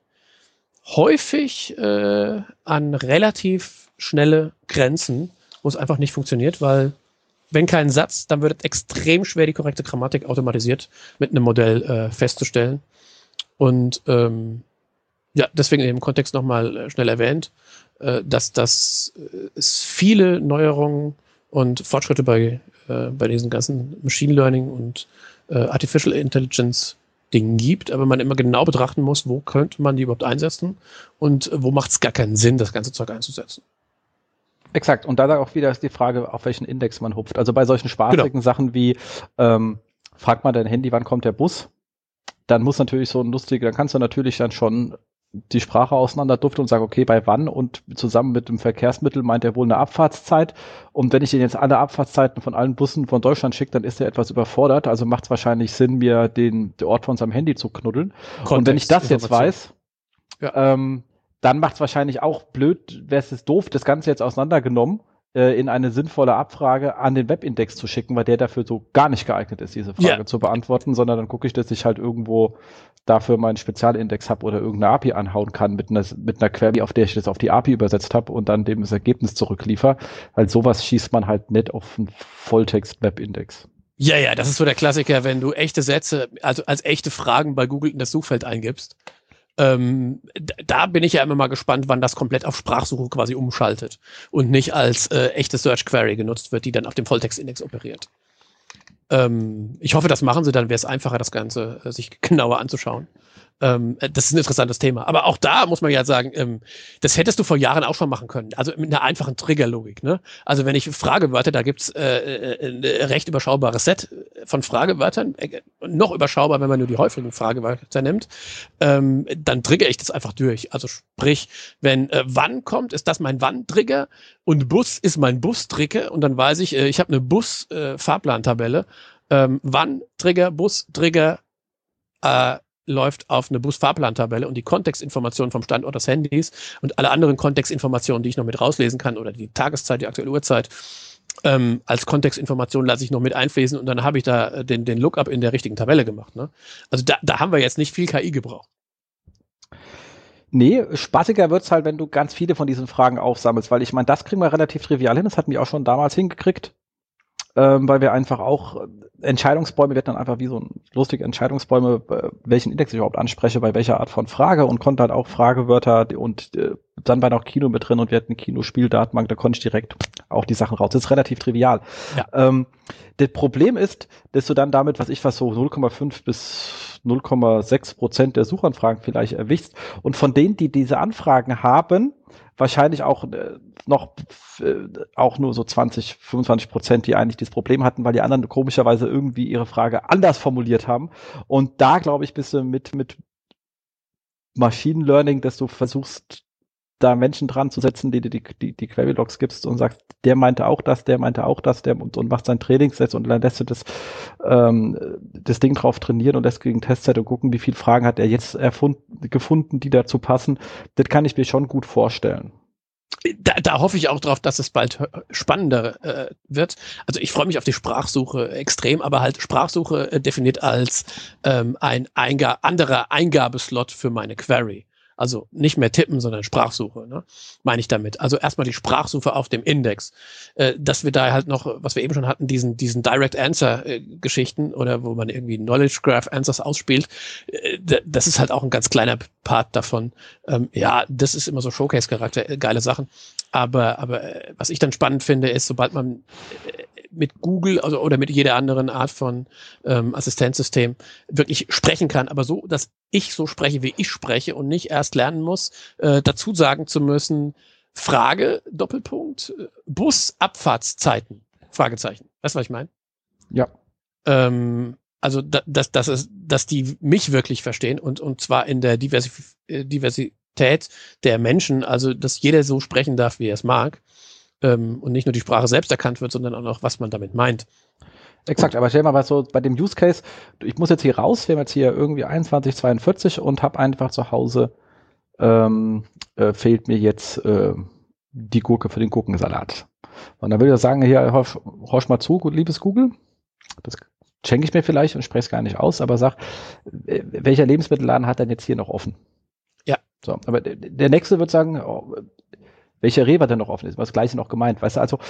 häufig an relativ schnelle Grenzen, wo es einfach nicht funktioniert, weil wenn kein Satz, dann wird es extrem schwer, die korrekte Grammatik automatisiert mit einem Modell festzustellen. Und ja, deswegen im Kontext nochmal schnell erwähnt, dass es viele Neuerungen und Fortschritte bei diesen ganzen Machine Learning und Artificial Intelligence Dingen gibt, aber man immer genau betrachten muss, wo könnte man die überhaupt einsetzen und wo macht es gar keinen Sinn, das ganze Zeug einzusetzen. Exakt. Und da auch wieder ist die Frage, auf welchen Index man hupft. Also bei solchen spaßigen Sachen wie fragt mal dein Handy, wann kommt der Bus? Dann muss natürlich dann kannst du natürlich dann schon die Sprache auseinanderduften und sagen, okay, bei wann und zusammen mit dem Verkehrsmittel meint er wohl eine Abfahrtszeit. Und wenn ich den jetzt alle Abfahrtszeiten von allen Bussen von Deutschland schicke, dann ist er etwas überfordert. Also macht es wahrscheinlich Sinn, mir den Ort von seinem Handy zu knuddeln. Und wenn ich das jetzt weiß, dann macht es wahrscheinlich auch blöd, wäre es doof, das Ganze jetzt auseinandergenommen, in eine sinnvolle Abfrage an den Webindex zu schicken, weil der dafür so gar nicht geeignet ist, diese Frage zu beantworten, sondern dann gucke ich, dass ich halt irgendwo dafür meinen Spezialindex habe oder irgendeine API anhauen kann mit einer Query, auf der ich das auf die API übersetzt habe und dann dem das Ergebnis zurückliefer. Weil sowas schießt man halt nicht auf einen Volltext-Webindex. Ja, das ist so der Klassiker, wenn du echte Sätze, also als echte Fragen bei Google in das Suchfeld eingibst. Da bin ich ja immer mal gespannt, wann das komplett auf Sprachsuche quasi umschaltet und nicht als echte Search Query genutzt wird, die dann auf dem Volltextindex operiert. Ich hoffe, das machen sie, dann wäre es einfacher, das Ganze sich genauer anzuschauen. Das ist ein interessantes Thema. Aber auch da muss man ja sagen, das hättest du vor Jahren auch schon machen können. Also mit einer einfachen Triggerlogik. Ne? Also wenn ich Fragewörter, da gibt's ein recht überschaubares Set von Fragewörtern, noch überschaubar, wenn man nur die häufigen Fragewörter nimmt, dann trigger ich das einfach durch. Also sprich, wenn wann kommt, ist das mein Wann-Trigger und Bus ist mein Bus-Trigger und dann weiß ich, ich habe eine Bus-Fahrplantabelle. Wann-Trigger, Bus-Trigger, läuft auf eine Busfahrplantabelle und die Kontextinformationen vom Standort des Handys und alle anderen Kontextinformationen, die ich noch mit rauslesen kann oder die Tageszeit, die aktuelle Uhrzeit, als Kontextinformation lasse ich noch mit einfließen und dann habe ich da den Lookup in der richtigen Tabelle gemacht. Ne? Also da haben wir jetzt nicht viel KI gebraucht. Nee, spaßiger wird's halt, wenn du ganz viele von diesen Fragen aufsammelst, weil ich meine, das kriegen wir relativ trivial hin, das hatten wir auch schon damals hingekriegt. Weil wir einfach auch Entscheidungsbäume, wir hatten dann einfach wie so lustige Entscheidungsbäume, welchen Index ich überhaupt anspreche, bei welcher Art von Frage und konnte halt auch Fragewörter und dann war noch Kino mit drin und wir hatten Kinospieldatenbank, da konnte ich direkt auch die Sachen raus. Das ist relativ trivial. Ja. Das Problem ist, dass du dann damit, so 0,5 bis 0,6% der Suchanfragen vielleicht erwischst und von denen, die diese Anfragen haben, wahrscheinlich auch nur so 20-25%, die eigentlich dieses Problem hatten, weil die anderen komischerweise irgendwie ihre Frage anders formuliert haben. Und da, glaube ich, bist du mit Machine Learning, dass du versuchst, da Menschen dran zu setzen, die Query-Logs gibst und sagst, der meinte auch das, und macht sein Trainingsset und dann lässt du das Ding drauf trainieren und lässt gegen Testset und gucken, wie viele Fragen hat er jetzt gefunden, die dazu passen. Das kann ich mir schon gut vorstellen. Da hoffe ich auch drauf, dass es bald spannender wird. Also ich freue mich auf die Sprachsuche extrem, aber halt Sprachsuche definiert als ein anderer Eingabeslot für meine Query. Also nicht mehr tippen, sondern Sprachsuche, ne? Meine ich damit. Also erstmal die Sprachsuche auf dem Index. Dass wir da halt noch, was wir eben schon hatten, diesen Direct Answer Geschichten oder wo man irgendwie Knowledge Graph Answers ausspielt, das ist halt auch ein ganz kleiner Part davon. Ja, das ist immer so Showcase-Charakter, geile Sachen. Aber was ich dann spannend finde, ist, sobald man mit Google oder mit jeder anderen Art von Assistenzsystem wirklich sprechen kann, aber so, dass ich so spreche, wie ich spreche und nicht erst lernen muss, dazu sagen zu müssen, Frage, Doppelpunkt, Busabfahrtszeiten, Fragezeichen. Weißt du, was ich meine? Ja. Also, dass die mich wirklich verstehen und zwar in der Diversität der Menschen, also, dass jeder so sprechen darf, wie er es mag. Und nicht nur die Sprache selbst erkannt wird, sondern auch noch, was man damit meint. Exakt, aber stell mal was so bei dem Use Case, ich muss jetzt hier raus, wir haben jetzt hier irgendwie 21:42 und habe einfach zu Hause, fehlt mir jetzt die Gurke für den Gurkensalat. Und dann würde ich sagen, hier, horch mal zu, liebes Google, das schenke ich mir vielleicht und spreche es gar nicht aus, aber sag, welcher Lebensmittelladen hat denn jetzt hier noch offen? Ja. So, aber der nächste wird sagen, welcher Rewe denn noch offen ist, was das Gleiche noch gemeint, weißt du, also,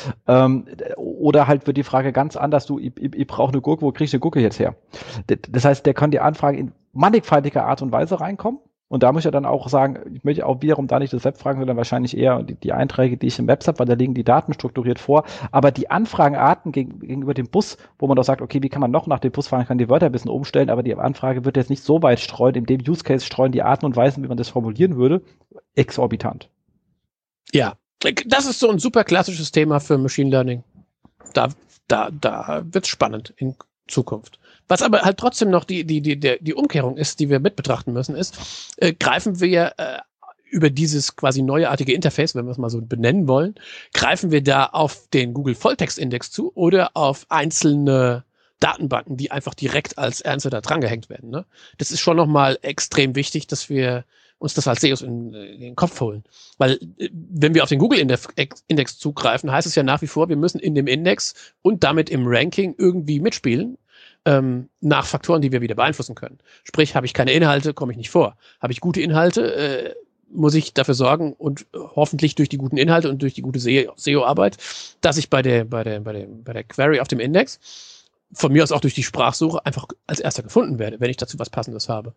oder halt wird die Frage ganz anders, ich brauche eine Gurke, wo kriege ich eine Gurke jetzt her? Das heißt, der kann die Anfrage in mannigfaltiger Art und Weise reinkommen und da muss ich dann auch sagen, ich möchte auch wiederum da nicht das Web fragen, sondern wahrscheinlich eher die Einträge, die ich im Web habe, weil da liegen die Daten strukturiert vor, aber die Anfragenarten gegenüber dem Bus, wo man doch sagt, okay, wie kann man noch nach dem Bus fragen, kann die Wörter ein bisschen umstellen, aber die Anfrage wird jetzt nicht so weit streuen, in dem Use Case streuen die Arten und Weisen, wie man das formulieren würde, exorbitant. Ja, das ist so ein super klassisches Thema für Machine Learning. Da wird's spannend in Zukunft. Was aber halt trotzdem noch die Umkehrung ist, die wir mit betrachten müssen, ist, greifen wir über dieses quasi neuartige Interface, wenn wir es mal so benennen wollen, greifen wir da auf den Google Volltext-Index zu oder auf einzelne Datenbanken, die einfach direkt als Answer da drangehängt werden. Ne? Das ist schon nochmal extrem wichtig, dass wir uns das als SEOs in den Kopf holen. Weil wenn wir auf den Google-Index zugreifen, heißt es ja nach wie vor, wir müssen in dem Index und damit im Ranking irgendwie mitspielen, nach Faktoren, die wir wieder beeinflussen können. Sprich, habe ich keine Inhalte, komme ich nicht vor. Habe ich gute Inhalte, muss ich dafür sorgen und hoffentlich durch die guten Inhalte und durch die gute SEO-Arbeit, dass ich bei der Query auf dem Index von mir aus auch durch die Sprachsuche einfach als erster gefunden werde, wenn ich dazu was Passendes habe.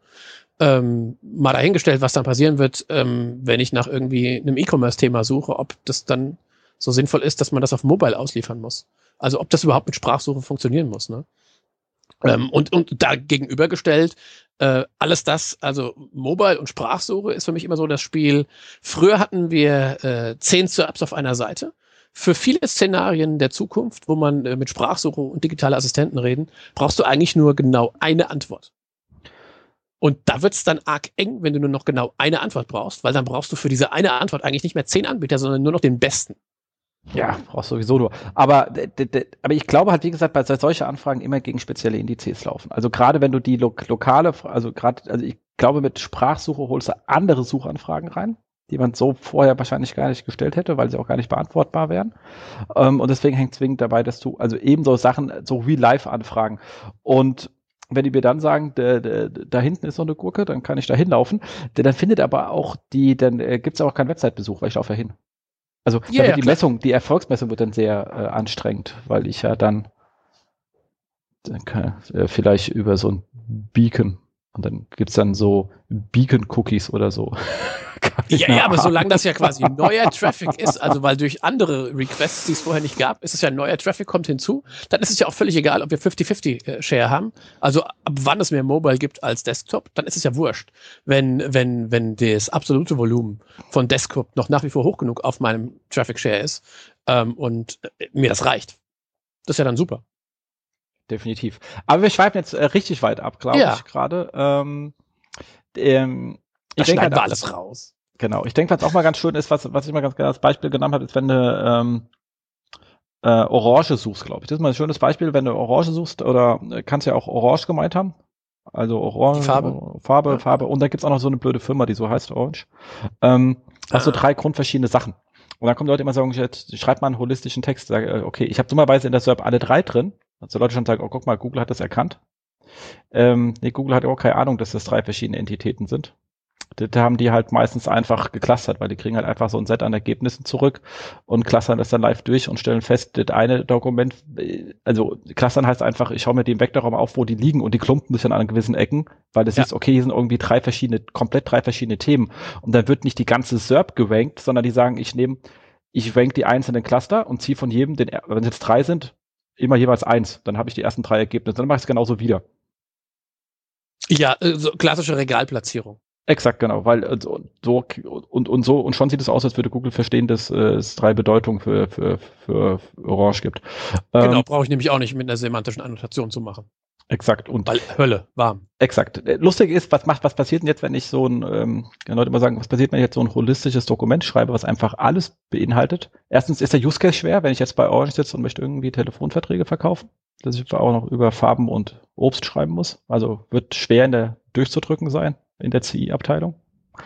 Mal dahingestellt, was dann passieren wird, wenn ich nach irgendwie einem E-Commerce-Thema suche, ob das dann so sinnvoll ist, dass man das auf Mobile ausliefern muss. Also ob das überhaupt mit Sprachsuche funktionieren muss. Ne? Und da gegenübergestellt, alles das, also Mobile und Sprachsuche ist für mich immer so das Spiel. Früher hatten wir 10 SERPs auf einer Seite. Für viele Szenarien der Zukunft, wo man mit Sprachsuche und digitale Assistenten reden, brauchst du eigentlich nur genau eine Antwort. Und da wird es dann arg eng, wenn du nur noch genau eine Antwort brauchst, weil dann brauchst du für diese eine Antwort eigentlich nicht mehr 10 Anbieter, sondern nur noch den besten. Ja, brauchst sowieso nur. Aber ich glaube halt, wie gesagt, bei solchen Anfragen immer gegen spezielle Indizes laufen. Also gerade wenn du die lokale, also ich glaube, mit Sprachsuche holst du andere Suchanfragen rein, die man so vorher wahrscheinlich gar nicht gestellt hätte, weil sie auch gar nicht beantwortbar wären. Und deswegen hängt zwingend dabei, dass du, also eben so Sachen, so Real-Life-Anfragen. Und wenn die mir dann sagen, da hinten ist noch eine Gurke, dann kann ich da hinlaufen. Dann findet aber auch dann gibt es auch keinen Website-Besuch, weil ich laufe ja hin. Also Ja, wird die Messung, die Erfolgsmessung wird dann sehr anstrengend, weil ich ja dann kann, vielleicht über so ein Beacon und dann gibt's dann so Beacon-Cookies oder so. Ja, aber solange das ja quasi neuer Traffic ist, also weil durch andere Requests, die es vorher nicht gab, ist es ja neuer Traffic, kommt hinzu, dann ist es ja auch völlig egal, ob wir 50-50 Share haben. Also ab wann es mehr Mobile gibt als Desktop, dann ist es ja wurscht. Wenn das absolute Volumen von Desktop noch nach wie vor hoch genug auf meinem Traffic Share ist und mir das reicht. Das ist ja dann super. Definitiv. Aber wir schweifen jetzt richtig weit ab, glaube ich, gerade. Da schneiden wir alles raus. Genau. Ich denke, was auch mal ganz schön ist, was ich mal ganz gerne als Beispiel genommen habe, ist, wenn du Orange suchst, glaube ich. Das ist mal ein schönes Beispiel, wenn du Orange suchst, oder kannst ja auch Orange gemeint haben. Also Orange, Farbe. Und da gibt's auch noch so eine blöde Firma, die so heißt Orange. Hast du 3 grundverschiedene Sachen. Und dann kommen Leute immer sagen, jetzt schreib mal einen holistischen Text. Sage, okay, ich habe dummerweise in der SERP alle 3 drin. Also Leute schon sagen, oh, guck mal, Google hat das erkannt. Google hat auch keine Ahnung, dass das 3 verschiedene Entitäten sind. Da haben die halt meistens einfach geclustert, weil die kriegen halt einfach so ein Set an Ergebnissen zurück und clustern das dann live durch und stellen fest, das eine Dokument, also clustern heißt einfach, ich schaue mir den Vektorraum auf, wo die liegen, und die klumpen sich dann an gewissen Ecken, weil das ist, okay, hier sind irgendwie komplett drei verschiedene Themen, und dann wird nicht die ganze SERP gerankt, sondern die sagen, ich rank die einzelnen Cluster und ziehe von jedem, wenn es jetzt 3 sind, immer jeweils 1, dann habe ich die ersten 3 Ergebnisse, dann mache ich es genauso wieder. Ja, so klassische Regalplatzierung. Exakt, genau, weil und schon sieht es aus, als würde Google verstehen, dass es 3 Bedeutungen für Orange gibt. Genau, brauche ich nämlich auch nicht mit einer semantischen Annotation zu machen. Exakt. Und weil Hölle, warm. Exakt. Lustig ist, was passiert denn jetzt, wenn ich so kann Leute immer sagen, was passiert, wenn ich jetzt so ein holistisches Dokument schreibe, was einfach alles beinhaltet? Erstens ist der Use Case schwer, wenn ich jetzt bei Orange sitze und möchte irgendwie Telefonverträge verkaufen, dass ich auch noch über Farben und Obst schreiben muss. Also wird schwer durchzudrücken sein in der CI-Abteilung.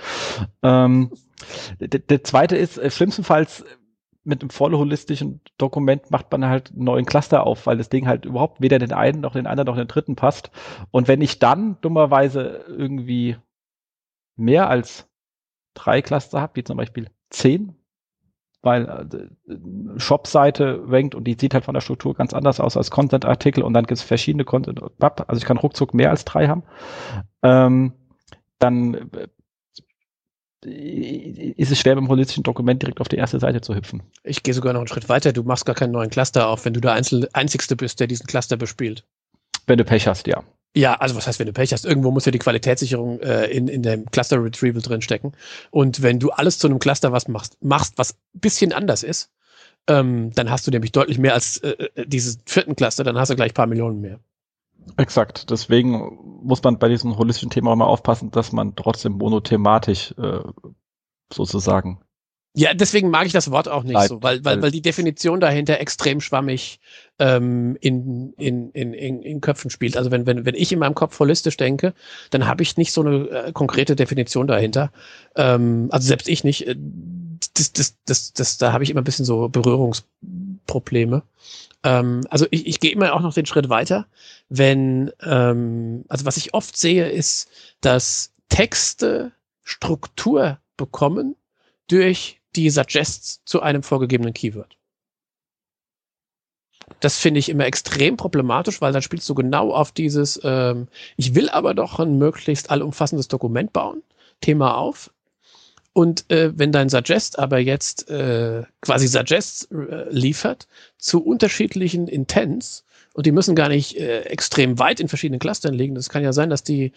Der zweite ist, schlimmstenfalls mit einem voll holistischen Dokument macht man halt einen neuen Cluster auf, weil das Ding halt überhaupt weder den einen noch den anderen noch den dritten passt. Und wenn ich dann dummerweise irgendwie mehr als 3 Cluster habe, wie zum Beispiel 10, weil Shop-Seite rankt und die sieht halt von der Struktur ganz anders aus als Content-Artikel, und dann gibt es verschiedene Content, also ich kann ruckzuck mehr als 3 haben, dann ist es schwer, mit dem holistischen Dokument direkt auf die erste Seite zu hüpfen. Ich gehe sogar noch einen Schritt weiter. Du machst gar keinen neuen Cluster auf, wenn du der Einzigste bist, der diesen Cluster bespielt. Wenn du Pech hast, ja. Ja, also was heißt, wenn du Pech hast? Irgendwo muss ja die Qualitätssicherung in dem Cluster Retrieval drinstecken. Und wenn du alles zu einem Cluster machst, was ein bisschen anders ist, dann hast du nämlich deutlich mehr als diesen 4. Cluster, dann hast du gleich ein paar Millionen mehr. Exakt. Deswegen muss man bei diesem holistischen Thema auch mal aufpassen, dass man trotzdem monothematisch sozusagen. Ja, deswegen mag ich das Wort auch nicht so, weil die Definition dahinter extrem schwammig in Köpfen spielt. Also wenn ich in meinem Kopf holistisch denke, dann habe ich nicht so eine konkrete Definition dahinter. Also selbst ich nicht. Da habe ich immer ein bisschen so Berührungsprobleme. Also ich gehe immer auch noch den Schritt weiter, also was ich oft sehe, ist, dass Texte Struktur bekommen durch die Suggests zu einem vorgegebenen Keyword. Das finde ich immer extrem problematisch, weil dann spielst du genau auf dieses, ich will aber doch ein möglichst allumfassendes Dokument bauen, Thema auf. Und wenn dein Suggest aber jetzt quasi Suggests liefert zu unterschiedlichen Intents, und die müssen gar nicht extrem weit in verschiedenen Clustern liegen, das kann ja sein, dass die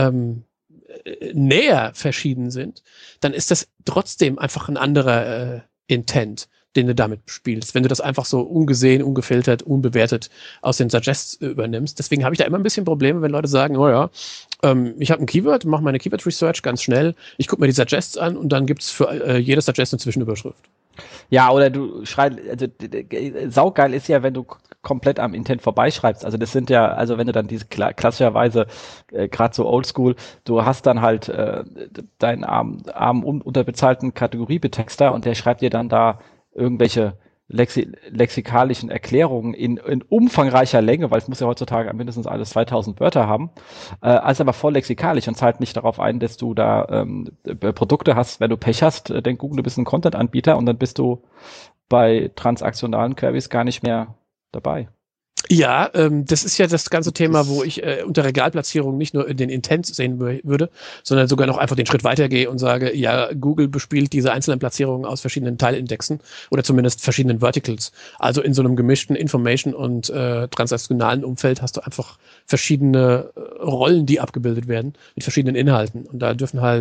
näher verschieden sind, dann ist das trotzdem einfach ein anderer Intent, den du damit spielst, wenn du das einfach so ungesehen, ungefiltert, unbewertet aus den Suggests übernimmst. Deswegen habe ich da immer ein bisschen Probleme, wenn Leute sagen, oh ja, ich habe ein Keyword, mache meine Keyword-Research ganz schnell, ich gucke mir die Suggests an und dann gibt es für jedes Suggest eine Zwischenüberschrift. Ja, oder du schreibst, also saugeil ist ja, wenn du komplett am Intent vorbeischreibst. Also das sind ja, also wenn du dann diese klassischerweise, gerade so oldschool, du hast dann halt deinen armen unterbezahlten Kategoriebetexter, und der schreibt dir dann da irgendwelche lexikalischen Erklärungen in umfangreicher Länge, weil es muss ja heutzutage mindestens alles 2000 Wörter haben, also aber voll lexikalisch, und zahlt nicht darauf ein, dass du da Produkte hast. Wenn du Pech hast, denkt Google, du bist ein Content-Anbieter, und dann bist du bei transaktionalen Queries gar nicht mehr dabei. Ja, das ist ja das ganze Thema, wo ich unter Regalplatzierung nicht nur den Intent sehen würde, sondern sogar noch einfach den Schritt weitergehe und sage, ja, Google bespielt diese einzelnen Platzierungen aus verschiedenen Teilindexen oder zumindest verschiedenen Verticals. Also in so einem gemischten Information- und transaktionalen Umfeld hast du einfach verschiedene Rollen, die abgebildet werden mit verschiedenen Inhalten. Und da dürfen halt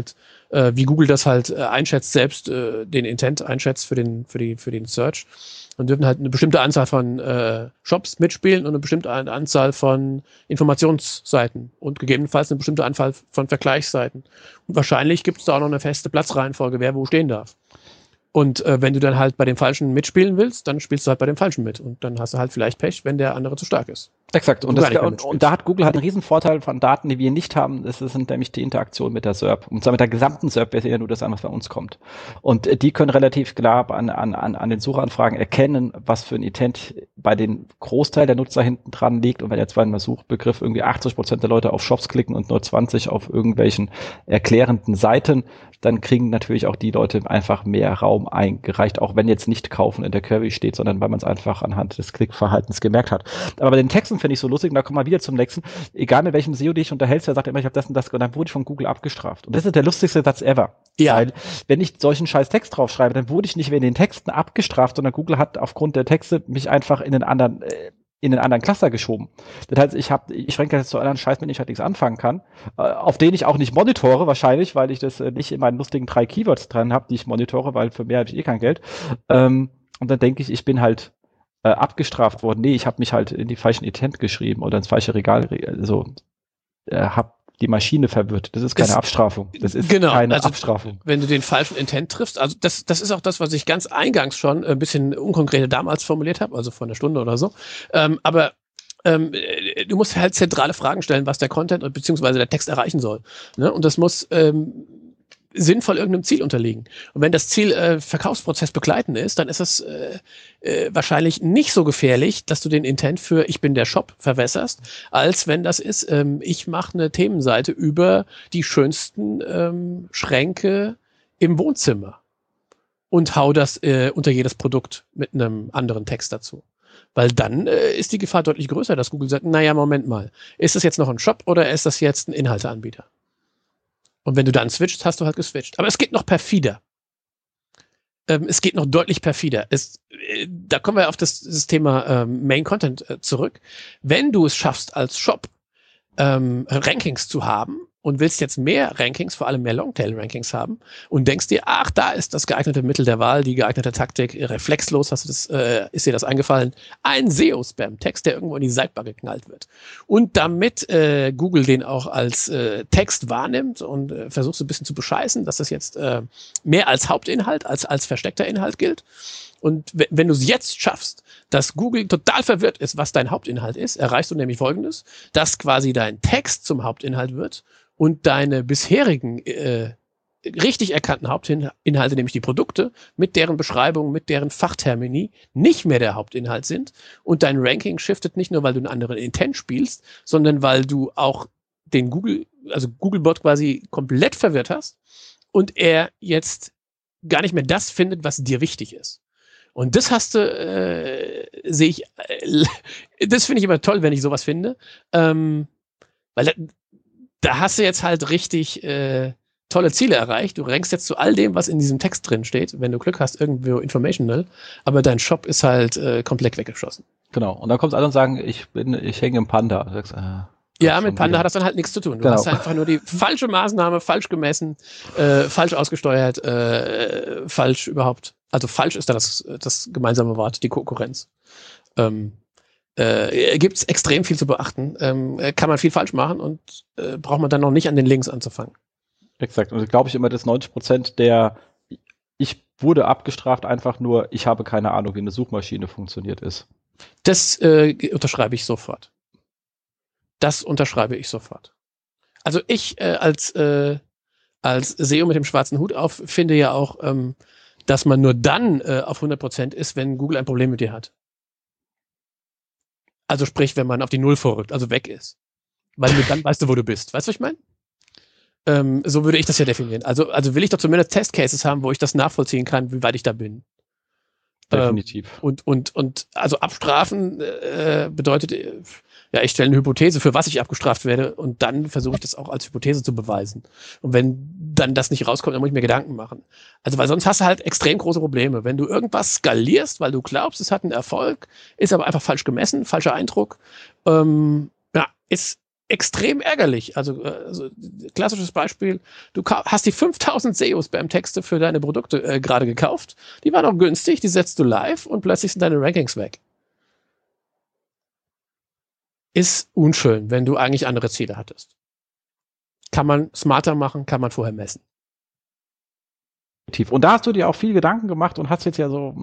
wie Google das halt einschätzt, selbst den Intent einschätzt für den Search. Und dürfen halt eine bestimmte Anzahl von Shops mitspielen und eine bestimmte Anzahl von Informationsseiten und gegebenenfalls eine bestimmte Anzahl von Vergleichsseiten. Und wahrscheinlich gibt es da auch noch eine feste Platzreihenfolge, wer wo stehen darf. Und wenn du dann halt bei dem Falschen mitspielen willst, dann spielst du halt bei dem Falschen mit. Und dann hast du halt vielleicht Pech, wenn der andere zu stark ist. Exakt. Und da hat Google halt einen riesen Vorteil von Daten, die wir nicht haben. Das sind nämlich die Interaktion mit der SERP. Und zwar mit der gesamten SERP, wäre ja nur das, was bei uns kommt. Und die können relativ klar an den Suchanfragen erkennen, was für ein Intent bei den Großteil der Nutzer hinten dran liegt. Und wenn jetzt bei einem Suchbegriff irgendwie 80% der Leute auf Shops klicken und nur 20 auf irgendwelchen erklärenden Seiten, dann kriegen natürlich auch die Leute einfach mehr Raum eingereicht, auch wenn jetzt nicht kaufen in der Query steht, sondern weil man es einfach anhand des Klickverhaltens gemerkt hat. Aber bei den Texten finde ich so lustig, und da kommen wir wieder zum nächsten, egal mit welchem SEO dich unterhältst, der sagt immer, ich habe das und das, und dann wurde ich von Google abgestraft. Und das ist der lustigste Satz ever. Ja. Weil, wenn ich solchen scheiß Text draufschreibe, dann wurde ich nicht wegen den Texten abgestraft, sondern Google hat aufgrund der Texte mich einfach in den anderen Cluster geschoben. Das heißt, ich schränke jetzt zu anderen Scheiß, mit dem ich halt nichts anfangen kann, auf den ich auch nicht monitore, wahrscheinlich, weil ich das nicht in meinen lustigen 3 Keywords dran habe, die ich monitore, weil für mehr habe ich kein Geld. Und dann denke ich bin halt abgestraft worden. Nee, ich habe mich halt in die falschen Intent geschrieben oder ins falsche Regal, habe die Maschine verwirrt. Das ist keine Abstrafung. Das ist keine Abstrafung. Wenn du den falschen Intent triffst, also das ist auch das, was ich ganz eingangs schon ein bisschen unkonkret damals formuliert habe, also vor einer Stunde oder so. Aber du musst halt zentrale Fragen stellen, was der Content beziehungsweise der Text erreichen soll. Ne? Und das muss sinnvoll irgendeinem Ziel unterliegen. Und wenn das Ziel Verkaufsprozess begleiten ist, dann ist es wahrscheinlich nicht so gefährlich, dass du den Intent für ich bin der Shop verwässerst, als wenn das ist, ich mache eine Themenseite über die schönsten Schränke im Wohnzimmer und hau das unter jedes Produkt mit einem anderen Text dazu. Weil dann ist die Gefahr deutlich größer, dass Google sagt, naja, Moment mal, ist das jetzt noch ein Shop oder ist das jetzt ein Inhalteanbieter? Und wenn du dann switcht, hast du halt geswitcht. Aber es geht noch perfider. Es geht noch deutlich perfider. Da kommen wir auf das Thema Main Content zurück. Wenn du es schaffst, als Shop Rankings zu haben und willst jetzt mehr Rankings, vor allem mehr Longtail-Rankings haben und denkst dir, ach, da ist das geeignete Mittel der Wahl, die geeignete Taktik, reflexlos ist dir das eingefallen, ein SEO-Spam-Text, der irgendwo in die Sidebar geknallt wird. Und damit Google den auch als Text wahrnimmt und versucht so ein bisschen zu bescheißen, dass das jetzt mehr als Hauptinhalt, als versteckter Inhalt gilt. Und wenn du es jetzt schaffst, dass Google total verwirrt ist, was dein Hauptinhalt ist, erreichst du nämlich Folgendes, dass quasi dein Text zum Hauptinhalt wird und deine bisherigen richtig erkannten Hauptinhalte, nämlich die Produkte, mit deren Beschreibung, mit deren Fachtermini nicht mehr der Hauptinhalt sind und dein Ranking shiftet nicht nur, weil du einen anderen Intent spielst, sondern weil du auch den Googlebot quasi komplett verwirrt hast und er jetzt gar nicht mehr das findet, was dir wichtig ist. Und das das finde ich immer toll, wenn ich sowas finde, weil da hast du jetzt halt richtig tolle Ziele erreicht. Du rankst jetzt zu all dem, was in diesem Text drin steht, wenn du Glück hast, irgendwo informational, aber dein Shop ist halt komplett weggeschossen. Genau, und dann kommt es alle und sagen, ich hänge im Panda. Du sagst, ja, mit Panda hat das dann halt nichts zu tun. Du hast einfach nur die falsche Maßnahme, falsch gemessen, falsch ausgesteuert, falsch überhaupt. Also falsch ist da das gemeinsame Wort, die Konkurrenz. Gibt es extrem viel zu beachten. Kann man viel falsch machen und braucht man dann noch nicht an den Links anzufangen. Exakt. Und glaube ich immer, dass 90% ich wurde abgestraft, einfach nur, ich habe keine Ahnung, wie eine Suchmaschine funktioniert ist. Das unterschreibe ich sofort. Also ich als SEO mit dem schwarzen Hut auf finde ja auch, dass man nur dann auf 100% ist, wenn Google ein Problem mit dir hat. Also sprich, wenn man auf die Null vorrückt, also weg ist. Weil nur dann weißt du, wo du bist. Weißt du, was ich meine? So würde ich das ja definieren. Also will ich doch zumindest Testcases haben, wo ich das nachvollziehen kann, wie weit ich da bin. Definitiv. Und also abstrafen bedeutet, ja, ich stelle eine Hypothese, für was ich abgestraft werde und dann versuche ich das auch als Hypothese zu beweisen. Und wenn dann das nicht rauskommt, dann muss ich mir Gedanken machen. Also, weil sonst hast du halt extrem große Probleme. Wenn du irgendwas skalierst, weil du glaubst, es hat einen Erfolg, ist aber einfach falsch gemessen, falscher Eindruck, ist extrem ärgerlich. Also klassisches Beispiel, du hast die 5000 SEOs beim Texte für deine Produkte gerade gekauft, die waren auch günstig, die setzt du live und plötzlich sind deine Rankings weg. Ist unschön, wenn du eigentlich andere Ziele hattest. Kann man smarter machen, kann man vorher messen. Und da hast du dir auch viel Gedanken gemacht und hast jetzt ja so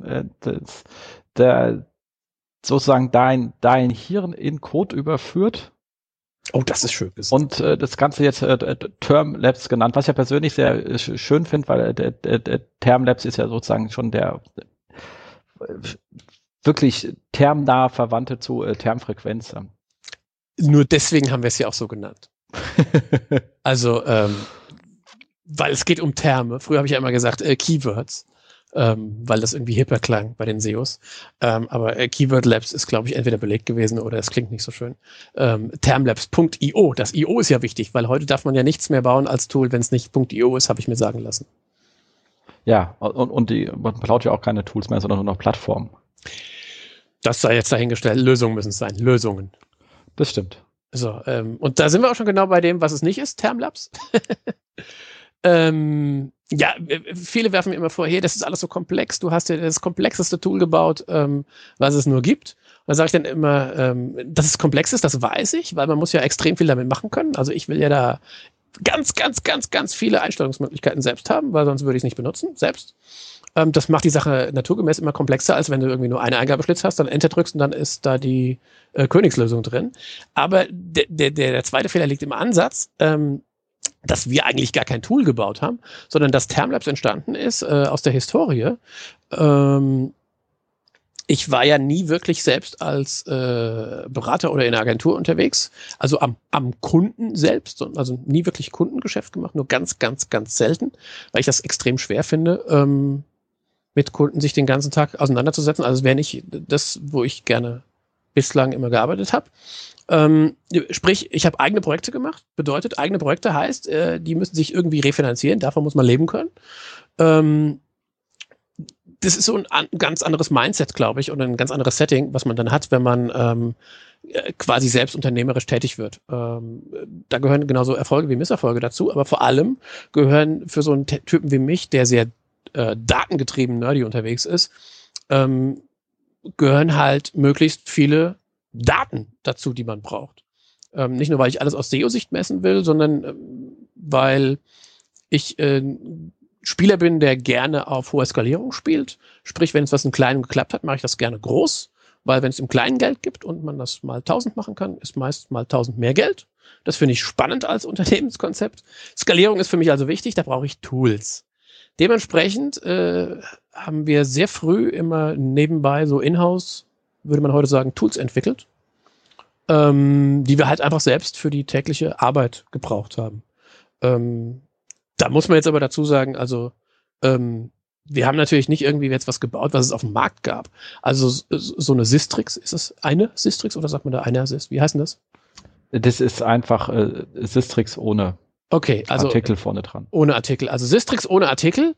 sozusagen dein Hirn in Code überführt. Oh, das ist schön gesagt. Und das Ganze jetzt Term-Labs genannt, was ich ja persönlich sehr schön finde, weil Term-Labs ist ja sozusagen schon der wirklich termnah Verwandte zu Termfrequenz. Nur deswegen haben wir es ja auch so genannt. Also, weil es geht um Terme. Früher habe ich ja immer gesagt Keywords, weil das irgendwie hipper klang bei den SEOs. Aber Keyword Labs ist, glaube ich, entweder belegt gewesen oder es klingt nicht so schön. Termlabs.io, das IO ist ja wichtig, weil heute darf man ja nichts mehr bauen als Tool, wenn es nicht .io ist, habe ich mir sagen lassen. Ja, und man baut ja auch keine Tools mehr, sondern nur noch Plattformen. Das sei jetzt dahingestellt. Lösungen müssen es sein. Lösungen. Das stimmt. So, und da sind wir auch schon genau bei dem, was es nicht ist, Termlabs. Ja, viele werfen mir immer vor, hey, das ist alles so komplex, du hast ja das komplexeste Tool gebaut, was es nur gibt. Und da sage ich dann immer, dass es komplex ist, das weiß ich, weil man muss ja extrem viel damit machen können. Also ich will ja da ganz viele Einstellungsmöglichkeiten selbst haben, weil sonst würde ich es nicht benutzen, selbst. Das macht die Sache naturgemäß immer komplexer, als wenn du irgendwie nur eine Eingabeschlitz hast, dann Enter drückst und dann ist da die Königslösung drin. Aber der zweite Fehler liegt im Ansatz, dass wir eigentlich gar kein Tool gebaut haben, sondern dass Termlabs entstanden ist aus der Historie. Ich war ja nie wirklich selbst als Berater oder in der Agentur unterwegs, also am Kunden selbst, also nie wirklich Kundengeschäft gemacht, nur ganz selten, weil ich das extrem schwer finde, mit Kunden sich den ganzen Tag auseinanderzusetzen. Also es wäre nicht das, wo ich gerne bislang immer gearbeitet habe. Sprich, ich habe eigene Projekte gemacht. Bedeutet, eigene Projekte heißt, die müssen sich irgendwie refinanzieren. Davon muss man leben können. Das ist so ein ganz anderes Mindset, glaube ich, und ein ganz anderes Setting, was man dann hat, wenn man quasi selbst unternehmerisch tätig wird. Da gehören genauso Erfolge wie Misserfolge dazu, aber vor allem gehören für so einen Typen wie mich, der sehr datengetrieben nerdy unterwegs ist, gehören halt möglichst viele Daten dazu, die man braucht. Nicht nur, weil ich alles aus SEO-Sicht messen will, sondern weil ich Spieler bin, der gerne auf hohe Skalierung spielt. Sprich, wenn es was im Kleinen geklappt hat, mache ich das gerne groß, weil wenn es im Kleinen Geld gibt und man das mal 1000 machen kann, ist meist mal 1000 mehr Geld. Das finde ich spannend als Unternehmenskonzept. Skalierung ist für mich also wichtig, da brauche ich Tools. Dementsprechend haben wir sehr früh immer nebenbei so in-house, würde man heute sagen, Tools entwickelt, die wir halt einfach selbst für die tägliche Arbeit gebraucht haben. Da muss man jetzt aber dazu sagen, also wir haben natürlich nicht irgendwie jetzt was gebaut, was es auf dem Markt gab. Also so eine Sistrix, ist es eine Sistrix oder sagt man da eine Assist? Wie heißt denn das? Das ist einfach Sistrix ohne also Artikel vorne dran. Ohne Artikel. Also Sistrix ohne Artikel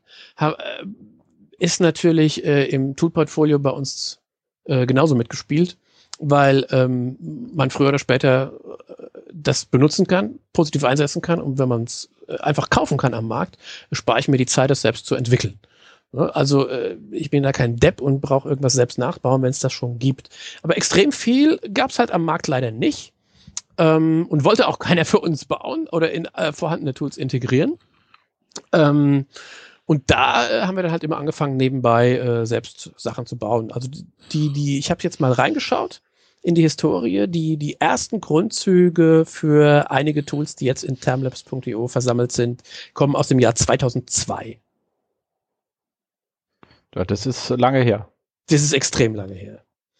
ist natürlich im Tool-Portfolio bei uns genauso mitgespielt, weil man früher oder später das benutzen kann, positiv einsetzen kann und wenn man es einfach kaufen kann am Markt, spare ich mir die Zeit, das selbst zu entwickeln. Also ich bin da kein Depp und brauche irgendwas selbst nachbauen, wenn es das schon gibt. Aber extrem viel gab es halt am Markt leider nicht. Und wollte auch keiner für uns bauen oder in vorhandene Tools integrieren. Und da haben wir dann halt immer angefangen, nebenbei selbst Sachen zu bauen. Also ich habe jetzt mal reingeschaut in die Historie, die ersten Grundzüge für einige Tools, die jetzt in termlabs.io versammelt sind, kommen aus dem Jahr 2002. Ja, das ist lange her. Das ist extrem lange her.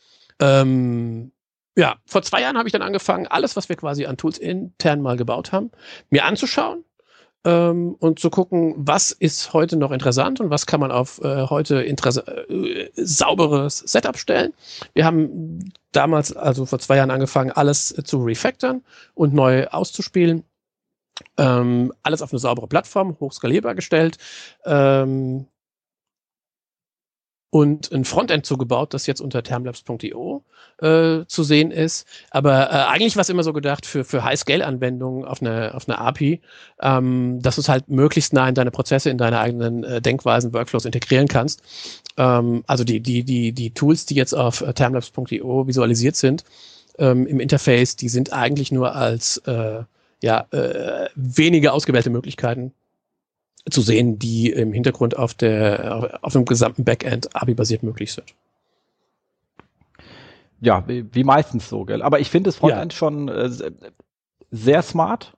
Ja, vor 2 Jahren habe ich dann angefangen, alles, was wir quasi an Tools intern mal gebaut haben, mir anzuschauen und zu gucken, was ist heute noch interessant und was kann man auf heute sauberes Setup stellen. Wir haben damals, also vor 2 Jahren angefangen, alles zu refactoren und neu auszuspielen. Alles auf eine saubere Plattform, hochskalierbar gestellt. und ein Frontend zugebaut, das jetzt unter termlabs.io zu sehen ist. Aber eigentlich war es immer so gedacht für High-Scale-Anwendungen auf einer API, dass du es halt möglichst nah in deine Prozesse, in deine eigenen Denkweisen, Workflows integrieren kannst. Also die Tools, die jetzt auf termlabs.io visualisiert sind, im Interface, die sind eigentlich nur als wenige ausgewählte Möglichkeiten zu sehen, die im Hintergrund auf dem gesamten Backend API-basiert möglich sind. Ja, wie meistens so, gell? Aber ich finde das Frontend schon sehr smart.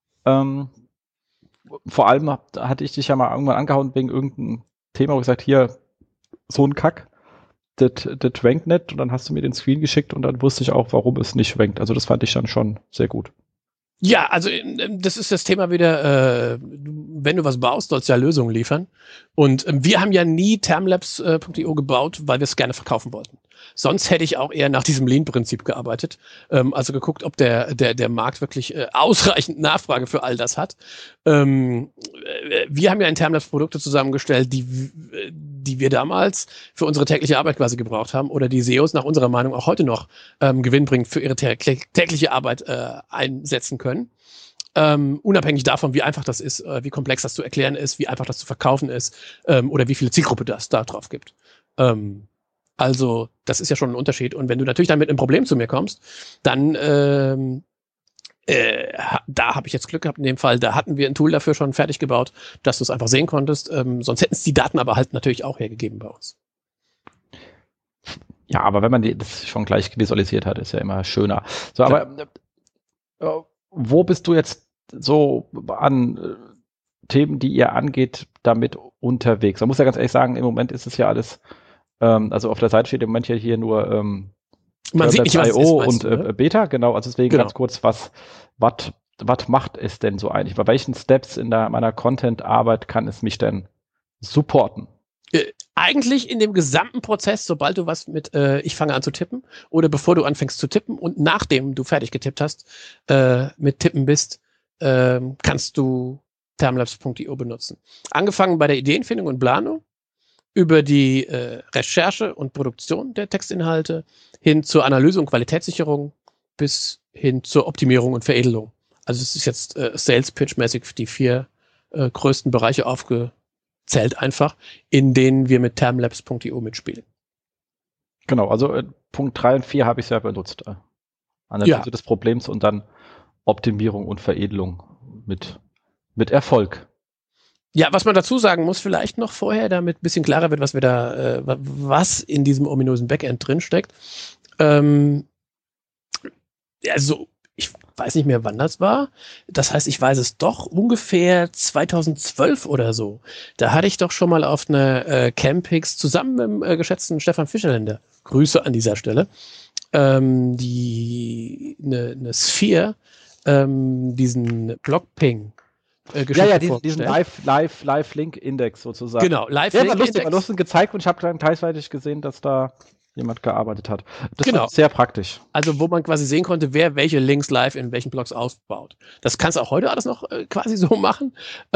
Vor allem hatte ich dich ja mal irgendwann angehauen wegen irgendeinem Thema, wo ich gesagt, hier, so ein Kack, das rankt nicht. Und dann hast du mir den Screen geschickt und dann wusste ich auch, warum es nicht rankt. Also das fand ich dann schon sehr gut. Ja, also das ist das Thema wieder, wenn du was baust, sollst du ja Lösungen liefern. Und wir haben ja nie termlabs.io gebaut, weil wir es gerne verkaufen wollten. Sonst hätte ich auch eher nach diesem Lean-Prinzip gearbeitet. Also geguckt, ob der Markt wirklich ausreichend Nachfrage für all das hat. Wir haben ja in Termlabs Produkte zusammengestellt, die wir damals für unsere tägliche Arbeit quasi gebraucht haben oder die SEOs nach unserer Meinung auch heute noch gewinnbringend für ihre tägliche Arbeit einsetzen können. Unabhängig davon, wie einfach das ist, wie komplex das zu erklären ist, wie einfach das zu verkaufen ist oder wie viele Zielgruppe das da drauf gibt. Also das ist ja schon ein Unterschied. Und wenn du natürlich dann mit einem Problem zu mir kommst, dann da habe ich jetzt Glück gehabt in dem Fall, da hatten wir ein Tool dafür schon fertig gebaut, dass du es einfach sehen konntest. Sonst hätten es die Daten aber halt natürlich auch hergegeben bei uns. Ja, aber wenn man das schon gleich visualisiert hat, ist ja immer schöner. So, aber wo bist du jetzt so an Themen, die ihr angeht, damit unterwegs? Man muss ja ganz ehrlich sagen, im Moment ist es ja alles, also auf der Seite steht im Moment hier nur man sieht nicht, was es ist, und du, Beta, genau. Also deswegen ganz kurz, was macht es denn so eigentlich? Bei welchen Steps in meiner Content-Arbeit kann es mich denn supporten? Eigentlich in dem gesamten Prozess, sobald du was mit ich fange an zu tippen oder bevor du anfängst zu tippen und nachdem du fertig getippt hast, mit Tippen bist, kannst du termlabs.io benutzen. Angefangen bei der Ideenfindung und Planung, über die Recherche und Produktion der Textinhalte hin zur Analyse und Qualitätssicherung bis hin zur Optimierung und Veredelung. Also es ist jetzt Sales-Pitch-mäßig die 4 größten Bereiche aufgezählt einfach, in denen wir mit termlabs.io mitspielen. Genau, also Punkt 3 und 4 habe ich sehr benutzt. Analyse des Problems und dann Optimierung und Veredelung mit Erfolg. Ja, was man dazu sagen muss, vielleicht noch vorher, damit ein bisschen klarer wird, was wir da, was in diesem ominösen Backend drinsteckt. Also, ich weiß nicht mehr, wann das war. Das heißt, ich weiß es doch ungefähr 2012 oder so. Da hatte ich doch schon mal auf einer Campix zusammen mit dem geschätzten Stefan Fischerländer, Grüße an dieser Stelle, eine Sphere, diesen Blockping diesen Live-Link-Index sozusagen. Genau, Live-Link-Index. Der war lustig gezeigt und ich habe dann teilweise gesehen, dass da jemand gearbeitet hat. Das war sehr praktisch. Also wo man quasi sehen konnte, wer welche Links live in welchen Blogs aufbaut. Das kannst du auch heute alles noch quasi so machen.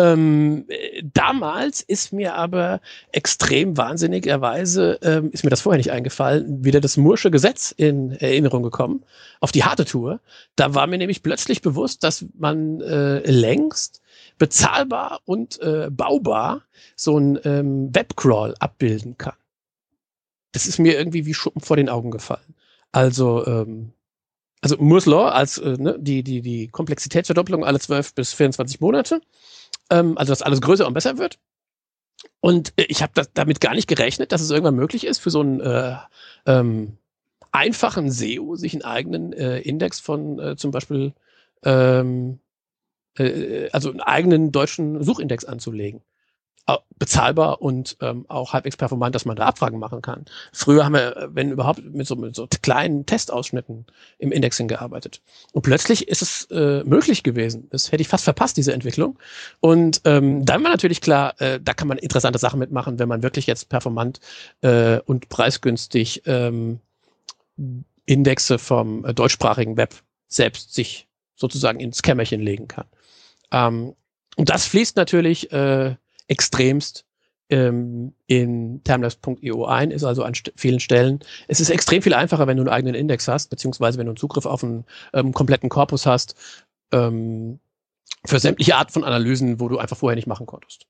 Damals ist mir aber extrem wahnsinnigerweise, ist mir das vorher nicht eingefallen, wieder das Moore'sche Gesetz in Erinnerung gekommen, auf die harte Tour. Da war mir nämlich plötzlich bewusst, dass man längst bezahlbar und baubar so ein Webcrawl abbilden kann. Das ist mir irgendwie wie Schuppen vor den Augen gefallen. Also Moore's Law als die Komplexitätsverdoppelung alle 12 bis 24 Monate. Also dass alles größer und besser wird. Und ich habe damit gar nicht gerechnet, dass es irgendwann möglich ist, für so einen einfachen SEO sich einen eigenen Index von zum Beispiel also einen eigenen deutschen Suchindex anzulegen. Bezahlbar und auch halbwegs performant, dass man da Abfragen machen kann. Früher haben wir, wenn überhaupt, mit so kleinen Testausschnitten im Indexing gearbeitet. Und plötzlich ist es möglich gewesen. Das hätte ich fast verpasst, diese Entwicklung. Und dann war natürlich klar, da kann man interessante Sachen mitmachen, wenn man wirklich jetzt performant und preisgünstig Indexe vom deutschsprachigen Web selbst sich sozusagen ins Kämmerchen legen kann. Und das fließt natürlich extremst in Timelapse.io ein, ist also an vielen Stellen. Es ist extrem viel einfacher, wenn du einen eigenen Index hast, beziehungsweise wenn du einen Zugriff auf einen kompletten Korpus hast, für sämtliche Art von Analysen, wo du einfach vorher nicht machen konntest.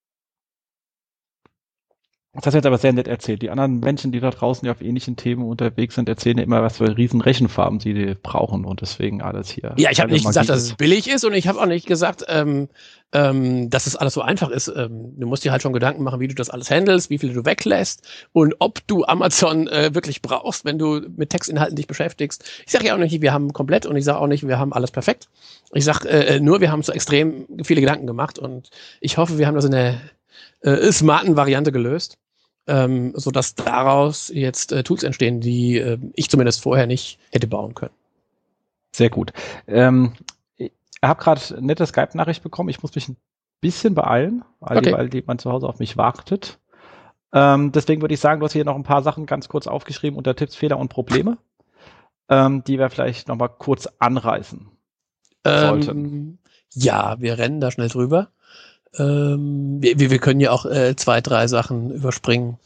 Das hast du jetzt aber sehr nett erzählt. Die anderen Menschen, die da draußen ja auf ähnlichen Themen unterwegs sind, erzählen ja immer, was für riesen Rechenfarmen sie brauchen und deswegen alles hier. Ja, ich habe nicht gesagt, dass es billig ist und ich habe auch nicht gesagt, dass es alles so einfach ist. Du musst dir halt schon Gedanken machen, wie du das alles handelst, wie viel du weglässt und ob du Amazon wirklich brauchst, wenn du mit Textinhalten dich beschäftigst. Ich sage ja auch nicht, wir haben komplett und ich sage auch nicht, wir haben alles perfekt. Ich sage nur, wir haben so extrem viele Gedanken gemacht und ich hoffe, wir haben das in der smarten Variante gelöst. Sodass daraus jetzt Tools entstehen, die ich zumindest vorher nicht hätte bauen können. Sehr gut. Ich habe gerade eine nette Skype-Nachricht bekommen. Ich muss mich ein bisschen beeilen, weil jemand zu Hause auf mich wartet. Deswegen würde ich sagen, du hast hier noch ein paar Sachen ganz kurz aufgeschrieben unter Tipps, Fehler und Probleme, die wir vielleicht noch mal kurz anreißen sollten. Ja, wir rennen da schnell drüber. Wir können ja auch 2, 3 Sachen überspringen.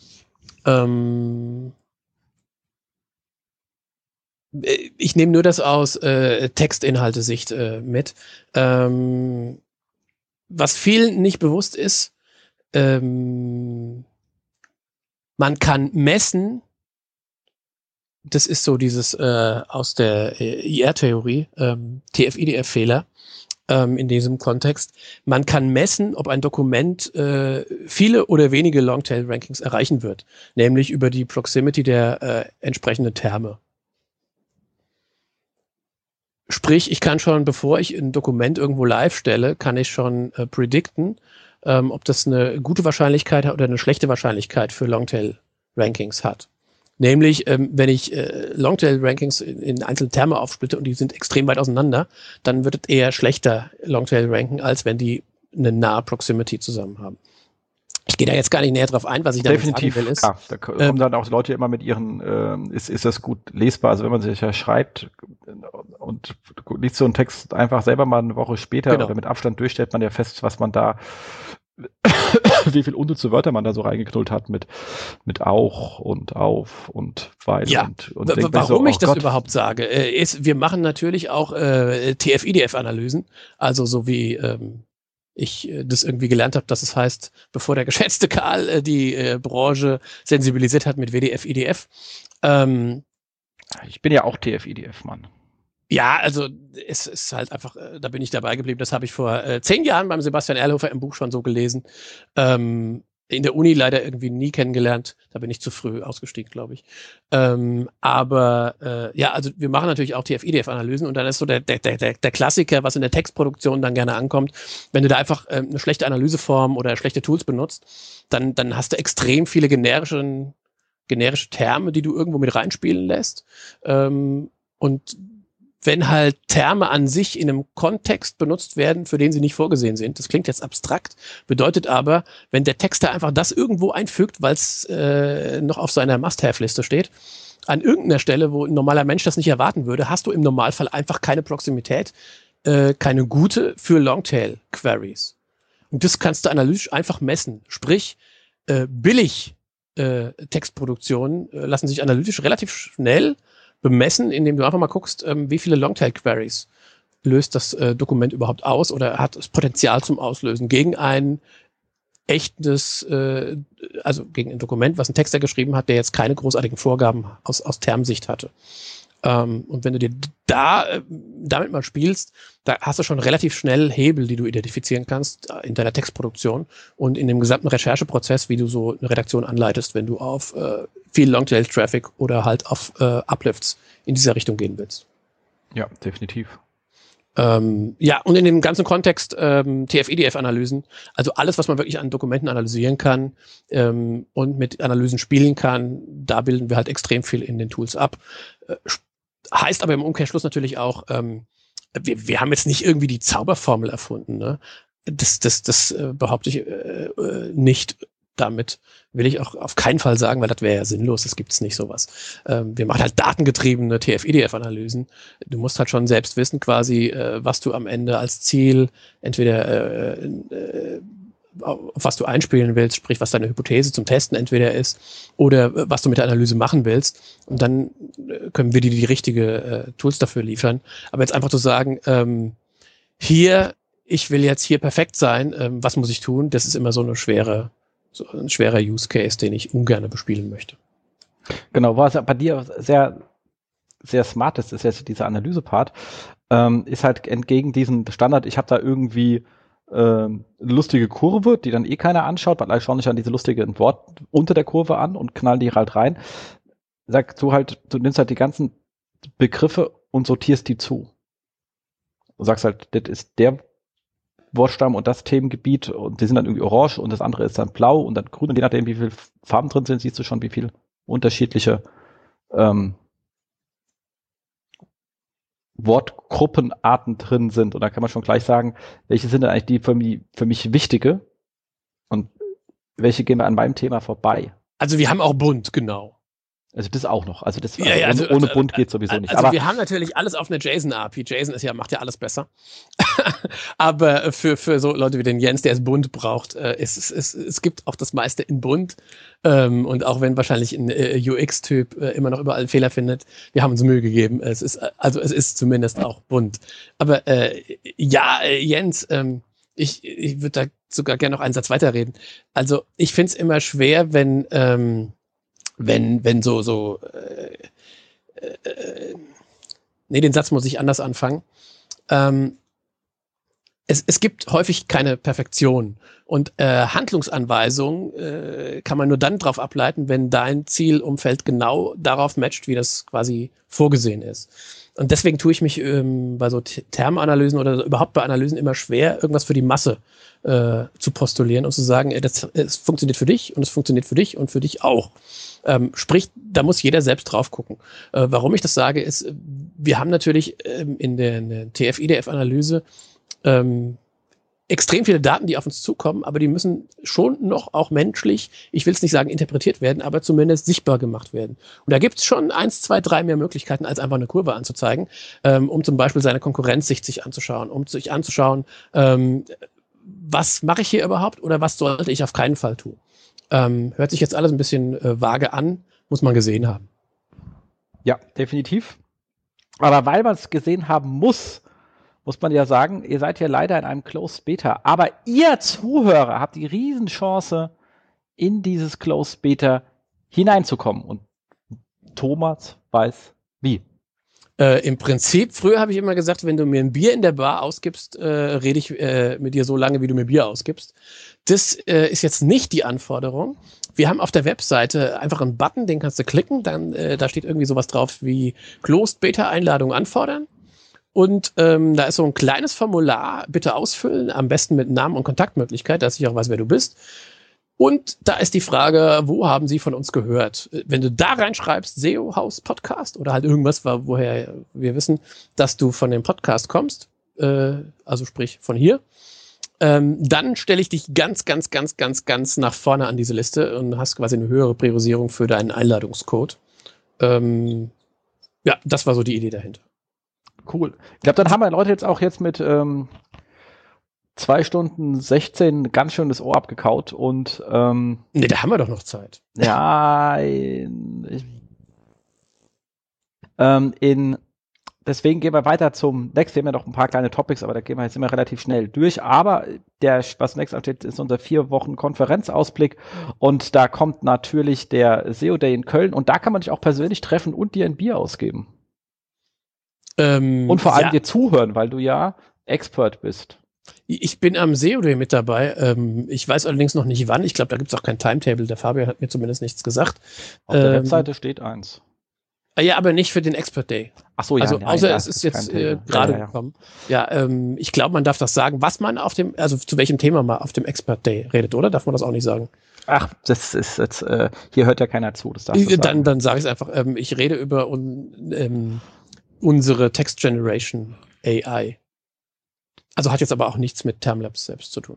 Ich nehme nur das aus Textinhalte-Sicht mit. Was vielen nicht bewusst ist, man kann messen, das ist so dieses aus der IR-Theorie, TF-IDF-Fehler, in diesem Kontext. Man kann messen, ob ein Dokument viele oder wenige Longtail-Rankings erreichen wird, nämlich über die Proximity der entsprechenden Terme. Sprich, ich kann schon, bevor ich ein Dokument irgendwo live stelle, kann ich schon predikten, ob das eine gute Wahrscheinlichkeit hat oder eine schlechte Wahrscheinlichkeit für Longtail-Rankings hat. Nämlich, wenn ich Longtail-Rankings in einzelne Terme aufsplitte und die sind extrem weit auseinander, dann wird es eher schlechter Longtail ranken, als wenn die eine nahe Proximity zusammen haben. Ich gehe da jetzt gar nicht näher drauf ein, was ich damit sagen will. Ist, da kommen dann auch Leute immer mit ihren, ist das gut lesbar? Also wenn man sich ja schreibt und liest so einen Text einfach selber mal eine Woche später oder mit Abstand durch, stellt man ja fest, was man da wie viel unnütze Wörter man da so reingeknüllt hat mit auch und auf und weil. Ja, und warum ich das überhaupt sage, ist, wir machen natürlich auch TF-IDF-Analysen, also so wie ich das irgendwie gelernt habe, dass es heißt, bevor der geschätzte Karl die Branche sensibilisiert hat mit WDF-IDF. Ich bin ja auch TF-IDF-Mann. Ja, also es ist halt einfach, da bin ich dabei geblieben. Das habe ich vor 10 Jahren beim Sebastian Erlhofer im Buch schon so gelesen. In der Uni leider irgendwie nie kennengelernt. Da bin ich zu früh ausgestiegen, glaube ich. Aber ja, also wir machen natürlich auch TF-IDF-Analysen und dann ist so der Klassiker, was in der Textproduktion dann gerne ankommt. Wenn du da einfach eine schlechte Analyseform oder schlechte Tools benutzt, dann hast du extrem viele generische Terme, die du irgendwo mit reinspielen lässt. Und wenn halt Terme an sich in einem Kontext benutzt werden, für den sie nicht vorgesehen sind, das klingt jetzt abstrakt, bedeutet aber, wenn der Texter einfach das irgendwo einfügt, weil es noch auf seiner Must-Have-Liste steht, an irgendeiner Stelle, wo ein normaler Mensch das nicht erwarten würde, hast du im Normalfall einfach keine Proximität, keine gute für Longtail-Queries. Und das kannst du analytisch einfach messen. Sprich, billig Textproduktionen lassen sich analytisch relativ schnell bemessen, indem du einfach mal guckst, wie viele Longtail-Queries löst das Dokument überhaupt aus oder hat das Potenzial zum Auslösen gegen ein echtes, also gegen ein Dokument, was ein Texter geschrieben hat, der jetzt keine großartigen Vorgaben aus Termsicht hatte. Und wenn du dir damit mal spielst, da hast du schon relativ schnell Hebel, die du identifizieren kannst in deiner Textproduktion und in dem gesamten Rechercheprozess, wie du so eine Redaktion anleitest, wenn du auf viel Longtail-Traffic oder halt auf Uplifts in dieser Richtung gehen willst. Ja, definitiv. Ja, und in dem ganzen Kontext TF-IDF-Analysen, also alles, was man wirklich an Dokumenten analysieren kann und mit Analysen spielen kann, da bilden wir halt extrem viel in den Tools ab. Heißt aber im Umkehrschluss natürlich auch, wir haben jetzt nicht irgendwie die Zauberformel erfunden. Ne? Das behaupte ich nicht. Damit will ich auch auf keinen Fall sagen, weil das wäre ja sinnlos, das gibt es nicht sowas. Wir machen halt datengetriebene TF-IDF-Analysen. Du musst halt schon selbst wissen quasi, was du am Ende als Ziel entweder auf was du einspielen willst, sprich, was deine Hypothese zum Testen entweder ist oder was du mit der Analyse machen willst. Und dann können wir dir die richtige Tools dafür liefern. Aber jetzt einfach zu sagen, ich will jetzt hier perfekt sein, was muss ich tun? Das ist immer so ein schwerer Use Case, den ich ungern bespielen möchte. Genau, was bei dir sehr, sehr smart ist jetzt dieser Analyse-Part, ist halt entgegen diesem Standard, ich habe da irgendwie eine lustige Kurve, die dann keiner anschaut, weil alle schauen sich dann diese lustige Wort unter der Kurve an und knallen die halt rein. Sagst du halt, du nimmst halt die ganzen Begriffe und sortierst die zu. Du sagst halt, das ist der Wortstamm und das Themengebiet und die sind dann irgendwie orange und das andere ist dann blau und dann grün und je nachdem, wie viele Farben drin sind, siehst du schon, wie viele unterschiedliche Wortgruppenarten drin sind. Und da kann man schon gleich sagen, welche sind denn eigentlich die für mich wichtige und welche gehen wir an meinem Thema vorbei. Also wir haben auch bunt, genau. Also das auch noch. Also das also ohne bunt geht sowieso nicht. Also aber wir haben natürlich alles auf einer JSON-API. JSON macht ja alles besser. Aber für so Leute wie den Jens, der es bunt braucht, es gibt auch das meiste in bunt. Und auch wenn wahrscheinlich ein UX-Typ immer noch überall Fehler findet, wir haben uns Mühe gegeben. Es ist zumindest auch bunt. Aber Jens, ich würde da sogar gerne noch einen Satz weiterreden. Also ich finde es immer schwer, wenn den Satz muss ich anders anfangen. Es gibt häufig keine Perfektion und Handlungsanweisungen kann man nur dann drauf ableiten, wenn dein Zielumfeld genau darauf matcht, wie das quasi vorgesehen ist. Und deswegen tue ich mich bei so Termanalysen oder überhaupt bei Analysen immer schwer, irgendwas für die Masse zu postulieren und zu sagen, es funktioniert für dich und es funktioniert für dich und für dich auch. Sprich, da muss jeder selbst drauf gucken. Warum ich das sage, ist, wir haben natürlich in der TF-IDF-Analyse extrem viele Daten, die auf uns zukommen, aber die müssen schon noch auch menschlich, ich will es nicht sagen interpretiert werden, aber zumindest sichtbar gemacht werden. Und da gibt es schon 1, 2, 3 mehr Möglichkeiten, als einfach eine Kurve anzuzeigen, um zum Beispiel seine Konkurrenz sich anzuschauen, um sich anzuschauen, was mache ich hier überhaupt oder was sollte ich auf keinen Fall tun. Hört sich jetzt alles ein bisschen vage an, muss man gesehen haben. Ja, definitiv. Aber weil man es gesehen haben muss man ja sagen, ihr seid ja leider in einem Closed Beta. Aber ihr Zuhörer habt die Riesenchance, in dieses Closed Beta hineinzukommen. Und Thomas weiß wie. Im Prinzip, früher habe ich immer gesagt, wenn du mir ein Bier in der Bar ausgibst, rede ich mit dir so lange, wie du mir Bier ausgibst. Das ist jetzt nicht die Anforderung. Wir haben auf der Webseite einfach einen Button, den kannst du klicken, dann da steht irgendwie sowas drauf wie Closed Beta Einladung anfordern. Und da ist so ein kleines Formular, bitte ausfüllen, am besten mit Namen und Kontaktmöglichkeit, dass ich auch weiß, wer du bist. Und da ist die Frage, wo haben Sie von uns gehört? Wenn du da reinschreibst, SEO House Podcast oder halt irgendwas, woher wir wissen, dass du von dem Podcast kommst, also sprich von hier, dann stelle ich dich ganz nach vorne an diese Liste und hast quasi eine höhere Priorisierung für deinen Einladungscode. Ja, das war so die Idee dahinter. Cool. Ich glaube, dann haben wir Leute jetzt mit 2 Stunden 16 ein ganz schön das Ohr abgekaut und nee, da haben wir doch noch Zeit. Ja, deswegen gehen wir weiter zum nächsten. Wir haben ja noch ein paar kleine Topics, aber da gehen wir jetzt immer relativ schnell durch. Aber was nächstes ansteht, ist unser 4 Wochen Konferenzausblick und da kommt natürlich der SEO Day in Köln und da kann man dich auch persönlich treffen und dir ein Bier ausgeben. Und vor allem dir zuhören, weil du ja Expert bist. Ich bin am SEO Day mit dabei. Ich weiß allerdings noch nicht wann. Ich glaube, da gibt es auch kein Timetable. Der Fabian hat mir zumindest nichts gesagt. Auf der Webseite steht eins. Ja, aber nicht für den Expert Day. Ach so, ja. Also außer es ist jetzt gerade gekommen. Ja, ich glaube, man darf das sagen, was man zu welchem Thema man auf dem Expert Day redet, oder? Darf man das auch nicht sagen? Ach, das ist jetzt, hier hört ja keiner zu. Das darfst du sagen. Dann sage ich es einfach. Ich rede über unsere Text Generation AI. Also hat jetzt aber auch nichts mit Termlabs selbst zu tun.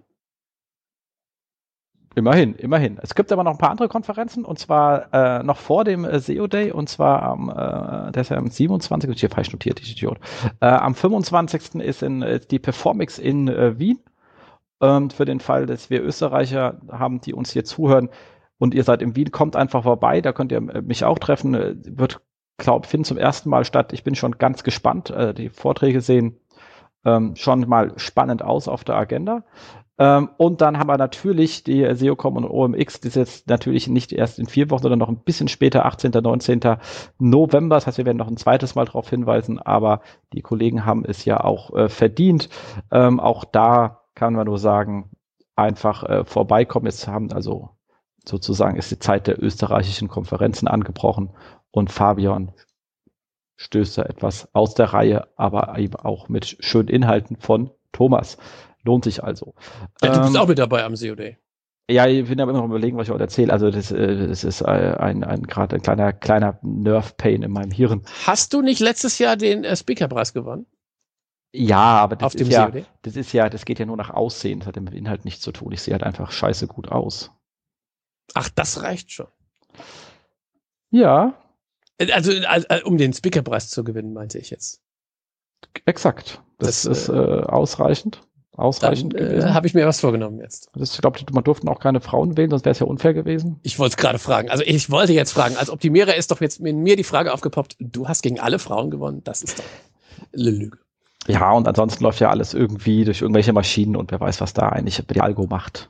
Immerhin. Es gibt aber noch ein paar andere Konferenzen und zwar noch vor dem SEO Day und zwar der ist ja am 27. Ich hier falsch notiert, ich Idiot. Am 25. ist die Performix in Wien für den Fall, dass wir Österreicher haben, die uns hier zuhören und ihr seid in Wien, kommt einfach vorbei, da könnt ihr mich auch treffen. Wird, finden zum ersten Mal statt. Ich bin schon ganz gespannt. Die Vorträge sehen schon mal spannend aus auf der Agenda. Und dann haben wir natürlich die SEOCom und OMX, die ist jetzt natürlich nicht erst in 4 Wochen, sondern noch ein bisschen später, 18., 19. November. Das heißt, wir werden noch ein zweites Mal darauf hinweisen, aber die Kollegen haben es ja auch verdient. Auch da kann man nur sagen, einfach vorbeikommen. Jetzt haben also sozusagen ist die Zeit der österreichischen Konferenzen angebrochen und Fabian stößt da etwas aus der Reihe, aber eben auch mit schönen Inhalten von Thomas. Lohnt sich also. Ja, du bist auch mit dabei am SEO-Day. Ja, ich bin aber immer noch überlegen, was ich heute erzähle. Also das ist gerade ein kleiner Nerve-Pain in meinem Hirn. Hast du nicht letztes Jahr den Speaker-Preis gewonnen? Ja, aber das geht ja nur nach Aussehen. Das hat mit dem Inhalt nichts zu tun. Ich sehe halt einfach scheiße gut aus. Ach, das reicht schon. Ja. Also um den Speaker-Preis zu gewinnen, meinte ich jetzt. Exakt. Das ist ausreichend. Ausreichend gewesen. Habe ich mir was vorgenommen jetzt. Ich glaube, man durften auch keine Frauen wählen, sonst wäre es ja unfair gewesen. Ich wollte es gerade fragen. Also ich wollte jetzt fragen, als Optimierer ist doch jetzt mit mir die Frage aufgepoppt, du hast gegen alle Frauen gewonnen, das ist doch eine Lüge. Ja, und ansonsten läuft ja alles irgendwie durch irgendwelche Maschinen und wer weiß, was da eigentlich die Algo macht.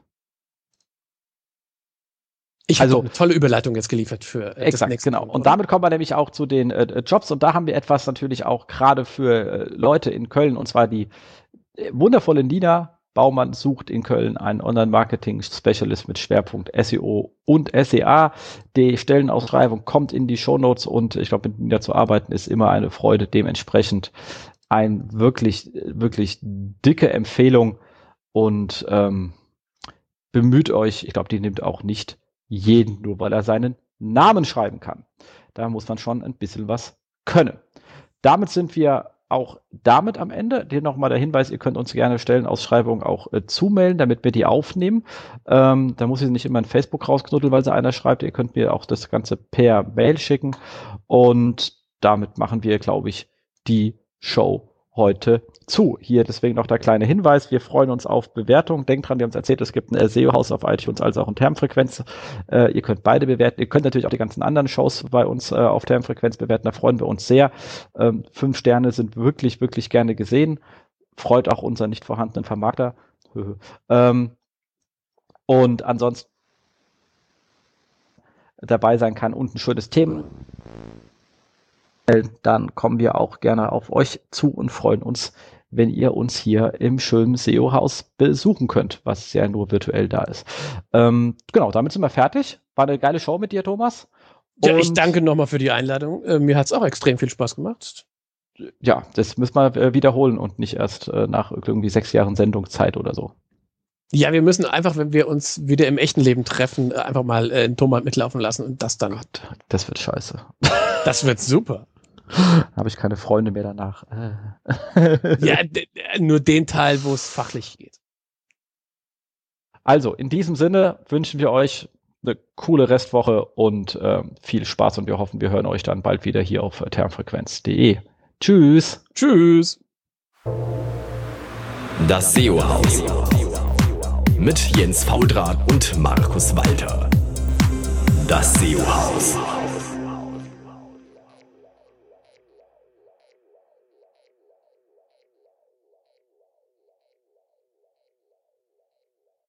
Ich habe eine tolle Überleitung jetzt geliefert für exakt, nächste genau. Und damit kommen wir nämlich auch zu den Jobs und da haben wir etwas natürlich auch gerade für Leute in Köln und zwar die wundervolle Nina Baumann sucht in Köln einen Online-Marketing-Specialist mit Schwerpunkt SEO und SEA. Die Stellenausschreibung kommt in die Shownotes und ich glaube, mit Nina zu arbeiten ist immer eine Freude. Dementsprechend ein wirklich, wirklich dicke Empfehlung und bemüht euch. Ich glaube, die nimmt auch nicht jeden, nur weil er seinen Namen schreiben kann. Da muss man schon ein bisschen was können. Damit sind wir auch damit am Ende. Hier nochmal der Hinweis, ihr könnt uns gerne Stellenausschreibungen auch zumelden, damit wir die aufnehmen. Da muss ich nicht immer in Facebook rausknuddeln, weil sie einer schreibt. Ihr könnt mir auch das Ganze per Mail schicken. Und damit machen wir, glaube ich, die Show heute zu. Hier deswegen noch der kleine Hinweis. Wir freuen uns auf Bewertungen. Denkt dran, wir haben es erzählt, es gibt ein SEO-Haus auf iTunes, als auch ein Termfrequenz. Ihr könnt beide bewerten. Ihr könnt natürlich auch die ganzen anderen Shows bei uns auf Termfrequenz bewerten. Da freuen wir uns sehr. 5 Sterne sind wirklich, wirklich gerne gesehen. Freut auch unseren nicht vorhandenen Vermarkter. Und ansonsten dabei sein kann und ein schönes Thema, dann kommen wir auch gerne auf euch zu und freuen uns, wenn ihr uns hier im schönen SEO-Haus besuchen könnt, was ja nur virtuell da ist. Genau, damit sind wir fertig. War eine geile Show mit dir, Thomas. Ja, ich danke nochmal für die Einladung. Mir hat es auch extrem viel Spaß gemacht. Ja, das müssen wir wiederholen und nicht erst nach irgendwie 6 Jahren Sendungszeit oder so. Ja, wir müssen einfach, wenn wir uns wieder im echten Leben treffen, einfach mal einen Thomas mitlaufen lassen und das dann. Gott, das wird scheiße. Das wird super. Habe ich keine Freunde mehr danach. Ja, nur den Teil, wo es fachlich geht. Also, in diesem Sinne wünschen wir euch eine coole Restwoche und viel Spaß und wir hoffen, wir hören euch dann bald wieder hier auf termfrequenz.de. Tschüss. Tschüss. Das SEO-Haus mit Jens Faudrat und Markus Walter. Das SEO-Haus.